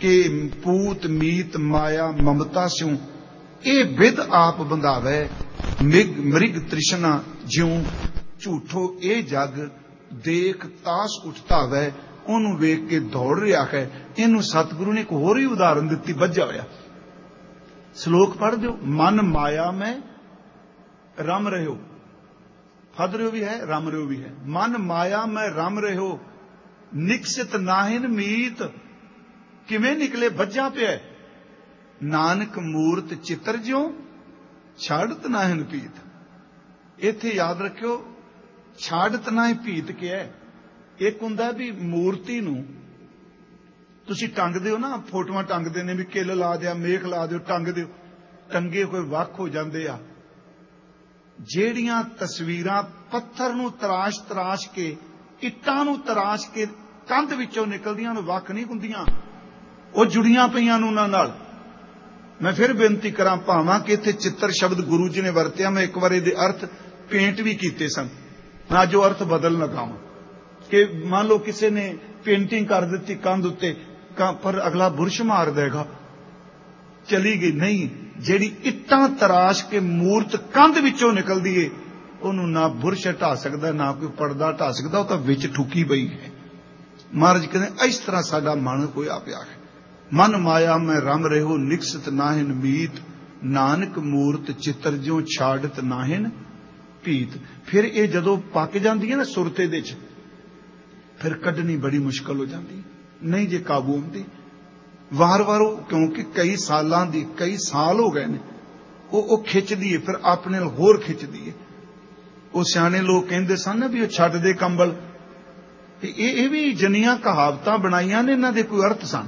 A: कि पूत मीत माया ममता स्यों ये विद आप बंधावै मिग मृग तृष्णा ज्यों झूठो ये जग देख तास उठतावै ਉਹਨੂੰ ਵੇਖ ਕੇ ਦੌੜ ਰਿਹਾ ਹੈ। ਇਹਨੂੰ ਸਤਿਗੁਰੂ ਨੇ ਇੱਕ ਹੋਰ ਹੀ ਉਦਾਹਰਨ ਦਿੱਤੀ, ਵੱਜਾ ਹੋਇਆ ਸ਼ਲੋਕ ਪੜ੍ਹ ਦਿਓ। ਮਨ ਮਾਇਆ ਮੈਂ ਰਮ ਰਹਿਓ, ਫਦ ਰਿਓ ਵੀ ਹੈ, ਰਮ ਰਿਓ ਵੀ ਹੈ। ਮਨ ਮਾਇਆ ਮੈਂ ਰਮ ਰਹਿਓ ਨਿਕਸਿਤ ਨਾਹਿਨ ਮੀਤ, ਕਿਵੇਂ ਨਿਕਲੇ, ਵੱਜਾ ਪਿਆ। ਨਾਨਕ ਮੂਰਤ ਚਿੱਤਰ ਜਿਉ ਛਾੜਤ ਨਾਹਿਨ ਪੀਤ। ਇੱਥੇ ਯਾਦ ਰੱਖਿਓ, ਛਾੜਤ ਨਾਹਿ ਪੀਤ ਕਿਹਾ। ਇੱਕ ਹੁੰਦਾ ਵੀ ਮੂਰਤੀ ਨੂੰ ਤੁਸੀਂ ਟੰਗਦੇ ਹੋ ਨਾ, ਫੋਟੋਆਂ ਟੰਗਦੇ ਨੇ ਵੀ ਕਿੱਲ ਲਾ ਦਿਆ, ਮੇਖ ਲਾ ਦਿਓ, ਟੰਗ ਦਿਓ, ਟੰਗੇ ਕੋਈ ਵੱਖ ਹੋ ਜਾਂਦੇ ਆ। ਜਿਹੜੀਆਂ ਤਸਵੀਰਾਂ ਪੱਥਰ ਨੂੰ ਤਰਾਸ਼ ਤਰਾਸ਼ ਕੇ, ਇੱਟਾਂ ਨੂੰ ਤਰਾਸ਼ ਕੇ ਕੰਧ ਵਿੱਚੋਂ ਨਿਕਲਦੀਆਂ ਨੂੰ ਵੱਖ ਨਹੀਂ ਹੁੰਦੀਆਂ, ਉਹ ਜੁੜੀਆਂ ਪਈਆਂ ਨੂੰ ਉਹਨਾਂ ਨਾਲ। ਮੈਂ ਫਿਰ ਬੇਨਤੀ ਕਰਾਂ, ਭਾਵਾਂ ਕਿ ਇੱਥੇ ਚਿੱਤਰ ਸ਼ਬਦ ਗੁਰੂ ਜੀ ਨੇ ਵਰਤਿਆ, ਮੈਂ ਇੱਕ ਵਾਰ ਇਹਦੇ ਅਰਥ ਪੇਂਟ ਵੀ ਕੀਤੇ ਸਨ, ਨਾ ਜੋ ਅਰਥ ਬਦਲ ਲਗਾਵਾਂ ਕਿ ਮੰਨ ਲਓ ਕਿਸੇ ਨੇ ਪੇਂਟਿੰਗ ਕਰ ਦਿੱਤੀ ਕੰਧ ਉੱਤੇ, ਪਰ ਅਗਲਾ ਬੁਰਸ਼ ਮਾਰ ਦੇਗਾ, ਚਲੀ ਗਈ। ਨਹੀਂ, ਜਿਹੜੀ ਇੱਟਾਂ ਤਰਾਸ਼ ਕੇ ਮੂਰਤ ਕੰਧ ਵਿੱਚੋਂ ਨਿਕਲਦੀ ਏ, ਉਹਨੂੰ ਨਾ ਬੁਰਸ਼ ਹਟਾ ਸਕਦਾ, ਨਾ ਕੋਈ ਪਰਦਾ ਹਟਾ ਸਕਦਾ, ਉਹ ਤਾਂ ਵਿੱਚ ਠੁਕੀ ਪਈ ਹੈ। ਮਹਾਰਾਜ ਕਹਿੰਦੇ ਇਸ ਤਰ੍ਹਾਂ ਸਾਡਾ ਮਨ ਹੋਇਆ ਪਿਆ ਹੈ। ਮਨ ਮਾਇਆ ਮੈਂ ਰਮ ਰਹਿਓ ਨਿਕਸਤ ਨਾਹਿਨ ਮੀਤ, ਨਾਨਕ ਮੂਰਤ ਚਿੱਤਰ ਜਿਉ ਛਾੜਤ ਨਾਹਿਨ ਪੀਤ। ਫਿਰ ਇਹ ਜਦੋਂ ਪੱਕ ਜਾਂਦੀ ਹੈ ਨਾ ਸੁਰਤੇ ਦੇ ਚ, ਫਿਰ ਕੱਢਣੀ ਬੜੀ ਮੁਸ਼ਕਲ ਹੋ ਜਾਂਦੀ, ਨਹੀਂ ਜੇ ਕਾਬੂ ਹੁੰਦੀ। ਵਾਰ ਵਾਰ ਉਹ, ਕਿਉਂਕਿ ਕਈ ਸਾਲਾਂ ਦੀ, ਕਈ ਸਾਲ ਹੋ ਗਏ ਨੇ, ਉਹ ਉਹ ਖਿੱਚਦੀ ਏ, ਫਿਰ ਆਪਣੇ ਨਾਲ ਹੋਰ ਖਿੱਚਦੀ ਏ। ਉਹ ਸਿਆਣੇ ਲੋਕ ਕਹਿੰਦੇ ਸਨ ਨਾ ਵੀ ਉਹ ਛੱਡ ਦੇ ਕੰਬਲ, ਇਹ ਇਹ ਵੀ ਜਨੀਆਂ ਕਹਾਵਤਾਂ ਬਣਾਈਆਂ ਨੇ, ਇਹਨਾਂ ਦੇ ਕੋਈ ਅਰਥ ਸਨ।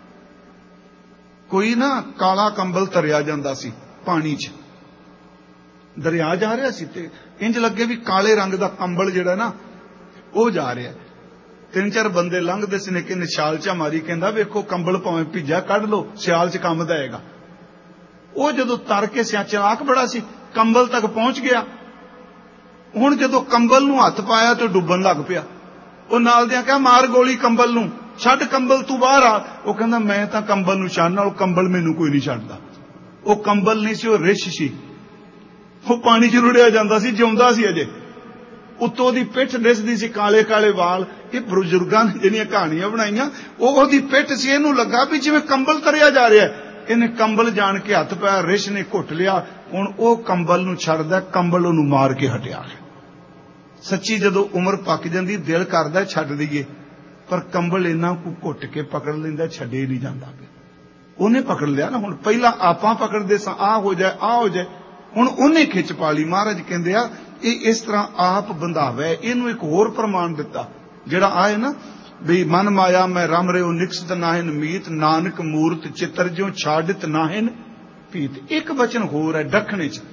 A: ਕੋਈ ਨਾ ਕਾਲਾ ਕੰਬਲ ਤਰਿਆ ਜਾਂਦਾ ਸੀ ਪਾਣੀ 'ਚ, ਦਰਿਆ ਜਾ ਰਿਹਾ ਸੀ ਤੇ ਇੰਜ ਲੱਗੇ ਵੀ ਕਾਲੇ ਰੰਗ ਦਾ ਕੰਬਲ ਜਿਹੜਾ ਨਾ ਉਹ ਜਾ ਰਿਹਾ। ਤਿੰਨ ਚਾਰ ਬੰਦੇ ਲੰਘਦੇ ਸੀ ਨੇ ਕਿ ਨਿਸ਼ਾਲ ਚਾ ਮਾਰੀ, ਕਹਿੰਦਾ ਵੇਖੋ ਕੰਬਲ ਭਾਵੇਂ ਭਿੱਜਾ ਕੱਢ ਲਓ, ਸਿਆਲ 'ਚ ਕੰਮ ਦਾ ਆਏਗਾ। ਉਹ ਜਦੋਂ ਤਰ ਕੇ ਸਿਆ ਚਲਾਕ ਬੜਾ ਸੀ, ਕੰਬਲ ਤੱਕ ਪਹੁੰਚ ਗਿਆ। ਹੁਣ ਜਦੋਂ ਕੰਬਲ ਨੂੰ ਹੱਥ ਪਾਇਆ ਤੇ ਡੁੱਬਣ ਲੱਗ ਪਿਆ। ਉਹ ਨਾਲ ਦਿਆਂ ਕਿਹਾ ਮਾਰ ਗੋਲੀ ਕੰਬਲ ਨੂੰ, ਛੱਡ ਕੰਬਲ ਤੂੰ ਬਾਹਰ ਆ। ਉਹ ਕਹਿੰਦਾ ਮੈਂ ਤਾਂ ਕੰਬਲ ਨੂੰ ਛੱਡਣਾ, ਉਹ ਕੰਬਲ ਮੈਨੂੰ ਕੋਈ ਨਹੀਂ ਛੱਡਦਾ। ਉਹ ਕੰਬਲ ਨਹੀਂ ਸੀ, ਉਹ ਰਿਛ ਸੀ। ਉਹ ਪਾਣੀ 'ਚ ਰੁੜਿਆ ਜਾਂਦਾ ਸੀ, ਜਿਉਂਦਾ ਸੀ ਅਜੇ। ਉੱਤੋਂ ਦੀ ਪਿੱਠ ਦਿਸਦੀ ਸੀ, ਕਾਲੇ ਕਾਲੇ ਵਾਲ। ਇਹ ਬਜ਼ੁਰਗਾਂ ਨੇ ਜਿਹੜੀਆਂ ਕਹਾਣੀਆਂ ਬਣਾਈਆਂ, ਉਹ ਉਹਦੀ ਪਿੱਠ ਸੀ। ਇਹਨੂੰ ਲੱਗਾ ਵੀ ਜਿਵੇਂ ਕੰਬਲ ਤਰਿਆ ਜਾ ਰਿਹਾ। ਇਹਨੇ ਕੰਬਲ ਜਾਣ ਕੇ ਹੱਥ ਪਾਇਆ, ਰਿਛ ਨੇ ਘੁੱਟ ਲਿਆ। ਹੁਣ ਉਹ ਕੰਬਲ ਨੂੰ ਛੱਡਦਾ, ਕੰਬਲ ਉਹਨੂੰ ਮਾਰ ਕੇ ਹਟਿਆ। ਸੱਚੀ ਜਦੋਂ ਉਮਰ ਪੱਕ ਜਾਂਦੀ, ਦਿਲ ਕਰਦਾ ਛੱਡ ਦਈਏ, ਪਰ ਕੰਬਲ ਇੰਨਾ ਕੁ ਘੁੱਟ ਕੇ ਪਕੜ ਲੈਂਦਾ, ਛੱਡੇ ਨਹੀਂ ਜਾਂਦਾ। ਉਹਨੇ ਪਕੜ ਲਿਆ ਨਾ। ਹੁਣ ਪਹਿਲਾਂ ਆਪਾਂ ਪਕੜਦੇ ਸਾਂ, ਆਹ ਹੋ ਜਾਏ ਆਹ ਹੋ ਜਾਏ, ਹੁਣ ਉਹਨੇ ਖਿੱਚ ਪਾ ਲਈ। ਮਹਾਰਾਜ ਕਹਿੰਦੇ ਆ ਇਹ ਇਸ ਤਰ੍ਹਾਂ ਆਪ ਬੰਧਾਵੇ। ਇਹਨੂੰ ਇੱਕ ਹੋਰ ਪ੍ਰਮਾਣ ਦਿੱਤਾ ਜਿਹੜਾ ਆਏ ਨਾ ਵੀ ਮਨ ਮਾਇਆ ਮੈਂ ਰਮ ਰਿਓ ਨਿਕਸਤ ਨਾਹਿਨ ਮੀਤ, ਨਾਨਕ ਮੂਰਤ ਚਿੱਤਰ ਜਿਉ ਛਾੜਿਤ ਨਾਹਿਨ ਪੀਤ। ਇੱਕ ਵਚਨ ਹੋਰ ਹੈ ਦੱਖਣੇ 'ਚ।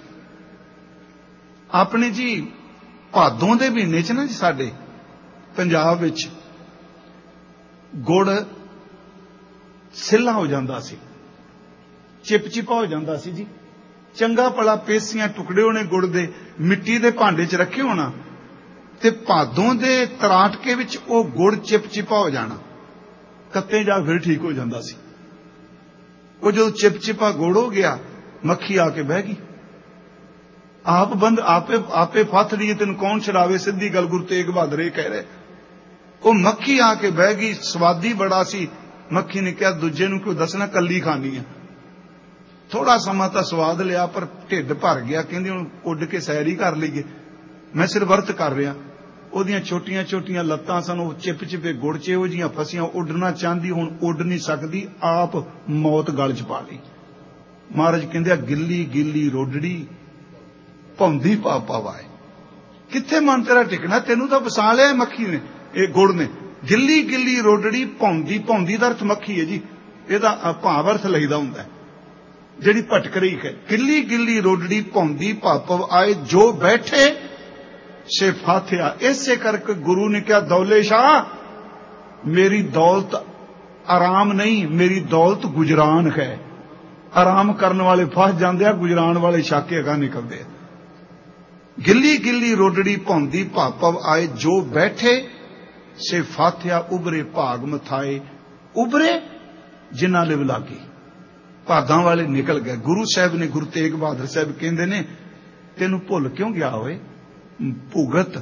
A: ਆਪਣੇ ਜੀ ਭਾਦੋਂ ਦੇ ਮਹੀਨੇ 'ਚ ਨਾ ਜੀ ਸਾਡੇ ਪੰਜਾਬ ਵਿੱਚ ਗੁੜ ਸਿੱਲਾ ਹੋ ਜਾਂਦਾ ਸੀ, ਚਿਪਚਿਪਾ ਹੋ ਜਾਂਦਾ ਸੀ ਜੀ। ਚੰਗਾ ਭਲਾ ਪੇਸੀਆਂ ਟੁਕੜੇ ਹੋਣੇ ਗੁੜ ਦੇ, ਮਿੱਟੀ ਦੇ ਭਾਂਡੇ 'ਚ ਰੱਖੇ ਹੋਣਾ, ਤੇ ਭਾਦੋਂ ਦੇ ਤਰਾਟਕੇ ਵਿੱਚ ਉਹ ਗੁੜ ਚਿਪਚਿਪਾ ਹੋ ਜਾਣਾ। ਕੱਤੇ ਜਾ ਫਿਰ ਠੀਕ ਹੋ ਜਾਂਦਾ ਸੀ। ਉਹ ਜਦੋਂ ਚਿਪਚਿਪਾ ਗੁੜ ਹੋ ਗਿਆ, ਮੱਖੀ ਆ ਕੇ ਬਹਿ ਗਈ। ਆਪ ਬੰਦ ਆਪੇ ਆਪੇ ਫੱਥ ਲਈਏ, ਤੈਨੂੰ ਕੌਣ ਛਡਾਵੇ, ਸਿੱਧੀ ਗੱਲ ਗੁਰੂ ਤੇਗ ਬਹਾਦਰ ਇਹ ਕਹਿ ਰਹੇ। ਉਹ ਮੱਖੀ ਆ ਕੇ ਬਹਿ ਗਈ। ਸਵਾਦੀ ਬੜਾ ਸੀ। ਮੱਖੀ ਨੇ ਕਿਹਾ ਦੂਜੇ ਨੂੰ ਕਿਉਂ ਦੱਸਣਾ, ਕੱਲੀ ਖਾਣੀ ਆ। ਥੋੜਾ ਸਮਾਂ ਤਾਂ ਸਵਾਦ ਲਿਆ, ਪਰ ਢਿੱਡ ਭਰ ਗਿਆ। ਕਹਿੰਦੀ ਹੁਣ ਉੱਡ ਕੇ ਸੈਰ ਹੀ ਕਰ ਲਈਏ, ਮੈਂ ਸਿਰ ਵਰਤ ਕਰ ਰਿਹਾ। ਉਹਦੀਆਂ ਛੋਟੀਆਂ ਛੋਟੀਆਂ ਲੱਤਾਂ ਸਨ, ਉਹ ਚਿਪ ਚਿਪੇ ਗੁੜ 'ਚ ਇਹੋ ਜਿਹੀਆਂ ਫਸੀਆਂ, ਉੱਡਣਾ ਚਾਹੁੰਦੀ, ਹੁਣ ਉੱਡ ਨਹੀਂ ਸਕਦੀ, ਆਪ ਮੌਤ ਗਲ 'ਚ ਪਾ ਲਈ। ਮਹਾਰਾਜ ਕਹਿੰਦੇ ਆ ਗਿੱਲੀ ਗਿੱਲੀ ਰੋਡੜੀ ਭੌਂਦੀ ਪਾ ਪਾਵਾਏ। ਕਿੱਥੇ ਮਨ ਤੇਰਾ ਟਿਕਣਾ, ਤੈਨੂੰ ਤਾਂ ਵਸਾ ਲਿਆ ਮੱਖੀ ਨੇ, ਇਹ ਗੁੜ ਨੇ। ਗਿੱਲੀ ਗਿੱਲੀ ਰੋਡੜੀ ਭੌਂਦੀ, ਭੌਂਦੀ ਦਾ ਅਰਥ ਮੱਖੀ ਹੈ ਜੀ, ਇਹਦਾ ਭਾਵ ਅਰਥ ਲਈਦਾ ਹੁੰਦਾ ਜਿਹੜੀ ਭਟਕ ਰਹੀ ਹੈ। ਗਿੱਲੀ ਗਿੱਲੀ ਰੋਡੜੀ ਭੌਂਦੀ ਭਾਪਵ ਆਏ, ਜੋ ਬੈਠੇ ਸੇ ਫਾਥਿਆ। ਇਸੇ ਕਰਕੇ ਗੁਰੂ ਨੇ ਕਿਹਾ ਦੌਲੇ ਸ਼ਾਹ ਮੇਰੀ ਦੌਲਤ ਆਰਾਮ ਨਹੀਂ, ਮੇਰੀ ਦੌਲਤ ਗੁਜਰਾਨ ਹੈ। ਆਰਾਮ ਕਰਨ ਵਾਲੇ ਫਸ ਜਾਂਦੇ ਆ, ਗੁਜਰਾਨ ਵਾਲੇ ਛਾਕੇ ਅਗਾ ਨਿਕਲਦੇ ਆ। ਗਿੱਲੀ ਗਿੱਲੀ ਰੋਡੜੀ ਭੌਂਦੀ ਭਾਪਵ ਆਏ, ਜੋ ਬੈਠੇ ਸੇ ਫਾਥਿਆ ਉਬਰੇ ਭਾਗ ਮਥਾਏ। ਉਬਰੇ जिन्हां लिव लागी, भागां वाले निकल गए। गुरु साहब ने, गुरु तेग बहादुर साहब कहंदे ने, तेनू भुल क्यों गया होए? भुगत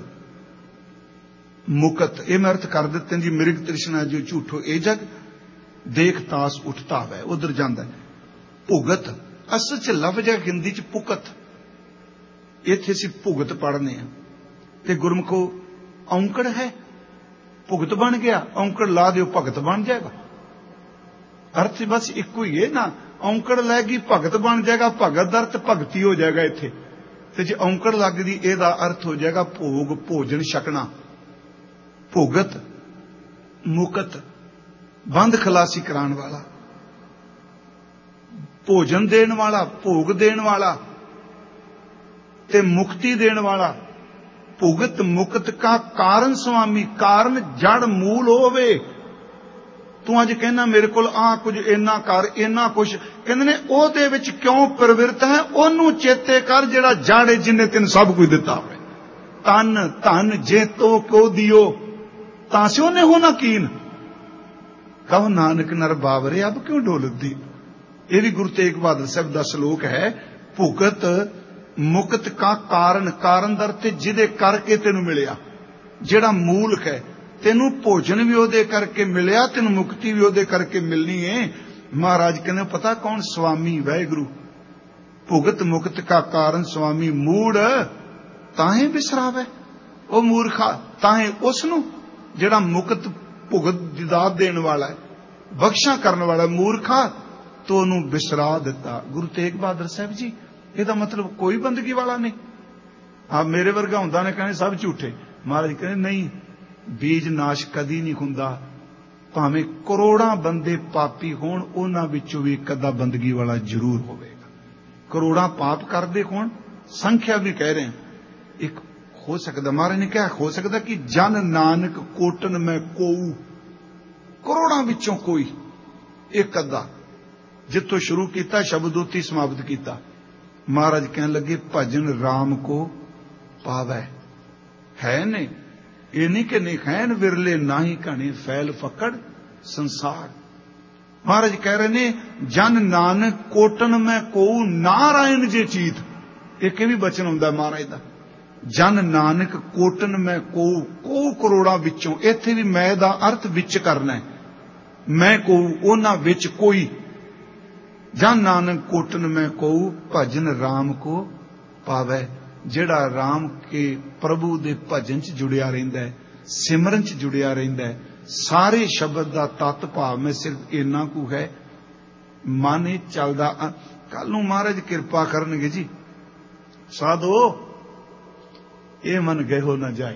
A: मुकत, ये मैं अर्थ कर दिते जी। मिर्ग तृष्णा जो झूठो ए जग, देख तास उठता है, उधर जाता है। भुगत असल च लफ्ज है हिंदी च पुकत, इत्थे असीं भुगत पढ़ने आ, ते गुरमुखो औंकड़ है, भुगत बन गया, औंकड़ ला दिओ भगत बन जाएगा। अर्थ बस इको ही है ना, औंकड़ लैगी भगत बन जाएगा, भगत अर्थ भगती हो जाएगा इत्थे, ते जे औंकड़ लगदी इहदा अर्थ हो जाएगा भोग, भोजन छकना। भुगत मुकत बंद खलासी कराने वाला, भोजन देने वाला, भोग देने वाला ते मुक्ति देने वाला। भुगत मुकत का कारण स्वामी, कारण जड़ मूल होवे। तू अज कहना मेरे कोल आ कुछ इन्ना कर, इन्ना कुछ, कहंदे ने ओहदे विच क्यों प्रवृत्त है, ओनू चेते कर जेड़ा जड़ है, जिन्ने तेन सब कुछ दिता होवे। तन धन जे तो क्यों दियो, तां से ओने होना कीन, कहो नानक नर बावरे अब क्यों डोलदी। ये भी गुरु तेग बहादुर साहब का श्लोक है। भुगत मुकत का कारण, कारण दर जिदे करके तेन मिलिया, जेड़ा मूल है, तेनू भोजन भी ओदे करके मिलिया, तेन मुक्ति भी ओदे करके मिलनी है। महाराज कहने पता कौन? स्वामी वाहिगुरु। भुगत मुकत का कारण स्वामी, मूड़ ताहे बिसरावे ओ मूर्खा, ताहे उसनू जेड़ा मुकत भुगत दी दात देने वाला है, बख्शा करने वाला मूर्खा, तो उन्होंने बिसरा दिता। गुरु तेग बहादुर साहब जी, यदा मतलब कोई बंदगी वाला नहीं। हाँ मेरे वर्गा हुंदा ने कहने सब झूठे। महाराज कहने नहीं, बीज नाश कदी नहीं हुंदा, भावें करोड़ां बंदे पापी होण, उन्हां विचों भी एक अद्धा बंदगी वाला जरूर होवेगा। करोड़ां पाप करदे होण, संख्या भी कह रहे हैं, एक हो सकता, महाराज ने क्या हो सकता कि जन नानक कोटन में कोऊ, करोड़ां विचों कोई एक अद्धा, जितों शुरू किया शब्दोती समाप्त किया। महाराज कहने लगे भजन राम को पावै, है ने ये नहीं कि नहीं खैन विरले ना ही घने फैल फकड़ संसार। महाराज कह रहे ने जन नानक कोटन में कोऊ नारायण जे चीत, एक भी बचन हुंदा महाराज दा। जन नानक कोटन में कोऊ, कोऊ करोड़ां विचों, इत्थे भी मैं दा अर्थ विच करना है, मैं कोऊ उन्हां विच कोई। जन नानक कोटन में कोऊ भजन राम को पावै, जेड़ा राम के प्रभु दे भजन च जुड़िया रहिंदा है, सिमरन च जुड़िया रहिंदा है। सारे शब्द दा तत् भाव में सिर्फ इन्ना कु है, मन ही चलदा। कल नूं महाराज किरपा करनगे जी, साधो ये मन गए हो ना जाई।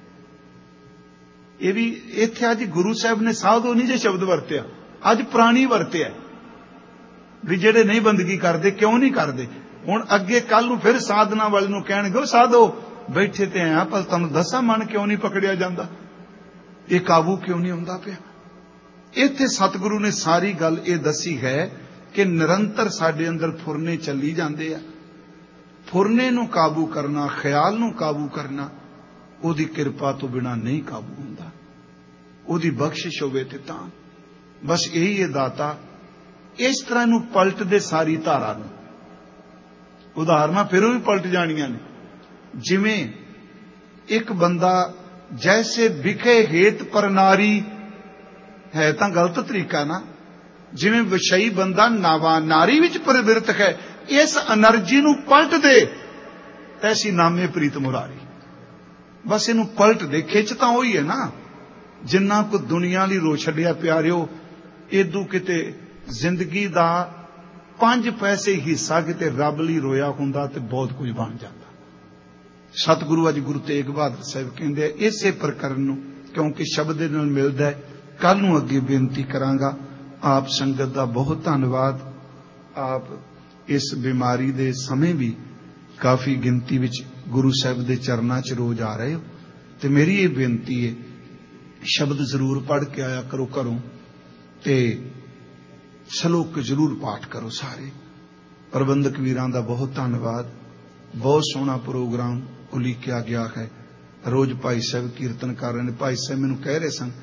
A: ये भी इत्थे अज गुरु साहब ने साधो नहीं जे शब्द वरत्या, अज प्राणी वरत्या भी जेड़े नहीं बंदगी करते क्यों नहीं करते। हुण अगे कल नूं फिर साधना वाले नूं कहणगे साधो बैठे ते आया पर तुहानूं दसां मन क्यों नहीं पकड़िया जांदा, ये काबू क्यों नहीं हुंदा पिया। इत्थे सतगुरु ने सारी गल ये दसी है कि निरंतर साडे अंदर फुरने चली जांदे आ। फुरने नूं काबू करना, ख्याल नूं काबू करना, ओदी किरपा तो बिना नहीं काबू हुंदा, ओदी बख्शिश होवे ते तां। बस यही है दाता, इस तरह नूं पलट दे सारी धारा नूं। उदाहरण फिर भी पलट जानियां ने, जिवें एक बंदा जैसे बिखे हेत पर नारी है, तां गलत तरीका ना। जिवें विषयी बंदा नावा नारी विच प्रवृत्त है, इस एनर्जी नूं पलट दे, तैसी नामे प्रीत मुरारी। बस इनू पलट दे, खिच तां ओही है ना, जिन्ना को दुनिया लई रो छड्डिया प्यारिओ, इदू किते जिंदगी दा पंज पैसे हिस्सा किते रब लई रोया हुंदा ते बहुत कुछ बन जाता। सतगुरु अज गुरु तेग बहादुर साहब कहंदे इसे प्रकरण नूं, क्योंकि शब्द दे नाल मिलदा है। कल नूं अगे बेनती करांगा। आप संगत दा बहुत धन्नवाद। आप इस बीमारी दे समय भी काफी गिनती विच गुरु साहब दे चरनां च रोज आ रहे हो, ते मेरी ये बेनती है शब्द जरूर पढ़ के आया करो घरों, ते सलोक जरूर पाठ करो सारे। प्रबंधक वीरां दा बहुत धन्नवाद। बहुत सोहना प्रोग्राम उलीकिया गया है। रोज भाई साहब कीर्तन कर रहे हैं। भाई साहब मैनूं कह रहे सन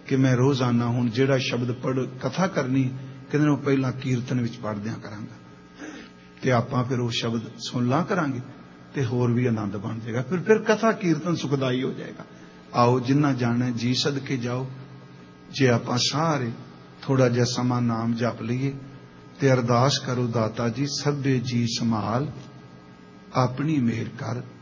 A: कि मैं रोजाना हुण जिहड़ा शब्द पढ़ कथा करनी कहंदे ने पहला कीर्तन विच पढ़दियां करांगा ते आपां फिर वो शब्द सुन ला करांगे ते होर भी आनंद बन जाएगा। फिर फिर कथा कीर्तन सुखदाई हो जाएगा। आओ जिन्ना जाना जी सदके जाओ। जे आपां सारे थोड़ा जिहा समा नाम जप लईए ते अरदास करो दाता जी सभे जी संभाल अपनी मेहर कर